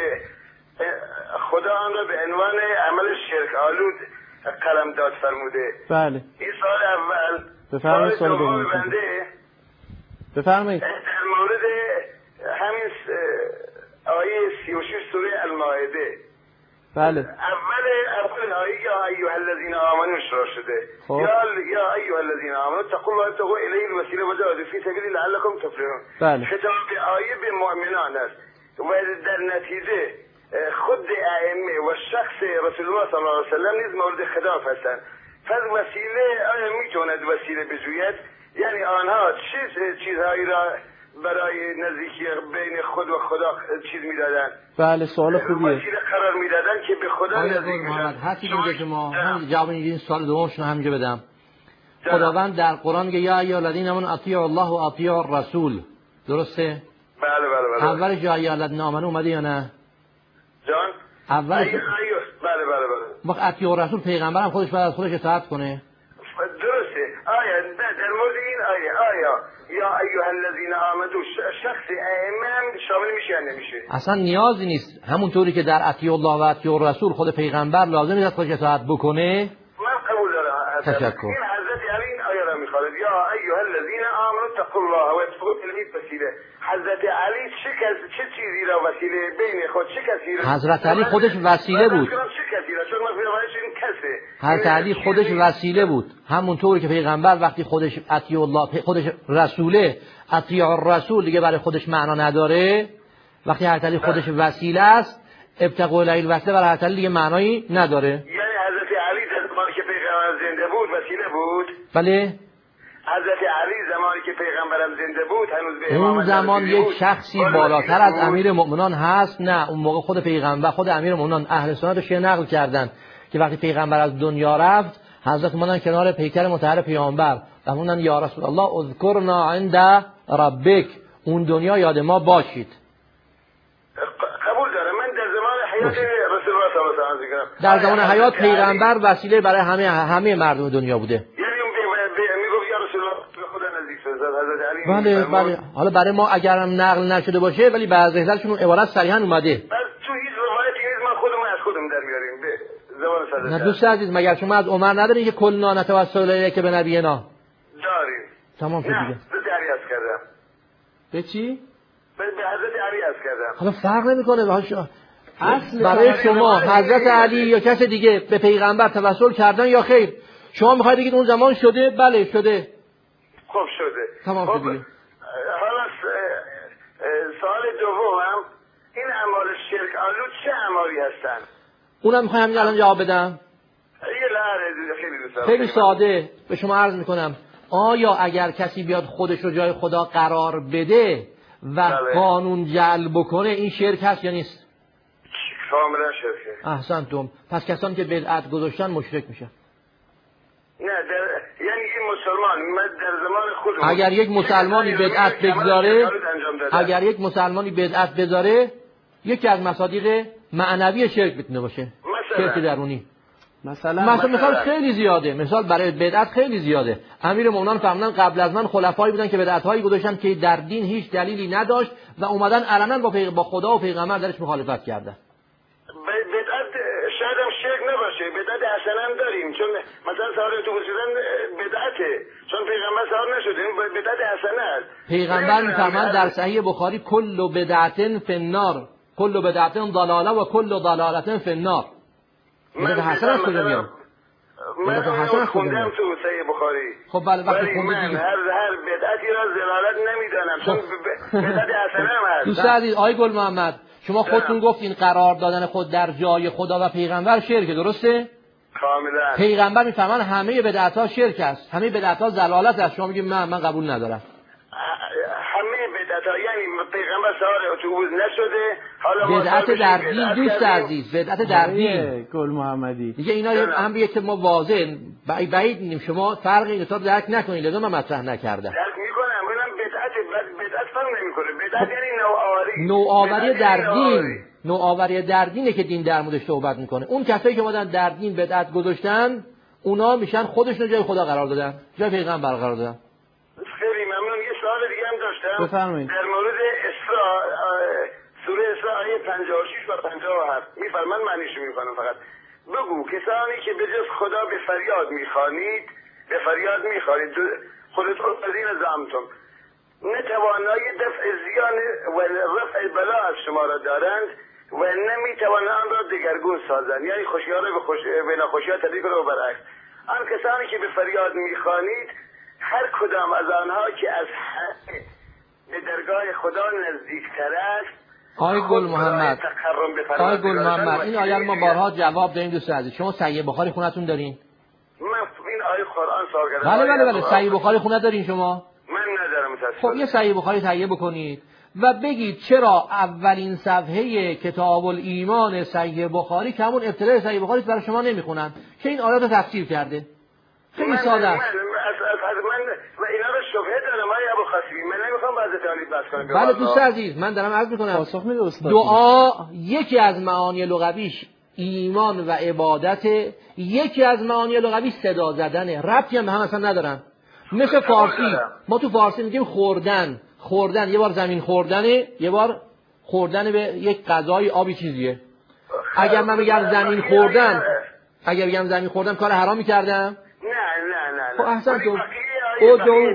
خدا آن را به عنوان عمل شرک آلود قلم داد فرموده؟ بله. این سال اول. بفرمایید. سال دوم بنده بفرمایید. در مورد همین آیه سی و شش سوره المائده. بله. اول اول آیه یا ایها الذین آمنوا شروع شده. خب. یا یا ایها الذین آمنوا اتقوا الله وابتغوا الیه الوسیله وجاهدوا فی سبیله لعلکم تفلحون. بله. خطاب به آیه به مؤمنان است و در نتیجه خود ائمه و شخص رسول الله صلی الله علیه و سلم نیز مورد خطاب هستند. پس وسیله آیا میتواند وسیله بجوید؟ یعنی آنها چه چیزهایی را برای نزدیکی بین خود و خدا چیز میدادن؟ بله سوال خوبیه. وسیله قرار میدادن که به خدا نزدیک محمد هستی اینجا که ما هم جواب این سوال دومش رو همینجا بدم. خداوند در قرآن میگه یا ایها الذین آمنوا اطیعوا الله و اطیعوا الرسول. درسته؟ بله بله بله. اول جا یا الذین آمنوا اومده یا نه؟ جان؟ اول بله بله بله. وقت اطیعوا الرسول پیغمبر هم خودش باید از خودش اطاعت کنه. درسته. آیا در مورد این آیه آیا یا ایها الذین آمنوا شخص ائمه هم شامل میشه یا نمیشه؟ اصلا نیازی نیست. همونطوری که در اطیع الله و اطیع الرسول خود پیغمبر لازم نیست خودش اطاعت بکنه. من قبول دارم. تشکر. این حضرت علی این آیه را میخواد یا ایها الذین آمنوا اتقوا الله و اتقوا الهی وسیله. حضرت علی چه کس چه چیزی را وسیله بین خود چه کسی را حضرت علی خودش وسیله بود. چه کسی را چون من این کسه حضرت علی خودش وسیله بود. همونطوری که پیغمبر وقتی خودش اطیع الله خودش رسوله اطیع الرسول دیگه برای خودش معنا نداره. وقتی حضرت علی خودش وسیله است ابتغوا الیه الوسیله برای حضرت علی دیگه معنایی نداره. یعنی حضرت علی زمانی که پیغمبر زنده بود وسیله بود. بله حضرت علی زمانی که پیغمبرم زنده بود هنوز به اون زمان یک شخصی بالاتر از امیر مؤمنان هست؟ نه، اون موقع خود پیغمبر خود امیر مؤمنان اهل سنت رو شیعه نقل کردن که وقتی پیغمبر از دنیا رفت حضرت اومدن کنار پیکر مطهر پیامبر و موندن یا رسول الله اذکرنا عند ربک، اون دنیا یاد ما باشید. قبول دارم. من در زمان حیات رسول الله صلی الله علیه و آله در زمان حیات پیغمبر وسیله برای همه همه مردم دنیا بوده. بله بله. حالا برای ما اگرم نقل نشده باشه ولی بعضی ازشون اون عبارت صریحا اومده. بس تو هیچ روایتی نیست من خودم از خودم در میاریم به زبان صدق. نه دوست عزیز مگر شما از عمر ندارین که کلنا نتوسل الیک که به نبینا داریم؟ تمام شد دیگه. به علی از کردم. به چی؟ به حضرت علی از کردم. حالا فرق نمیکنه باشه. اصل برای شما حضرت علی یا کس دیگه به پیغمبر توسل کردن یا خیر؟ شما میخواید بگید اون زمان شده؟ بله شده. خوب شده. تمام شد دیگه. حالا سوال دومم این اعمال شرک آلود چه اعمالی هستن؟ اونم میخوام همین الان جواب بدم. یه لحظه خیلی دوست خیلی ساده به شما عرض میکنم. آیا اگر کسی بیاد خودش رو جای خدا قرار بده و بله. قانون جعل بکنه این شرک هست یا نیست؟ کاملا شرکه. احسنتم. پس کسانی که بدعت گذاشتن مشرک میشن. نه در... یعنی این مسلمان من در زمان خودم اگر یک مسلمانی بدعت بگذاره اگر یک مسلمانی بدعت بذاره یکی از مصادیق معنوی شرک میتونه باشه. شرک درونی. مثلا مثلا مثال خیلی زیاده. مثال برای بدعت خیلی زیاده. امیر مومنان فرمودن قبل از من خلفایی بودن که بدعت‌هایی گذاشتن که در دین هیچ دلیلی نداشت و اومدن علنا با پیغ... با خدا و پیغمبر درش مخالفت کردن. بدعت شاید هم شرک نباشه. بدعت حسنه هم داریم چون مثلا سوار اتوبوس شدن بدعته چون پیغمبر سوار نشده این بدعت حسنه است. پیغمبر میفرماید در صحیح بخاری کل بدعت فی النار کل بدعت ضلاله و کل ضلالت فی النار. بدعت حسنه است کجا میاد؟ من خوندم تو صحیح بخاری. خب بله وقتی خوندید من هر هر بدعتی را ضلالت نمیدانم چون بدعت حسنه هم هست. دوست عزیز آقای گل محمد شما خودتون گفتین قرار دادن خود در جای خدا و پیغمبر شرک، درسته؟ کاملا. پیغمبر میفهمن همه بدعت‌ها شرک است، همه بدعت‌ها ضلالت است. شما میگید من من قبول ندارم. همه بدعت‌ها یعنی پیغمبر سوار اتوبوس نشده حالا ما بدعت در دین دوست عزیز بدعت در دین گل محمدی دیگه اینا امریه که ما واضح بعید نیستیم شما فرق این تا درک نکنید لازم من مطرح نکردم. درک میکنم منم بدعت بدعت فهم نمیکنه. بدعت یعنی نوآوری. نوآوری در دین نوآوری در دینه که دین در موردش صحبت میکنه. اون کسایی که اومدن در دین بدعت گذاشتن اونا میشن خودشون جای خدا قرار دادن، جای پیغمبر قرار دادن. خیلی ممنون. یه سوال دیگه هم داشتم. بفرمایید. در مورد اسراء سوره اسراء آیه پنجاه و شش و پنجاه و هفت میفرمان معنیش میکنم فقط بگو کسانی که به جز خدا به فریاد میخوانید به فریاد میخوانید خودتون الذین زعمتم نه توانایی دفع زیان و رفع بلا از شما را دارند و نمیتوانند آن را دگرگون سازند یعنی خوشی‌ها را به خوش به ناخوشی‌ها تبدیل کنند و برعکس. آن کسانی که به فریاد میخوانید هر کدام از آنها که از به درگاه خدا نزدیکتر است. آقای گل محمد آقای گل محمد این آیه ما بارها جواب دادیم دوست عزیز. شما صحیح بخاری خونتون دارین؟ من این آیه قرآن سوال کردم. بله بله بله صحیح بخاری خونه دارین شما؟ من ندارم متاسفانه. خب یه صحیح بخاری تهیه بکنید و بگید چرا اولین صفحه کتاب الایمان صحیح بخاری که همون ابتدای صحیح بخاری برای شما نمیخونن که این آیات رو تفسیر کرده. خیلی ساده است. من و اینا رو شبهه دارم آقای ابوالخصمی، من نمیخوام با حضرت علی بحث کنم. بله دوست عزیز، من دارم عرض میکنم پاسخ میده استاد. دعا یکی از معانی لغویش ایمان و عبادت، یکی از معانی لغویش صدا زدنه، ربطی هم به هم اصلا ندارن. مثل فارسی ما تو فارسی میگیم خوردن، خوردن یه بار زمین خوردنه، یه بار خوردن به یک غذای آبی چیزیه. اگر من بگم زمین خوردن، اگر بگم زمین خوردن کار حرامی کردم؟ نه نه نه. خب احسن تو او دو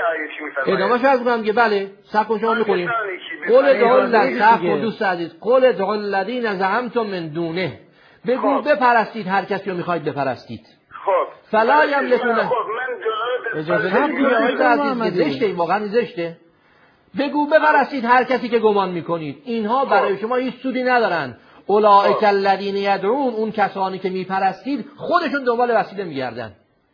ادامه شرط کنم که بله سب کن شما میخونیم قول دعا الذین سب کن دوست عزیز قول دعا الذین زعمتم من دونه، بگو بپرستید هر کسی رو میخواید بپرستید. خب فلا یملکون. خب من اجازه بدید دوست عزیز، زشته این واقعا زشته. بگو بپرستید هر کسی که گمان میکنید، اینها برای شما هیچ سودی ندارن. اولئک الذین یدعون، اون کسانی که میپرستید خودشون دنبال وسیله میگردن.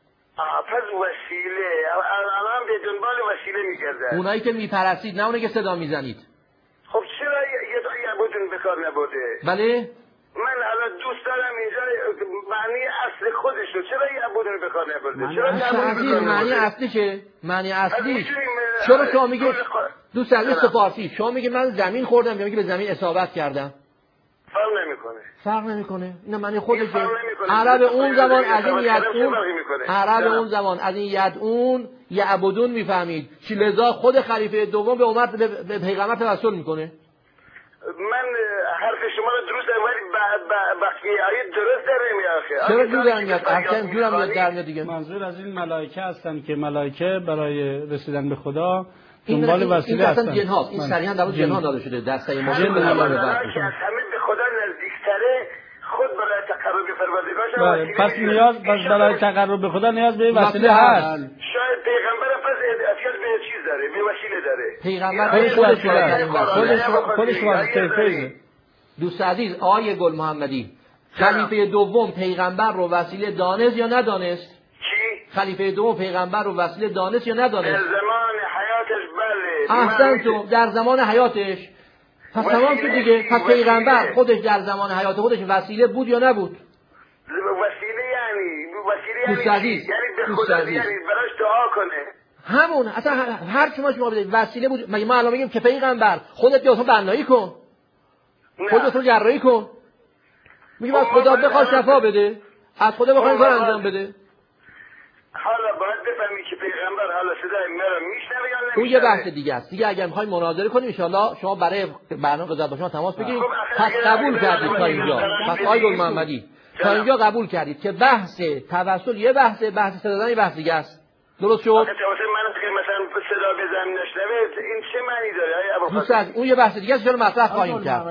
پس وسیله الان به دنبال وسیله میگردن. اونایی که میپرستید، نه اونایی که صدا میزنید. خب چرا یه یعبدون به کار نبوده؟ بله من الان دوست دارم اینجا معنی اصل خودشو چرا یعبدون به کار نبوده؟ چرا عزیز معنی اصلی چه؟ معنی اصلی چرا شما میگی دوست عزیز فارسی شما میگی من زمین خوردم یا میگی به زمین اصابت کردم؟ فرق نمیکنه. فرق نمیکنه. اینا معنی خودشه. عرب اون زمان از این یدعون، عرب اون زمان از این یدعون یعبدون میفهمید. چی لذا خود خلیفه دوم به عمر به پیغمبر توسل میکنه. من حرف شما رو درست دارم ولی وقتی آیه درست داره میاد. چرا جور در میاد؟ اصلا جورم میاد در میاد دیگه. منظور از این ملائکه هستن که ملائکه برای رسیدن به خدا دنبال وسیله هستن. این جن‌هاست. این صریحا در مورد جن‌ها داده شده. دسته ما جن الله که از همه به خدا نزدیکتره خود برای تقرب به پروردگارش. پس نیاز بس برای تقرب به خدا نیاز به وسیله هست. شاید پیغمبر پس احتیاج به چیز داره، به وسیله داره. پیغمبر خودش خودش خودش واسطه. دوست عزیز آیه گل محمدی، خلیفه دوم پیغمبر رو وسیله دانست یا ندانست؟ چی؟ خلیفه دوم پیغمبر رو وسیله دانست یا ندانست؟ در زمان حیاتش بله. احسن تو در زمان حیاتش. پس تمام شد دیگه. پس پیغمبر خودش در زمان حیات خودش وسیله بود یا نبود؟ وسیله یعنی وسیله دوست یعنی عزیز یعنی به خدا یعنی براش دعا کنه. همون اصلا هر چی ما شما بدید وسیله بود. مگه ما الان میگیم که پیغمبر خودت بیا بنایی کن، خودت رو جراحی کن، میگیم از خدا بخواد شفا بده، از خدا بخواد کار انجام بده. حالا باید بفهمی که پیغمبر حالا صدای مرا میشنوه یا نمیشنوه. اون یه بحث دیگه است. دیگه اگر میخوایم مناظره کنیم ان شاءالله شما برای برنامه قضاوت با شما تماس بگیرید. پس قبول کردید تا اینجا. پس آقای گل محمدی تا اینجا قبول کردید که بحث توسل یه بحث بحث صدا زدن یه بحث دیگه است. درست شد؟ توسل من که مثلا صدا بزنم نشنوه این چه معنی داره آیا ابوالفضل؟ اون یه بحث دیگه است که مطرح خواهیم کرد.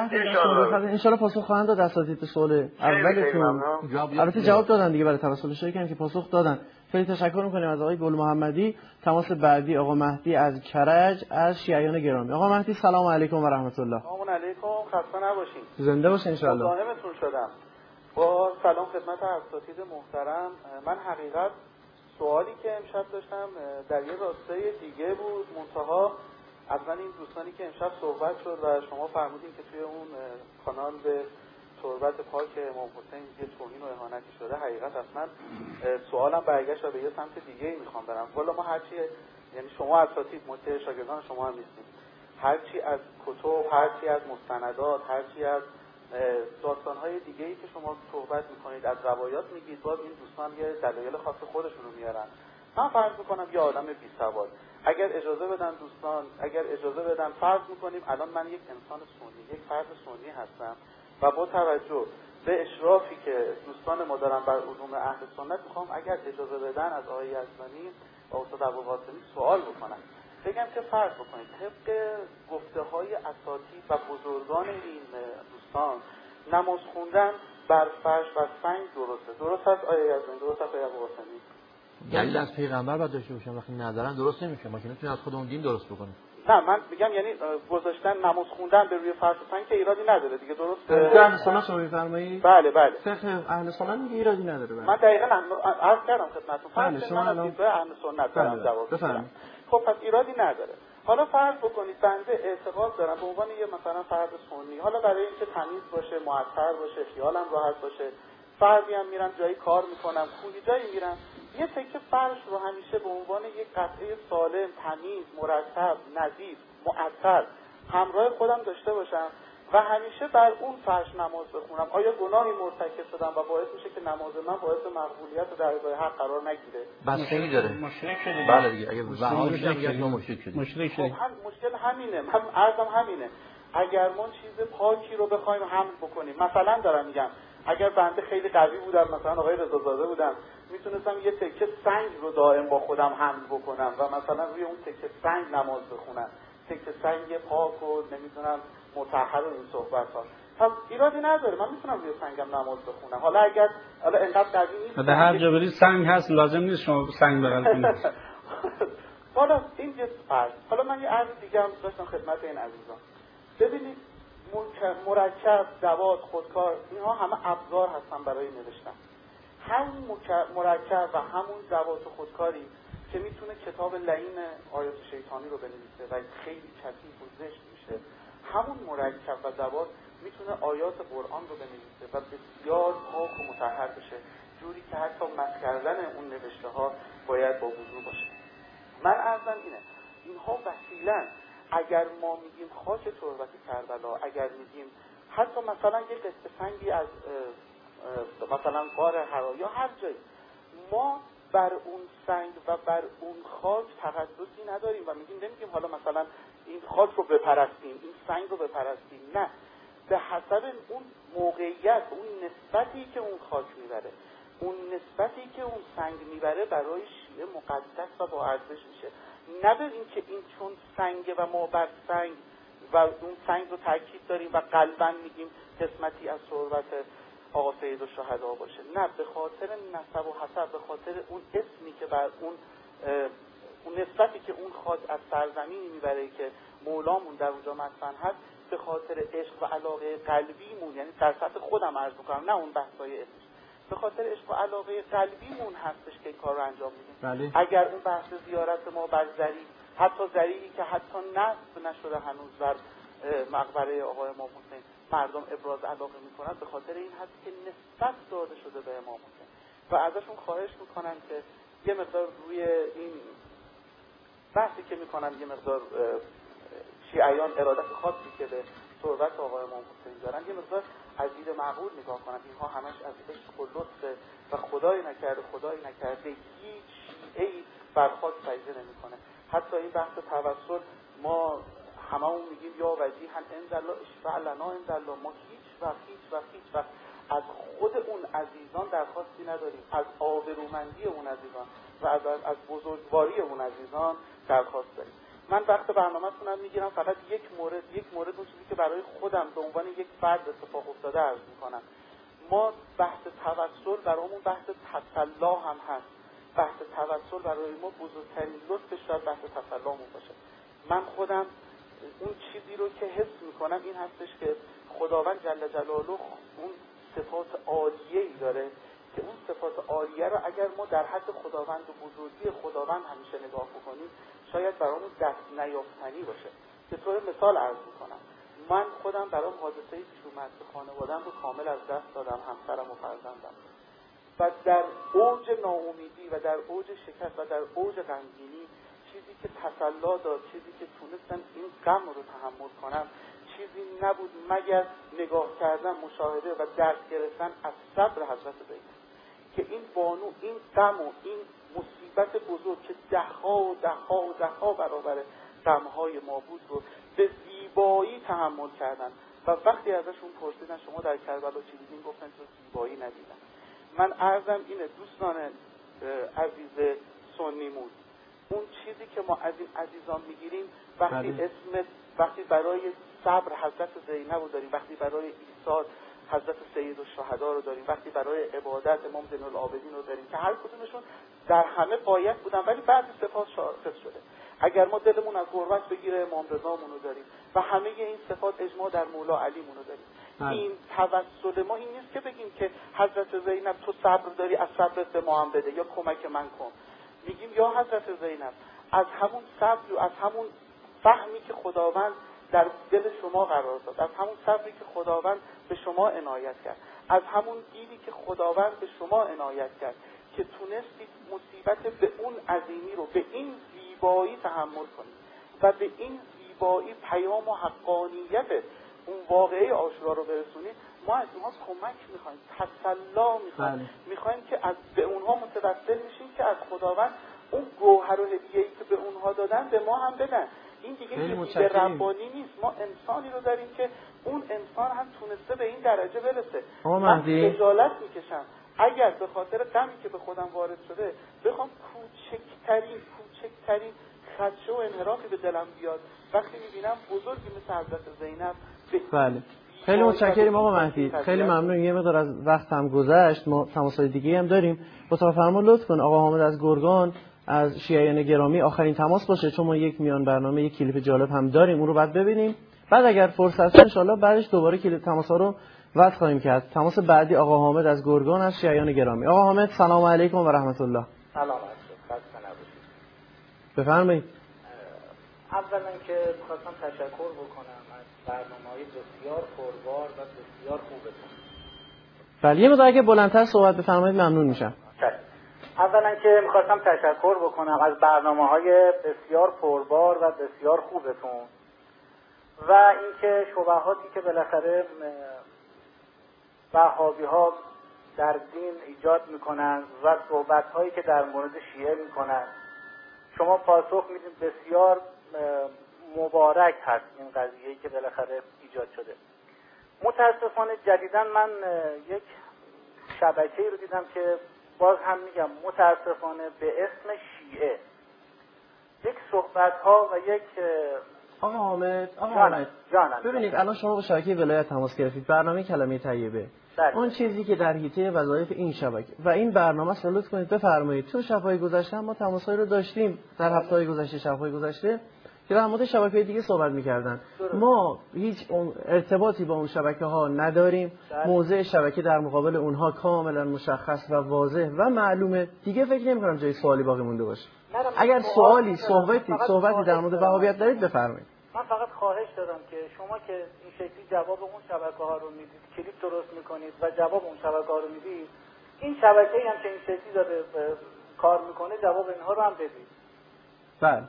ان شاء الله پاسخ خواهند داد اساتید به سوال اولتون. البته جواب دادن دیگه برای توسل شریکم که پاسخ دادن. خیلی تشکر می‌کنیم از آقای گل محمدی. تماس بعدی آقا مهدی از کرج از شیعیان گرامی. آقا مهدی سلام علیکم و رحمت الله. سلام علیکم، خسته نباشید. زنده باشین ان شاء الله. مزاحمتون شدم. با سلام خدمت اساتید محترم. من حقیقت سوالی که امشب داشتم در یه راستای دیگه بود، منتها اصلا این دوستانی که امشب صحبت شد و شما فرمودین که توی اون کانال به تربت پاک امام حسین یه توهین و اهانتی شده، حقیقت اصلا سوالم برگشت و به یه سمت دیگه ای میخوام برم. والا ما هرچی یعنی شما اساتید متأ شاگردان شما هم نیستید، هرچی از کتب، هرچی از مستندات، هرچی از داستان‌های دیگه‌ای که شما صحبت می‌کنید، از روایات میگید، باز این دوستان یه دلایل خاص خودشون رو میارن. من فرض می‌کنم یه آدم بی‌سواد، اگر اجازه بدن دوستان، اگر اجازه بدن فرض می‌کنیم الان من یک انسان سنی، یک فرد سنی هستم و با توجه به اشرافی که دوستان ما دارن بر علوم اهل سنت می‌خوام اگر اجازه بدن از آقای یزدانی و استاد ابوالقاسمی سوال بکنم. بگم که فرض بکنید طبق گفته‌های اساتید و بزرگان این دوستان نماز خوندن بر فرش و سنگ درسته. درست است آیه یزدانی؟ درست است آیه ابوالقاسمی؟ دلیل از پیغمبر باید داشته باشن، وقتی ندارن درست نمیشه. ما که نمیتونیم از خودمون دین درست بکنیم. نه من میگم یعنی گذاشتن نماز خوندن به روی فرش و سنگ که ایرادی نداره دیگه، درسته؟ اهل سنت رو میفرمایید؟ بله بله. فقه اهل سنت میگه ایرادی نداره. من دقیقاً عرض کردم خدمتتون. بله شما الان به اهل سنت دارم جواب میدم. خب پس ایرادی نداره. حالا فرض بکنید بنده اعتقاد دارم به عنوان یه مثلا فرد سنی، حالا برای اینکه تمیز باشه، معطر باشه، خیالم راحت باشه، فردی هم میرم جایی کار میکنم، کوی جایی میرم، یه تکه فرش رو همیشه به عنوان یک قطعه سالم، تمیز، مرتب، نظیف، معطر همراه خودم داشته باشم و همیشه بر اون فرش نماز بخونم، آیا گناهی مرتکب شدم و باعث میشه که نماز من باعث مقبولیت و درجای حق قرار نگیره؟ بستگی داره. مشرک شدید. بله دیگه، اگه بهانه میگه ما مشرک شدیم. مشرک خب شدید. هم مشکل همینه، هم عرضم همینه. اگر ما چیز پاکی رو بخوایم حمل بکنیم، مثلا دارم میگم اگر بنده خیلی قوی بودم، مثلا آقای رضازاده بودم، میتونستم یه تکه سنگ رو دائم با خودم حمل بکنم و مثلا روی اون تکه سنگ نماز بخونم، تکه سنگ پاک و نمیدونم مطهر و این صحبت ها. پس ایرادی نداره، من میتونم روی سنگم نماز بخونم. حالا اگر حالا انقدر قوی نیست، در هر جا برید سنگ هست، لازم نیست شما سنگ بغل کنید. حالا این یه فرض. حالا من یه عرض دیگه هم داشتم خدمت این عزیزان. ببینید مرکب، دوات، خودکار، اینها همه ابزار هستن برای نوشتن. همون مرکب و همون دوات و خودکاری که میتونه کتاب لعین آیات شیطانی رو بنویسه و خیلی کثیف و زشت میشه، همون مرکب و دوات میتونه آیات قرآن رو بنویسه و بسیار پاک و مطهر بشه، جوری که حتی مسخ کردن اون نوشته ها باید با وضو باشه. من عرضم اینه، اینها وسیلن. اگر ما میگیم خاک تربت کربلا، اگر میگیم حتی مثلا یه قطعه سنگی از مثلا غار حرا یا هر جایی، ما بر اون سنگ و بر اون خاک تقدسی نداریم و میگیم نمیگیم حالا مثلا این خاک رو بپرستیم، این سنگ رو بپرستیم، نه، به حسب اون موقعیت، اون نسبتی که اون خاک میبره، اون نسبتی که اون سنگ میبره برای شیعه مقدس و با ارزش میشه. نه به این که این چون سنگ و ما بر سنگ و اون سنگ رو تاکید داریم و قلباً میگیم قسمتی از ثروت آقا سید الشهدا باشه، نه، به خاطر نسب و حسب، به خاطر اون اسمی که بر اون اون نسبتی که اون خاک از سرزمینی میبره که مولامون در اونجا مدفن هست، به خاطر عشق و علاقه قلبیمون، یعنی در سطح خودم عرض میکنم، نه اون بحثای اسمش، به خاطر عشق و علاقه قلبیمون هستش که این کار رو انجام میدیم. بله. اگر اون بحث زیارت ما بر ذریع، حتی ذریعی که حتی نصب نشده هنوز بر مقبره آقای امام حسین، مردم ابراز علاقه میکنن، به خاطر این هست که نسبت داده شده به امام حسین و ازشون خواهش میکنن که یه مقدار روی این بحثی که میکنن، یه مقدار شیعیان ارادت خاصی که به ثروت آقای امام حسین دارن، یه مقدار از دید معقول نگاه کنن. اینها همش از عشق و لطف و خدای نکرده خدای نکرده هیچ شیعه‌ای بر خاک سجده نمیکنه. حتی این بحث توسل، ما هممون میگیم یا وجیها عند الله اشفع لنا عند الله، ما هیچ وقت هیچ وقت هیچ وقت از خود اون عزیزان درخواستی نداریم، از آبرومندی اون عزیزان و از از بزرگواری اون عزیزان درخواست داریم. من وقت برنامه‌تونم میگیرم، فقط یک مورد یک مورد اون چیزی که برای خودم به عنوان یک فرد اتفاق افتاده عرض میکنم. ما بحث توسل برامون بحث تسلا هم هست. بحث توسل برای ما بزرگترین لطفش شاید بحث تسلامون باشه. من خودم اون چیزی رو که حس میکنم این هستش که خداوند جل جلاله اون صفات عالیه‌ای داره که اون صفات عالیه رو اگر ما در حد خداوند و بزرگی خداوند همیشه نگاه بکنیم، شاید برامون دست نیافتنی باشه. به طور مثال عرض میکنم، من خودم برام حادثه‌ای پیش اومد که خانواده‌ام رو کامل از دست دادم، همسرم و فرزندم، و در اوج ناامیدی و در اوج شکست و در اوج غمگینی چیزی که تسلا داد، چیزی که تونستم این غم رو تحمل کنم، چیزی نبود مگر نگاه کردن، مشاهده و درک گرفتن از صبر حضرت زینب که این بانو این غم و این مصیبت بزرگ که دهها و دهها و دهها برابر غم‌های ما بود رو به زیبایی تحمل کردن و وقتی ازشون پرسیدن شما در کربلا چی دیدین، گفتن تو زیبایی ندیدن. من عرضم اینه دوستان عزیز سنیمون، اون چیزی که ما از این عزیزان میگیریم وقتی بله. اسم وقتی برای صبر حضرت زینب رو داریم، وقتی برای ایثار حضرت سید الشهدا رو داریم، وقتی برای عبادت امام زین العابدین رو داریم که هر کدومشون در همه غایت بودن ولی بعضی صفات شاخص شده. اگر ما دلمون از غربت بگیره امام رضامون رو داریم و همه این صفات اجماع در مولا علیمون رو داریم. ها. این توسل ما این نیست که بگیم که حضرت زینب تو صبر داری از صبرت به ما هم بده یا کمک من کن. میگیم یا حضرت زینب از همون صبر و از همون فهمی که خداوند در دل شما قرار داد، از همون صبری که خداوند به شما عنایت کرد، از همون دیدی که خداوند به شما عنایت کرد که تونستید مصیبت به اون عظیمی رو به این زیبایی تحمل کنید و به این زیبایی پیام و حقانیت اون واقعه عاشورا رو برسونید. ما از اونها کمک میخوایم، تسلا میخوایم، میخوایم که از به اونها متوسل میشیم که از خداوند اون گوهر و هدیه‌ای که به اونها دادن به ما هم بدن. این دیگه به ربانی نیست، ما انسانی رو داریم که اون انسان هم تونسته به این درجه برسه. من خجالت میکشم اگر به خاطر غمی که به خودم وارد شده بخوام کوچکترین کوچکترین خدشه و انحرافی به دلم بیاد وقتی میبینم بزرگی مثل حضرت زینب. بله خیلی متشکریم آقا مهدی، خیلی ممنون. یه مقدار از وقت هم گذشت، ما تماس‌های دیگه هم داریم. اتاق فرما لطف کن آقا حامد از گرگان از شیعیان گرامی آخرین تماس باشه، چون ما یک میان برنامه یک کلیپ جالب هم داریم، اون رو بعد ببینیم، بعد اگر فرصت شد ان شاءالله بعدش دوباره کلیپ تماس‌ها رو وصل خواهیم کرد. تماس بعدی آقا حامد از گرگان از شیعیان گرامی. آقا حامد سلام علیکم و رحمت الله. سلام علیکم. خسته نباشید. بفرمایید. اولا که می‌خواستم تشکر بکنم از برنامه‌های بسیار پربار و بسیار خوبتون. بله یه مقدار اگه بلندتر صحبت بفرمایید ممنون میشم. اولا که میخواستم تشکر بکنم از برنامه‌های بسیار پربار و بسیار خوبتون و اینکه شبهاتی که بالاخره وهابی‌ها در دین ایجاد میکنن و صحبت‌هایی که در مورد شیعه میکنن شما پاسخ میدید. بسیار مبارک هست این قضیه‌ای که بالاخره ایجاد شده. متاسفانه جدیداً من یک شبکه‌ای رو دیدم که باز هم میگم متاسفانه به اسم شیعه یک صحبت‌ها و یک آقا حامد آقا جانم. حامد جانم. ببینید الان شما با شبکه ولایت تماس گرفتید، برنامه کلمه طیبه، اون چیزی که در حیطه وظایف این شبکه و این برنامه است، لطف کنید بفرمایید. تو شب‌های گذشته ما تماس‌هایی رو داشتیم، در هفته‌های گذشته شب‌های گذشته که در مورد شبکه‌های دیگه صحبت می‌کردن. ما هیچ ارتباطی با اون شبکه‌ها نداریم. موضع شبکه در مقابل اونها کاملا مشخص و واضح و معلومه. دیگه فکر نمی‌کنم جای سوالی باقی مونده باشه. اگر سوالی صحبتی صحبتی در مورد وهابیت دارید بفرمایید. من فقط خواهش دارم که شما که این شکلی جواب اون شبکه‌ها رو میدید، کلیپ درست می‌کنید و جواب اون شبکه‌ها رو میدید، این شبکه‌ای هم که این شکلی داره کار می‌کنه جواب اینها رو هم بدید. بله.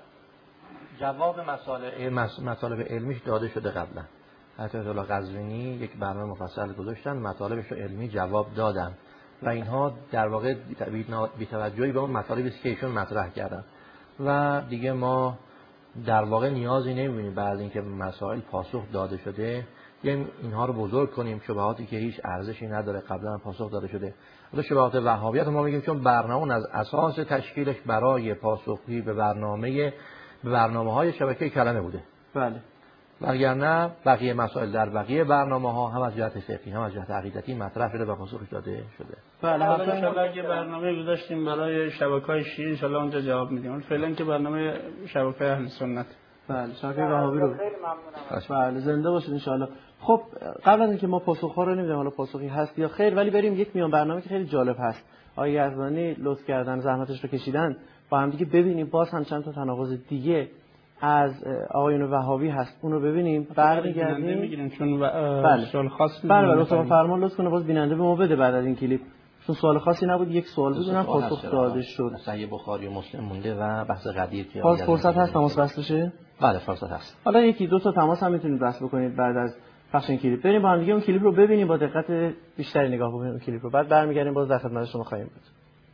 جواب مسائل مطالب علمیش داده شده قبلا. حتی آیت الله قزوینی یک برنامه مفصل گذاشتن، مطالبش رو علمی جواب دادن و اینها در واقع بی‌توجهی به اون مطالبی که ایشون مطرح کردن و دیگه ما در واقع نیازی نمی‌بینیم بعد اینکه مسائل پاسخ داده شده یعنی اینها رو بزرگ کنیم. شبهاتی که هیچ ارزشی نداره قبلا پاسخ داده شده. حالا شبهات وهابیت ما میگیم چون برنامه از اساس تشکیلش برای پاسخگویی به برنامه به برنامه‌های شبکه کلمه بوده. بله. وگرنه بقیه مسائل در بقیه برنامه‌ها هم از جهت فقهی هم از جهت عقیدتی مطرح شده و پاسخش داده شده. بله حالا ان شاءالله اگه برنامه گذاشتیم برای شبکه‌های شیعه ان شاءالله اونجا جواب میدیم. فعلا که برنامه شبکه اهل سنت. بله شبکه وهابی رو. خیلی ممنونم. بله زنده باشید ان شاءالله. خب قبل از اینکه ما پاسخ‌ها رو نمیدونم حالا پاسخی هست یا خیر، ولی بریم یک میان برنامه که خیلی جالب هست. آقای یزدانی لطف کردن زحمتش رو کشیدن با هم دیگه ببینیم. باز هم چند تا تناقض دیگه از آقایون وهابی هست، اون رو ببینیم برمیگردیم میگیریم چون بله. سوال خاص بله بله اتاق فرمان لطف کنه باز بیننده به ما بده بعد از این کلیپ، چون سوال خاصی نبود، یک سوال بود اونم پاسخ داده شد. صحیح بخاری و مسلم مونده و بحث قدیر که باز فرصت هست تماس وصل بشه. بله فرصت هست. حالا یکی دو تا تماس هم میتونید وصل بکنید بعد از پخش این کلیپ. بریم با هم دیگه اون کلیپ رو ببینیم، با دقت بیشتری نگاه بکنیم اون کلیپ رو، بعد برمیگردیم باز در خدمت شما خواهیم بود.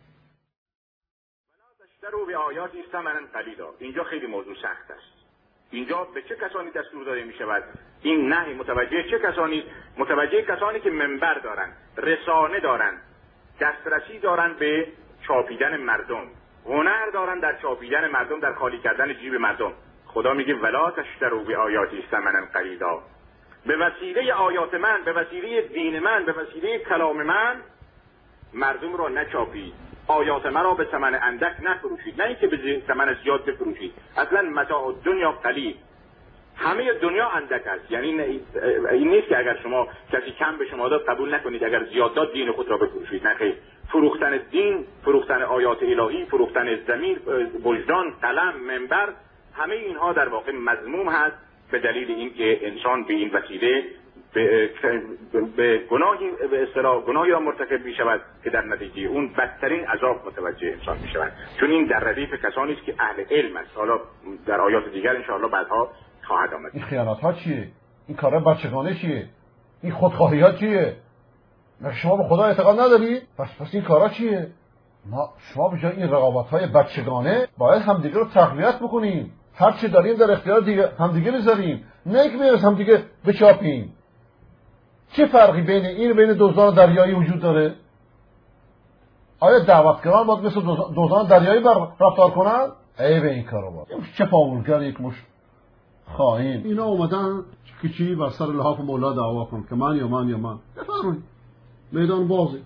رو به آیات ثمنا قلیلا. اینجا خیلی موضوع سخت است. اینجا به چه کسانی دستور داده می شود؟ این نهی متوجه چه کسانی؟ متوجه کسانی که منبر دارند، رسانه دارند، دسترسی دارند به چاپیدن مردم، هنر دارند در چاپیدن مردم، در خالی کردن جیب مردم. خدا میگه ولا تشتروا بآیاتی ثمنا قلیلا. به وسیله آیات من، به وسیله دین من، به وسیله کلام من مردم را نچاپید، آیات مرا به ثمن اندک نفروشید، نه اینکه به ثمن زیاد بفروشید. اصلا متاع دنیا قلیل، همه دنیا اندک است. یعنی این نیست که اگر شما کسی کم به شما داد قبول نکنید، اگر زیاد داد دین خود را بفروشید، نه خیر. فروختن دین، فروختن آیات الهی، فروختن زمین، وجدان، قلم، منبر، همه اینها در واقع مذموم هست به دلیل اینکه انسان به این وسیله به, به گناهی به اصطلاح گناهی را مرتکب می شود که در نتیجه اون بدترین عذاب متوجه انسان می شود، چون این در ردیف کسانی است که اهل علم است. حالا در آیات دیگر ان شاء الله بعدها خواهد آمد. این خیانت ها چیه؟ این کارا بچگانه چیه؟ این خودخواهی ها چیه؟ شما به خدا اعتقاد نداری؟ پس پس این کارا چیه؟ ما شما به جای این رقابت های بچگانه باید همدیگه رو تقویت بکنیم. هر چی داریم در اختیار دیگه همدیگه بذاریم، نه که بیایم همدیگه بچاپیم. چه فرقی بین این و بین دزدان دریایی وجود داره؟ آیا دعوتگران باید مثل دزدان دریایی بر رفتار کنن؟ ای به این کارا باید. چه پاولگر یک مش خائن. اینا اومدن که چی بر سر لحاف مولا دعوا کن که من یا من یا من. بفرمایید. میدان بازه.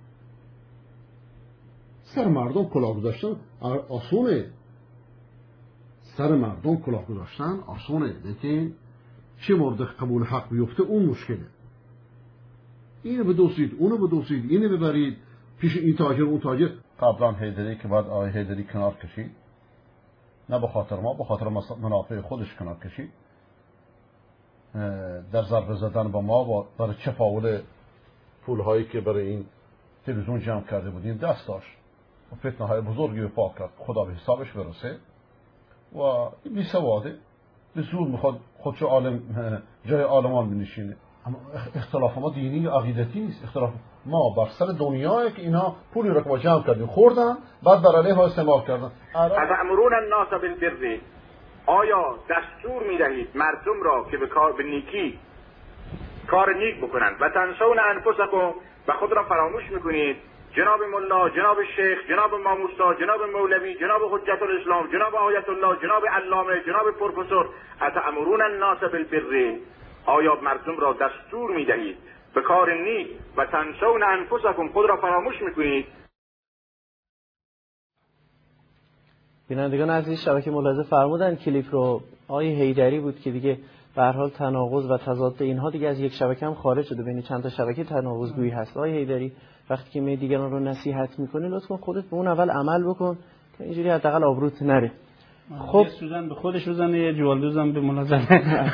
سر مردم کلاه گذاشتن آسونه. سر مردم کلاه گذاشتن آسونه، لیکن چه مورد قبول حق بیفته اون مشکله. اینو بدوسید، اونو بدوسید، اینو ببرید پیش این تاجر اون تاجر. قبلا حیدری که بعد آقای حیدری کنار کشید، نه به خاطر ما، به خاطر منافع خودش کنار کشید، در ضربه زدن با ما برای چپاول پولهایی که برای این تلویزیون جمع کرده بودیم دست داشت و فتنه های بزرگی به پا کرد. خدا به حسابش برسه. و بی سواده به زور میخواد خودشو عالم جای عالمان بنشینه. اما اختلاف ما دینی یا عقیدتی نیست. اختلاف ما بر سر دنیایی که اینا پولی رو که ما جمع کردیم خوردن، بعد بر علیه ها استعمال کردن. اتأمرون الناس بالبر، آیا دستور میدهید مردم را که به کار به نیکی کار نیک بکنند و تنسون انفسکم و خود را فراموش میکنید؟ جناب ملا، جناب شیخ، جناب ماموسا، جناب مولوی، جناب حجت الاسلام، جناب آیت الله، جناب علامه، جناب پروفسور، اتأمرون الناس بالبر، آیا مردم را دستور میدهید به کار نیک و تنسون انفسکم، خود را فراموش میکنید؟ بینندگان عزیز، شبکه ملاحظه فرمودن کلیپ رو آقای حیدری بود که دیگه به هر حال تناقض و تضاد اینها دیگه از یک شبکه هم خارج شده، بین چند تا شبکه تناقض‌گویی هست. آقای حیدری وقتی که می دیگران رو نصیحت میکنی لطفا خودت به اون اول عمل بکن که اینجوری حداقل آبروت نره. خب سوزن به خودش بزنه، یه جوالدوزم به ملازمه.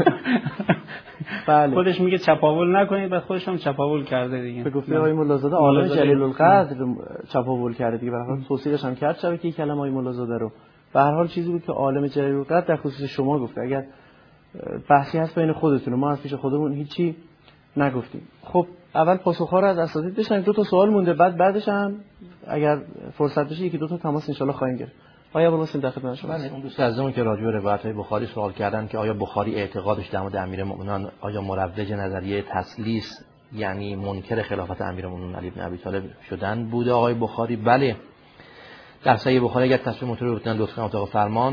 بله. خودش میگه چپاول نکنید، بعد خودش هم چپاول کرده دیگه. به گفته آقای ملازاده عالم جلیل القدر چپاول کرده دیگه. به هر حال توصیفش هم کرد شبکه کلمه های ملازاده رو. به هر حال چیزی بود که عالم جلیل القدر در خصوص شما گفته. اگر بحثی هست بین خودتون، ما از پیش خودمون هیچی نگفتیم. خب اول پاسخ‌ها رو از اساتید بشنویم. دو تا سوال مونده، بعد بعدش هم اگر فرصت بشه یکی دو تا تماس ان شاء الله خواهیم گرفت. آیا ابوالحسین در خدمت شما هستید؟ اون دوست عزیزمون که راجع به روایت‌های بخاری سوال کردن که آیا بخاری اعتقادش در مورد امیرالمومنین آیا مروج نظریه تسلیس، یعنی منکر خلافت امیرالمومنین علی بن ابی طالب شدن بوده آقای بخاری؟ بله. در صحیح بخاری اگر تصویر مطلع رو بتونن لطفاً اتاق فرمان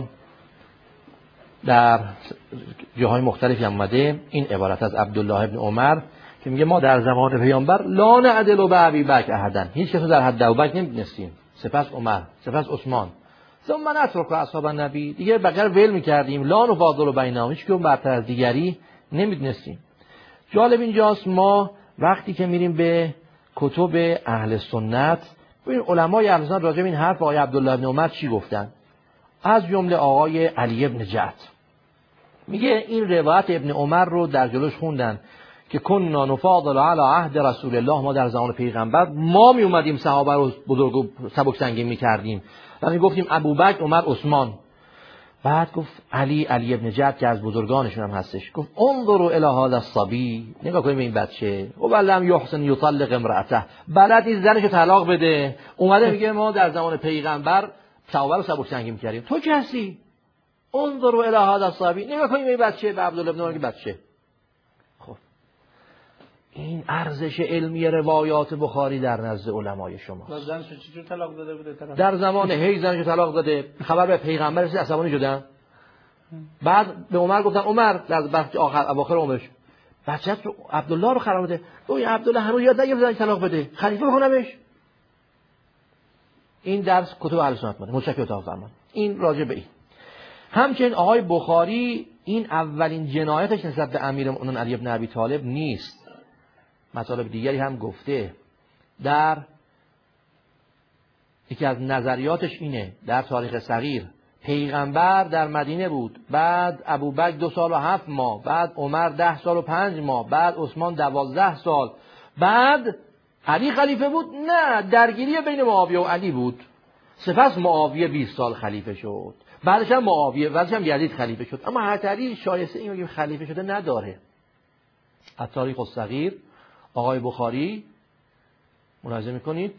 در جاهای مختلفی اومده این عبارت از عبدالله ابن عمر که میگه ما در زمان پیامبر لا نعدل به ابی بکر احدن، هیچ کس در حد ابوبکر نمی‌دونستیم، سپس عمر، سپس عثمان، ثم نترک اصحاب النبی، دیگه بقیه ول می‌کردیم، لا نفاضل بینهم، هیچ کدوم برتر از دیگری نمی‌دونستیم. جالب اینجاست ما وقتی که میریم به کتب اهل سنت ببین علمای اهل سنت راجع به این حرف آقای عبدالله ابن عمر چی گفتن. از جمله آقای علی ابن جعد میگه این روایت ابن عمر رو در جلوش خوندن که کننا نفاضل علی عهد رسول الله، ما در زمان پیغمبر ما می اومدیم صحابه رو بزرگ و سبک سنگین می‌کردیم، یعنی گفتیم ابوبکر، عمر، عثمان. بعد گفت علی علی ابن جعد که از بزرگانشون هم هستش، گفت انظروا الی هذا الصبی، نگاه کنید این بچه، و ولم یحسن یطلق امراته، بلد نیست زنشو طلاق بده، اومده میگه ما در زمان پیغمبر صحابه رو سبک سنگین می‌کردیم. تو کی هستی؟ انظروا الی هذا الصبی، نگاه کنید این بچه، به عبدالله ابن عمر که بچه. خب این ارزش علمی روایات بخاری در نزد علمای شما. زنشو چجور طلاق داده بوده طرف؟ در زمان هی زنشو طلاق داده، خبر به پیغمبر رسید، عصبانی شدن. بعد به عمر گفتن عمر در بخش آخر اواخر عمرش بچه‌ت رو عبدالله رو خراب بده، اوی عبدالله هنوز یاد نگرفت زنش طلاق بده، خلیفه بخونمش. این درس کتب اهل سنت ماده، متشکر اتاق فرمان. این راجع به این. همچنین آقای بخاری این اولین جنایتش نسبت به امیرالمومنین علی بن ابی طالب نیست. مطالب دیگری هم گفته. در یکی از نظریاتش اینه در تاریخ صغیر پیغمبر در مدینه بود، بعد ابوبکر دو سال و هفت ماه، بعد عمر ده سال و پنج ماه، بعد عثمان دوازده سال، بعد علی خلیفه بود. نه، درگیری بین معاویه و علی بود. سپس معاویه بیست سال خلیفه شد، بعدش هم معاویه، بعدش هم یزید خلیفه شد. اما حتری شایسته این بگیم خلیفه شده نداره. از تاریخ الصغیر آقای بخاری ملاحظه میکنید،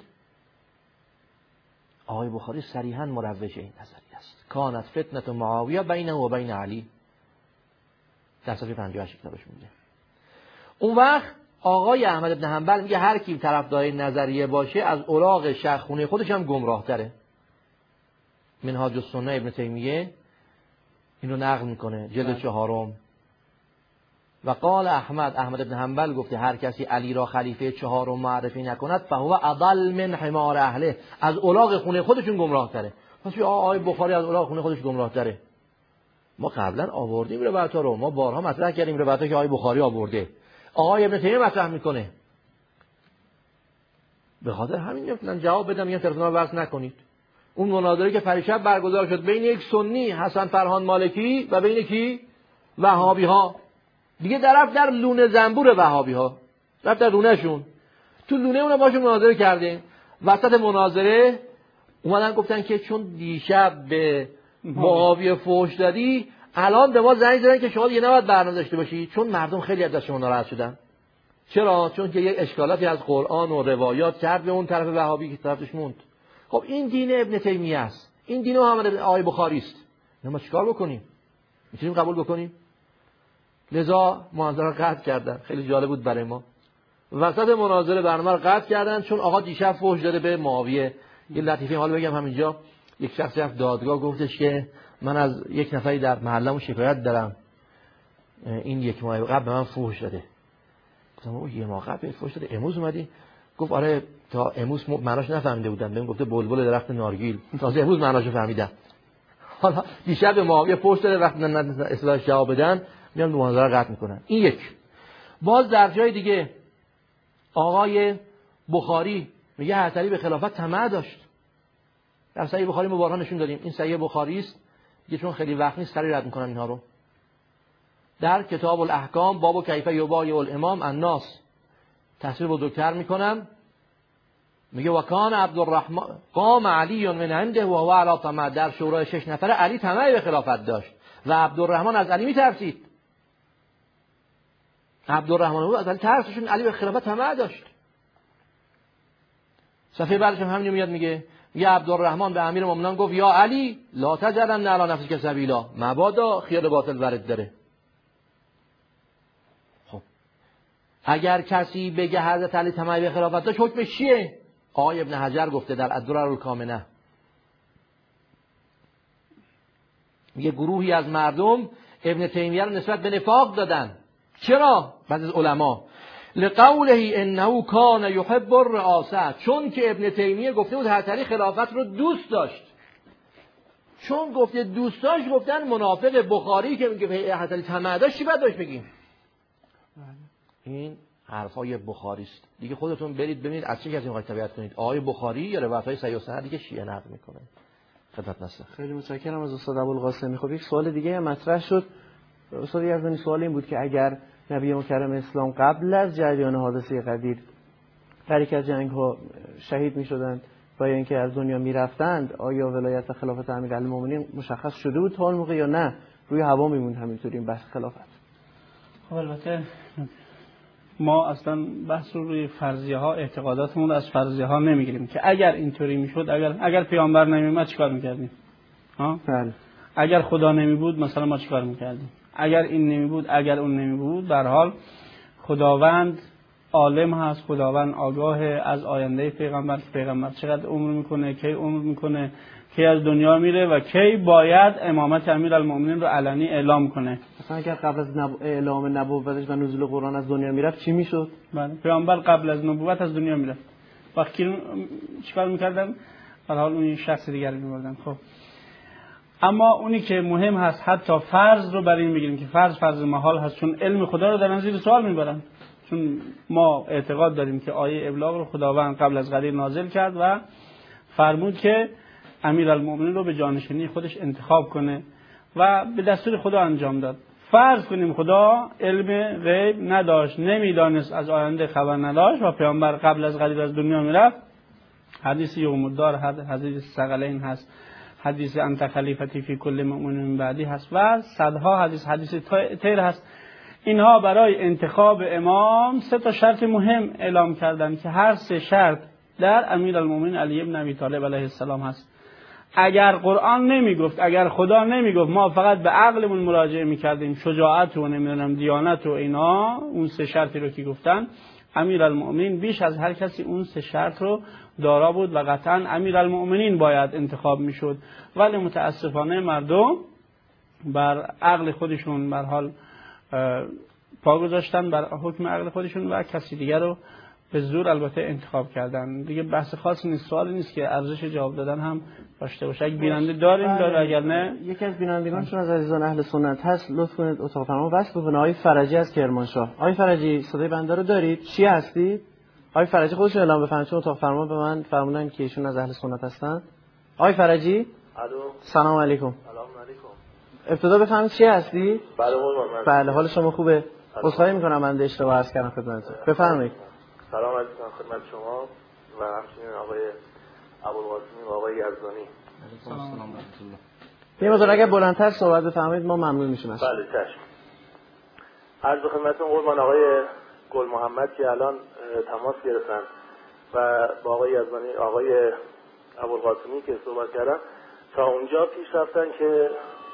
آقای بخاری صریحاً مروج این نظریه است. کانت فتنه معاویه بینه و بین علی، در صفحه پنجاه و هشت کتابش میگه. اون وقت آقای احمد بن حنبل میگه هر کی طرفدار نظریه باشه از اوراق شخونه خودش هم گمراه تره. منهاج السنه ابن تیمیه اینو نقل میکنه، جلد چهارم. و قال احمد احمد بن حنبل گفته هر کسی علی را خلیفه چهارم معرفی نکند فهو اضل من حمار اهله، از اوراق خونه خودشون گمراه تره. پس آقای بخاری از اوراق خونه خودش گمراه تره. ما قبلا آوردیم روایت‌ها رو، ما بارها مطرح کردیم روایت‌ها که آقای بخاری آورده، آقای ابن تیمیه مطرح میکنه. به خاطر همین گفتن جواب بدم یه تلفن بحث نکنید. اون مناظره که پریشب برگزار شد بین یک سنی حسن فرهان مالکی و بین کی وهابی ها، دیگه طرف در لونه زنبور وهابی ها، رفت در لونه شون، تو لونه اون باشون مناظره کرده. وسط مناظره اومدن گفتن که چون دیشب به معاویه فحش دادی الان به ما زنگ زدن که شما دیگه نباید برنامه داشته باشی، چون مردم خیلی از شما ناراحت شدن. چرا؟ چون که یک اشکالاتی از قرآن و روایات کرد به اون طرف وهابی که طرفش موند. خب این دین ابن تیمیه است، این دین محمد آقای بخاری است. ما چیکار بکنیم؟ میتونیم قبول بکنیم؟ لذا مناظره قطع کردن. خیلی جالب بود برای ما. وسط مناظره برنامه رو قطع کردن چون آقا دیشب فحش داده به معاویه. یه لطیفه حال بگم همینجا، یک شخصی رفت دادگاه گفتش که من از یک نفری در محله‌مون شکایت دارم، این یک ماه قبل به من فحش داده. گفتم او یه ماه قبل فحش داده، امروز اومدی؟ گفت آره تا امروز معناش نفهمیده بودم، بهم گفته بلبل درخت نارگیل، تازه امروز معناشو فهمیدم. حالا دیشب به معاویه فحش داده، وقتی اصلاح جواب بدن میان مناظره قطع میکنن. این یک. باز در جای دیگه آقای بخاری میگه حسری به خلافت طمع داشت. در صحیح بخاری مبارها نشون دادیم، این صحیح بخاری است دیگه، چون خیلی وقت نیست سری رد میکنم اینها رو. در کتاب الاحکام باب کیف یبایع الامام الناس تصویر بزرگتر میکنم، میگه و کان عبدالرحمن قام علی من عنده و هو علی طمع، در شورای شش نفره علی طمع به خلافت داشت و عبدالرحمن از علی میترسید. عبدالرحمن از علی ترسشون، علی به خلافت طمع داشت. صفحه بعدش هم همین میاد میگه یا عبدالرحمن به امیر مومنان گفت یا علی لا تجرن علی نفسک سبیلا، مبادا خیال باطل ورد داره. خب اگر کسی بگه حضرت علی طمع به خلافت داشت حکمش چیه؟ آقای ابن حجر گفته در الدرر الکامنه، میگه گروهی از مردم ابن تیمیه رو نسبت به نفاق دادن. چرا؟ بعضی از علما لقوله انه کان یحب الرئاسه، چون که ابن تیمیه گفته بود حضرت خلافت رو دوست داشت. چون گفته دوست داشت گفتن منافق بخاری که میگه حضرت طمع داشت چی باید داشت بگیم؟ این حرفای بخاری است دیگه. خودتون برید ببینید از چه کسی میخواید تبعیت کنید، آقای بخاری یا روایت‌های صحیح و سند دیگه شیعه نقل میکنه. خدمت نسل. خیلی متشکرم از استاد ابوالقاسمی. خب یک سوال دیگه مطرح شد استاد یزدانی، سوال این بود که اگر نبی مکرم اسلام قبل از جریان حادثه قدیر در یک از جنگ‌ها شهید می‌شدند و اینکه از دنیا می‌رفتند، آیا ولایت خلافت امیرالمومنین مشخص شده بود تا اون موقع یا نه روی هوا میموند همینطوری این بحث خلافت؟ خب البته ما اصلا بحث رو روی فرضیه ها، اعتقاداتمون از فرضیه ها نمیگیریم که اگر اینطوری میشد، اگر اگر پیامبر نمیومد چیکار می‌کردیم؟ ها؟ بله. اگر خدا نمی بود مثلا ما چیکار می‌کردیم؟ اگر این نمی بود، اگر اون نمی بود، در حال خداوند عالم هست، خداوند آگاه از آینده پیغمبر، پیغمبر چقدر عمر میکنه، کی عمر میکنه، کی از دنیا میره و کی باید امامت امیرالمومنین رو علنی اعلام کنه. مثلا اگر قبل از نب... اعلام نبوتش و نزول قرآن از دنیا میرفت چی میشد؟ بله، پیغمبر قبل از نبوت از دنیا میرفت. وقتی چیکار میکردن؟ در حال اون شخص دیگر رو میبردن. خب اما اونی که مهم هست حتی فرض رو برای این میگیریم که فرض فرض محال هست، چون علم خدا رو در زیر سوال میبرن. چون ما اعتقاد داریم که آیه ابلاغ رو خداوند قبل از قدیر نازل کرد و فرمود که امیرالمؤمنین رو به جانشینی خودش انتخاب کنه و به دستور خدا انجام داد. فرض کنیم خدا علم غیب نداشت، نمیدانست، از آینده خبر نداشت و پیامبر قبل از غریب از دنیا میرفت. حدیث یوم الدار، حدیث ثقلین هست، حدیث انت خلیفتی فی کل مؤمن من بعدی هست و صدها حدیث، حدیث تیر هست. اینها برای انتخاب امام سه تا شرط مهم اعلام کردند که هر سه شرط در امیرالمؤمنین علی بن ابی طالب علیه السلام هست. اگر قرآن نمیگفت، اگر خدا نمیگفت، ما فقط به عقلمون مراجعه میکردیم، شجاعت و نمیدونم دیانت و اینا، اون سه شرطی رو که گفتن، امیرالمؤمنین بیش از هر کسی اون سه شرط رو دارا بود و قطعا امیرالمؤمنین باید انتخاب میشد. ولی متاسفانه مردم بر عقل خودشون بر حال پا گذاشتن، بر حکم عقل خودشون و کسی دیگر رو به زور البته انتخاب کردن. دیگه بحث خاصی نیست، سوالی نیست که ارزش جواب دادن هم داشته باشه. اگه بیننده داریم داره، اگر نه یکی از بینندگان چون از عزیزان اهل سنت هست، لطف کنید اتاق فرمان وصل بکنید. آقای فرجی از کرمانشاه. آقای فرجی صدای بنده رو دارید؟ چی هستید؟ آقای فرجی خودشون اعلام بفرمایید، چون اتاق فرمان به من فرمودن که ایشون از اهل سنت هستن. آقای فرجی الو، سلام علیکم. سلام علیکم. ابتدا بفهمید چی هستی؟ بله قربان. بله، حال شما خوبه؟ عذرخواهی میکنم من اشتباه عرض کردم خدمتتون. بفرمایید. سلام علیکم خدمت شما و همچنین آقای ابوالقاسمی و آقای یزدانی. سلام علیکم. یه مقدار اگه بلندتر صحبت بفرمایید ما ممنون میشیم. بله چشم. عرض خدمتتون قربان آقای گل محمد که الان تماس گرفتن و با آقای یزدانی، آقای ابوالقاسمی که صحبت کردن، تا اونجا پیش رفتن که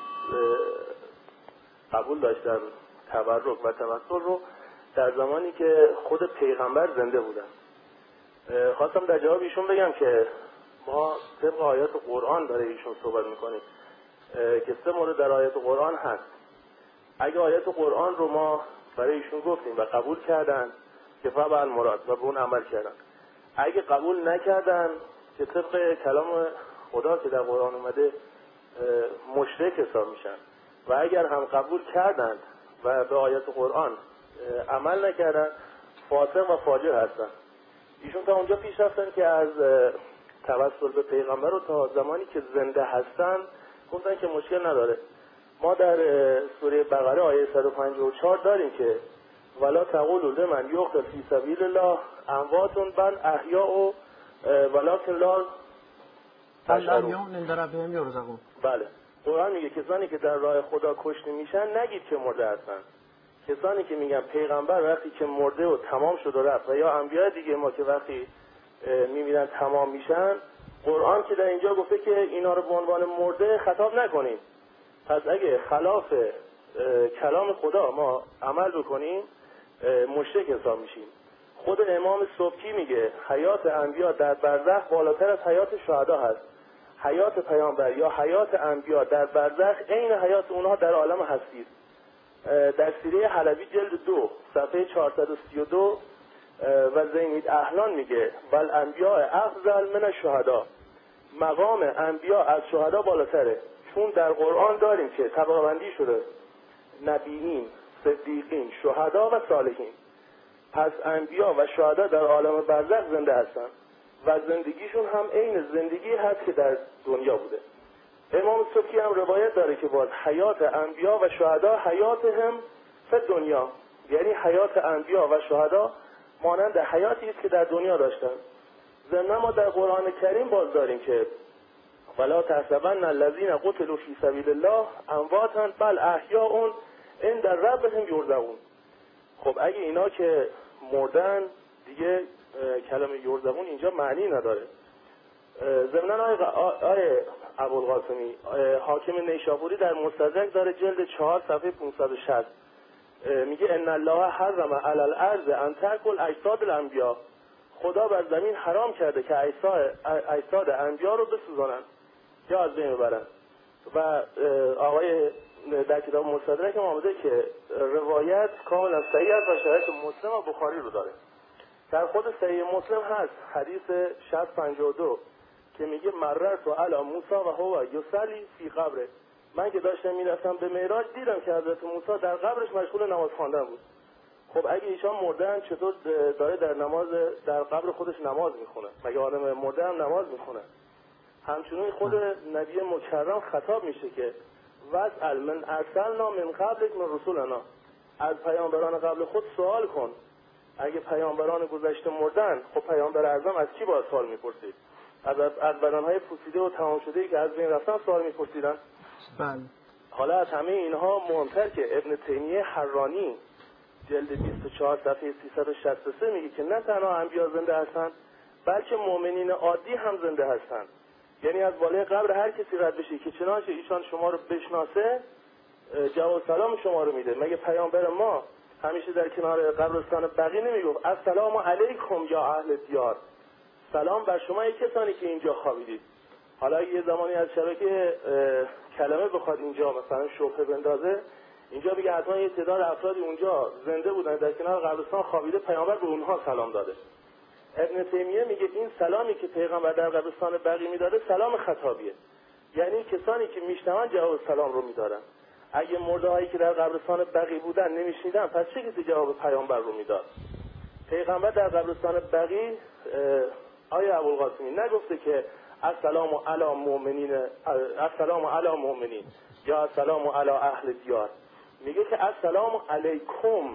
قبول داشتن تبرک و توسل رو در زمانی که خود پیغمبر زنده بودن. خواستم در جواب ایشون بگم که ما طبق آیات قرآن برای ایشون صحبت میکنیم که سه مورد در آیات قرآن هست. اگه آیات قرآن رو ما برای ایشون گفتیم و قبول کردن که فعل مراد و به اون عمل کردن، اگه قبول نکردن که طبق کلام خدا که در قرآن اومده مشرک حساب میشن، و اگر هم قبول کردند و به آیات قرآن عمل نکردن فاسق و فاجر هستن. ایشون تا اونجا پیش رفتن که از توسل به پیغمبر رو تا زمانی که زنده هستن گفتن که مشکل نداره. ما در سوره بقره آیه صد و پنجاه و چهار داریم که ولا تقولوا لمن یقتل فی سبیل الله اموات بل احیاء ولکن لا تشعرون. بله، قرآن میگه کسانی که در راه خدا کشته میشن نگید که مرده هستن. کسانی که میگن پیغمبر وقتی که مرده و تمام شد و رفت، و یا انبیاء دیگه ما که وقتی میمیرن تمام میشن، قرآن که در اینجا گفته که اینا رو به عنوان مرده خطاب نکنیم. پس اگه خلاف کلام خدا ما عمل بکنیم مشرک حساب میشیم. خود امام سبکی میگه حیات انبیاء در برزخ بالاتر از حیات شهدا هست. حیات پیامبر یا حیات انبیاء در برزخ عین حیات اونها در عالم هستی است. در سیره حلبی جلد دو صفحه چهارصد و سی و دو و زینید احلان میگه ول انبیاء افضل من الشهدا، مقام انبیاء از شهدا بالاتره. چون در قرآن داریم که طبقه بندی شده نبیین، صدیقین، شهدا و صالحین. پس انبیاء و شهدا در عالم برزخ زنده هستن و زندگیشون هم عین زندگی هست که در دنیا بوده. امام سبکی هم روایت داره که باز حیات انبیاء و شهدا حیات هم فی دنیا، یعنی حیات انبیاء و شهدا مانند حیاتی است که در دنیا داشتن. ضمن ما در قرآن کریم باز داریم که ولا تحسبن الذين قتلوا فی سبیل الله امواتا بل احیاء عند ربهم یرزقون. خب اگه اینا که مردن دیگه کلمه یرزقون اینجا معنی نداره. ضمن آیه ابوالقاسمی حاکم نیشابوری در مستدرک داره جلد چهار صفحه پانصد و شصت میگه ان الله حرم علی الارض ان تاکل اجساد الانبیاء، خدا بر زمین حرام کرده که اجساد انبیا رو بسوزانن یا از بین ببرن. و آقای در کتاب مستدرک آمده که روایت کاملا صحیح است و شاهد مسلم و بخاری رو داره. در خود صحیح مسلم هست حدیث شصت پنجاه و دو که میگه مررت علی موسی و هو یصلی فی قبره، من که داشتم میرفتم به معراج دیدم که حضرت موسی در قبرش مشغول نماز خواندن بود. خب اگه ایشان مردن چطور داره در نماز در قبر خودش نماز میخونه؟ مگه آدم مرده هم نماز میخونه؟ همچنین خود نبی مکرم خطاب میشه که واسأل من ارسلنا من قبلک من رسولنا، از پیامبران قبل خود سوال کن. اگه پیامبران گذشته مردن، خب پیامبر اعظم از کی باید سوال میپرسید؟ از از بدنهای پوسیده و تمام شده‌ای که از بین رفتن سوال میپرسیدن؟ بله. حالا از همه اینها مهمتر که ابن تیمیه حرانی جلد بیست و چهار صفحه سیصد و شصت و سه میگه که نه تنها انبیا زنده هستند بلکه مؤمنین عادی هم زنده هستند. یعنی از بالای قبر هر کسی رد بشه که چنانچه ایشان شما رو بشناسه جواب سلام شما رو میده. مگه پیامبر ما همیشه در کنار قبرستان بقی نمیگفت السلام علیکم یا اهل دیار، سلام بر شما ای کسانی که اینجا خوابیدید؟ حالا یه زمانی از شبکه کلمه بخواد اینجا مثلا شبهه بندازه، اینجا بگه حتما یه تعداد افرادی اونجا زنده بودن در کنار قبرستان خوابیده، پیامبر به اونها سلام داده. ابن تیمیه میگه این سلامی که پیغمبر در قبرستان بقی میداده سلام خطابیه، یعنی کسانی که میشنون جواب سلام رو میدارن. اگه مرده هایی که در قبرستان بقی بودن نمیشنیدن، پس چه کسی جواب پیامبر رو میداد؟ پیغمبر در قبرستان بقی آیه ابوالقاسمی نگفته که السلام علی مؤمنین، السلام علی مؤمنین یا السلام علی اهل دیار، میگه که السلام علیکم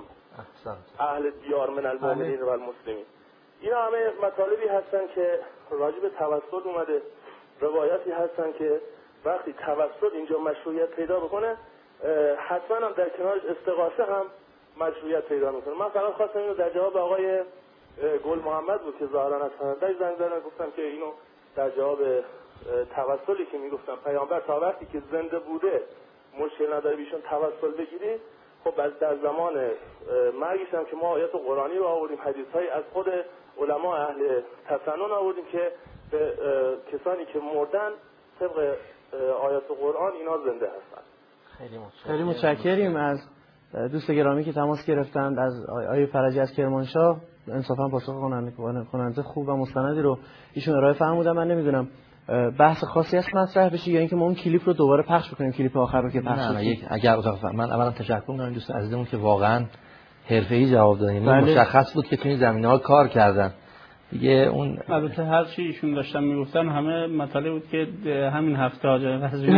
اهل دیار من المؤمنین و المسلمین. اینا همه مطالبی هستن که راجع به توسل اومده، روایاتی هستن که وقتی توسل اینجا مشروعیت پیدا بکنه حتما هم در کنارش استغاثه هم مشروعیت پیدا میکنه. من فقط خواستم اینو در جواب آقای گل محمد بود که ظاهرا از خاننده‌اش زنگ زدن، گفتم که اینو در جواب توسلی که میگفتم پیامبر تا وقتی که زنده بوده مشکل نداره بیشون توسل بگیری. خب از در زمان مرگش هم که ما آیات قرآنی رو آوردیم، حدیث‌های از خود علما اهل تسنن آوردیم که به کسانی که مردن طبق آیات قرآن اینا زنده هستن. خیلی متشکرم. خیلی متشکریم از دوست گرامی که تماس گرفتند، از آقای فرجی از کرمانشاه. انصافا پاسخ کننده خوب و مستندی رو ایشون ارائه فرمودن. من نمیدونم بحث خاصی هست مطرح بشه یا اینکه ما اون کلیپ رو دوباره پخش بکنیم، کلیپ آخر رو که پخش نه نه یک اگر اتاق من اولا تشکر می‌کنم دوست عزیزمون که واقعا حرفه‌ای جواب دادن، یعنی مشخص بود که تو این زمینه‌ها کار کردن دیگه. اون البته هر چی ایشون داشتن میگفتن همه مطالب بود که همین هفته آجای قضیه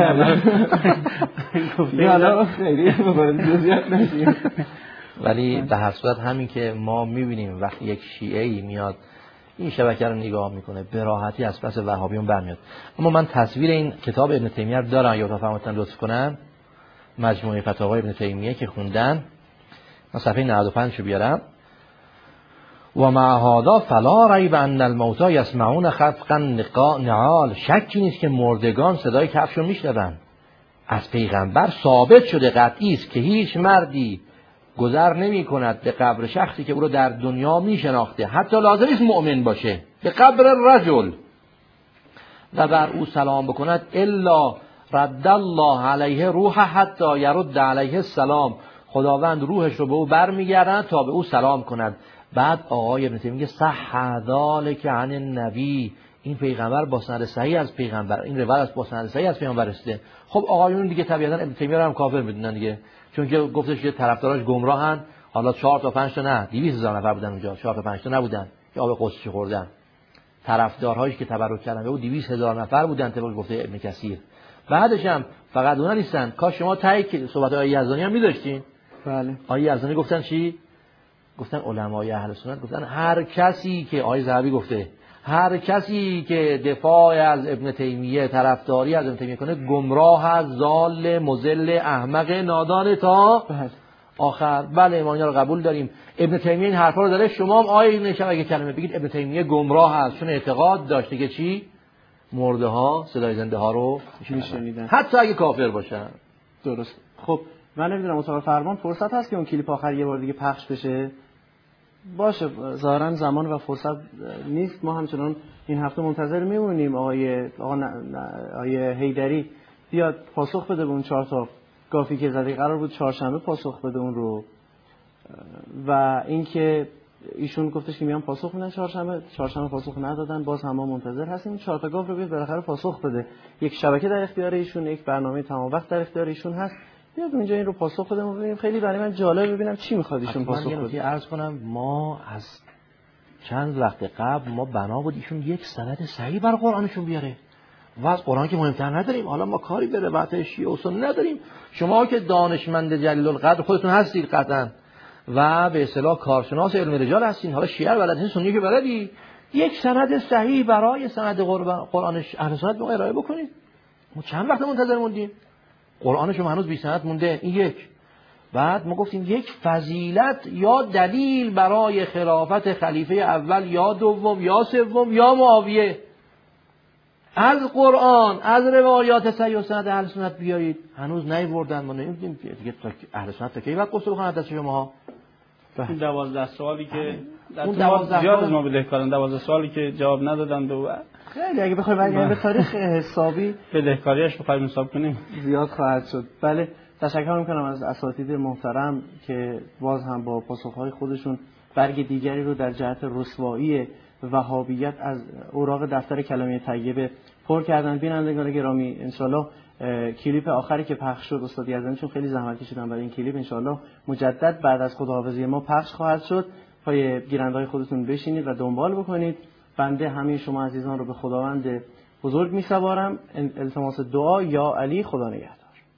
نه حالا خیلی وارد جزئیات نشیم، ولی به هر صورت همین که ما می‌بینیم وقتی یک شیعه‌ای میاد این شبکه رو نگاه میکنه به راحتی از پس وهابیون برمیاد. اما من تصویر این کتاب ابن تیمیه رو دارم، یا فرمودن لطف کنن مجموعه فتاوای ابن تیمیه که خوندن، من صفحه نود و پنج رو بیارم. و مع هذا فلا ریب ان الموتى یسمعون خفقا نعال، شکی نیست که مردگان صدای کفش رو میشنون. از پیغمبر ثابت شده قطعی است که هیچ مردی گذر نمی کند به قبر شخصی که او رو در دنیا می شناخته، حتی لازم نیست مؤمن باشه، به قبر رجل و بر او سلام بکند الا رد الله علیه روح حتی یرد علیه السلام، خداوند روحش رو به او برمیگرداند تا به او سلام کند. بعد آقای ابن تیمیه میگه صح ذلک عن النبی، این پیغمبر با سند صحیح از پیغمبر، این روایت با سند صحیح از پیغمبر رسیده. خب آقایون دیگه طبیعتا ابن تیمیه رو هم کافر میدونن دیگه، چون که گفتش که طرفداراش گمراهن. حالا چهار تا پنج تا نه دویست هزار نفر بودن اونجا، چهار تا پنج تا نبودن که آب قدسش خوردن. طرفدارهایش که تبرک کردن به او دویست هزار نفر بودن طبق گفته ابن کثیر. بعدش هم فقط اونا نیستن، کاش شما تایید صحبت های یزدانی هم می‌داشتین. بله. آیه یزدانی گفتن چی؟ گفتن علمای اهل سنت گفتن هر کسی که آیه ذهبی گفته هر کسی که دفاع از ابن تیمیه، طرفداری از ابن تیمیه کنه گمراه است، ضال، مضل، احمق، نادان تا آخر. بله ما اینا رو قبول داریم، ابن تیمیه این حرفا رو داره. شما هم آیه نشه اگه کلمه بگید ابن تیمیه گمراه است، چون اعتقاد داشته که چی؟ مرده ها صدای زنده ها رو میشنیدن حتی اگه کافر باشن. درست. خب من نمیدونم اتاق فرمان فرصت هست که اون کلیپ آخر یه بار دیگه پخش بشه؟ باشه، ظاهرا زمان و فرصت نیست. ما همچنان این هفته منتظر میمونیم آقای آقا آقای حیدری بیاد پاسخ بده به اون چهار تا گافی که زده. قرار بود چهارشنبه پاسخ بده اون رو، و اینکه ایشون گفتش که میان پاسخ میدن چهارشنبه، چهارشنبه پاسخ ندادن. باز هم ما منتظر هستیم چهار تا گاف رو بیاد بالاخره پاسخ بده. یک شبکه در اختیار ایشون، یک برنامه تمام وقت در اختیار ایشون هست، بیاد اونجا این رو پاسخ بده. ببینیم، خیلی برای من جالب ببینم چی میخواد ایشون پاسخ بده. من عرض کنم ما از چند وقت قبل ما بنا بود ایشون یک سند صحیح بر قرآنشون بیاره. و از قرآن که مهمتر نداریم. حالا ما کاری به روایت شیعه و سنی نداریم. شما که دانشمند جلیل القدر خودتون هستید قطعا و به اصطلاح کارشناس علم رجال هستین، حالا شیعه رو بلدین، سنی که بلدی، یک سند صحیح برای سند قرآن اهل سنت به ارائه بکنید. ما چند وقت منتظر موندیم؟ قرآن شما هنوز بی سند مونده. این یک. بعد ما گفتیم یک فضیلت یا دلیل برای خلافت خلیفه اول یا دوم یا سوم یا معاویه از قرآن، از روایات صحیح و سند اهل سنت بیایید. هنوز نیاوردن. ما نمی‌دونیم دیگه اهل سنت تا کی وقت غسل بخونن دست شماها. این دوازده سوالی که اون دوازده زیاد از ما بدهکارن، دوازده سوالی که جواب ندادن دو خیلی اگه بخوایم برگردیم به تاریخ حسابی بدهکاریش بخوایم حساب کنیم زیاد خواهد شد. بله تشکر میکنم از اساتید محترم که باز هم با پاسخهای خودشون برگ دیگری رو در جهت رسوایی وهابیت از اوراق دفتر کلمه طیبه پر کردن. بینندگان گرامی انشالله کلیپ آخری که پخش شد استاد یزدانی چون خیلی زحمت کشیدن برای این کلیپ، انشالله مجدد بعد از خداحافظی ما پخش خواهد شد. پای گیرنده‌های خودتون بشینید و دنبال بکنید. بنده همه شما عزیزان رو به خداوند بزرگ می‌سپارم. التماس دعا یا علی، خدا نگهدار.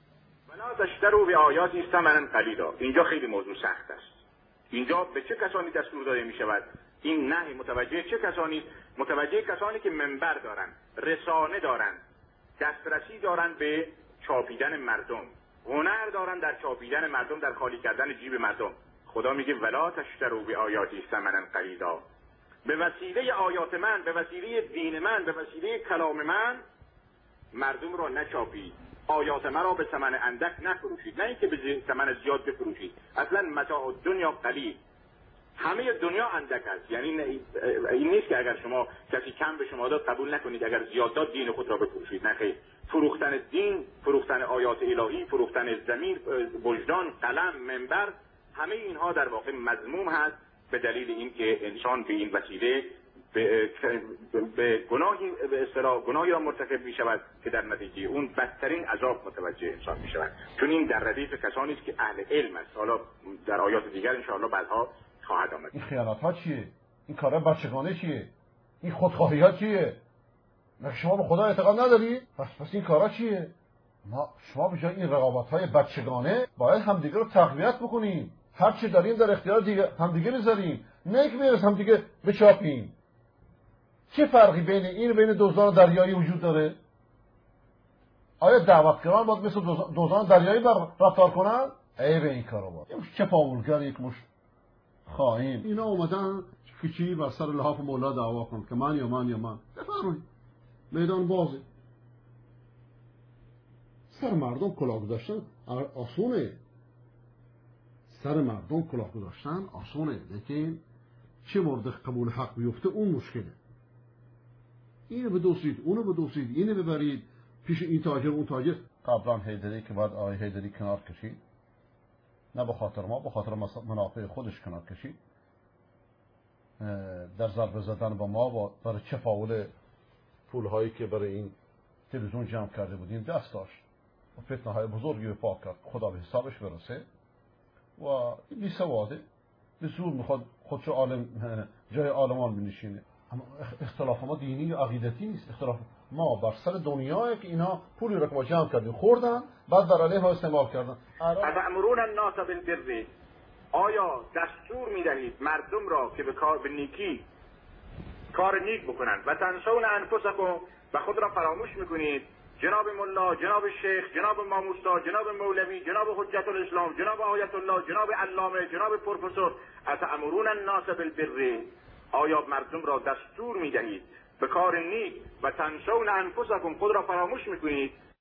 ولا تشتروا بآیاتی ثمنا قلیلا. اینجا خیلی موضوع سخت است. اینجا به چه کسانی دستور داده می شود؟ این نهی متوجه چه کسانی؟ متوجه کسانی که منبر دارن، رسانه دارن، دسترسی دارن به چاپیدن مردم، هنر دارن در چاپیدن مردم، در خالی کردن جیب مردم. خدا میگه ولا تشتروا بآیاتی ثمنا قلیلا. به وسیله آیات من، به وسیله دین من، به وسیله کلام من مردم را نچاپید. آیات من را به ثمن اندک نفروشید، نه اینکه به ثمن زیاد بفروشید. اصلا متاع دنیا قلیل، همه دنیا اندک است. یعنی این نیست که اگر شما کسی کم به شما داد قبول نکنید، اگر زیاد داد دین خود را بفروشید. نه خیر. فروختن دین، فروختن آیات الهی، فروختن زمین، وجدان، قلم، منبر، همه اینها در واقع مذموم هست به دلیل اینکه انسان به این وسیله به, به گناهی به اصطلاح گناهی را مرتکب می شود که در نتیجه اون بدترین عذاب متوجه انسان می شود. چون این در ردیف کسانی است که اهل علم است. حالا در آیات دیگر ان شاء الله بعدها خواهد آمد. این خیانت ها چیه؟ این کارا بچگانه چیه؟ این خودخواهی ها چیه؟ مگه شما به خدا اعتقاد نداری؟ پس پس این کارا چیه؟ ما شما به جای این رقابت های بچگانه باید همدیگه رو تقویت بکنیم. هر چی داریم در اختیار دیگه همدیگه بذاریم، نه که برس همدیگه بچاپیم. چه فرقی بین این بین دزدان دریایی وجود داره؟ آیا دعوتگران باید مثل دزدان دریایی رفتار کنن؟ ای به این کارا باید. یک چپاولگر، یک مش خائن، اینا اومدن کیچی بر سر لحاف مولا دعوا کنن که من یا من یا من. بفرمایید میدان بازه. سر مردم کلاه گذاشتن آسونه. سر مردم کلاه گذاشتن آسونه، لیکن چه مورد قبول حق بیفته اون مشکله. اینو بدوسید، اونو بدوسید، اینو ببرید پیش این تاجر اون تاجر. قبلا حیدری که بعد آقای حیدری کنار کشید، نه به خاطر ما، به خاطر منافع خودش کنار کشید. در ضربه زدن با ما و برای چه فاول پولهایی که برای این تلویزیون جمع کرده بودیم دست داشت و فتنه های بزرگی به پا کرد. خدا به حسابش برسه. و بی سواده به زور میخواد خودشو عالم جای عالمان بنشینه. اما اختلاف ما دینی یا عقیدتی نیست. اختلاف ما بر سر دنیاه که اینا پولی رو که ما جمع کردیم خوردن، بعد در علیه ما استعمال کردن. اتأمرون الناس بالبر. آیا دستور میدهید مردم را که به کار به نیکی کار نیک بکنند و تنسون انفسکم و خود را فراموش میکنید؟ جناب ملا، جناب شیخ، جناب ماموستا، جناب مولوی، جناب حجت الاسلام، جناب آیت الله، جناب علامه، جناب پروفسور، اتأمرون الناس بالبر. آیا مردم را دستور میدهید به کار نیک و تنسون انفسکم، خود را فراموش میکنید؟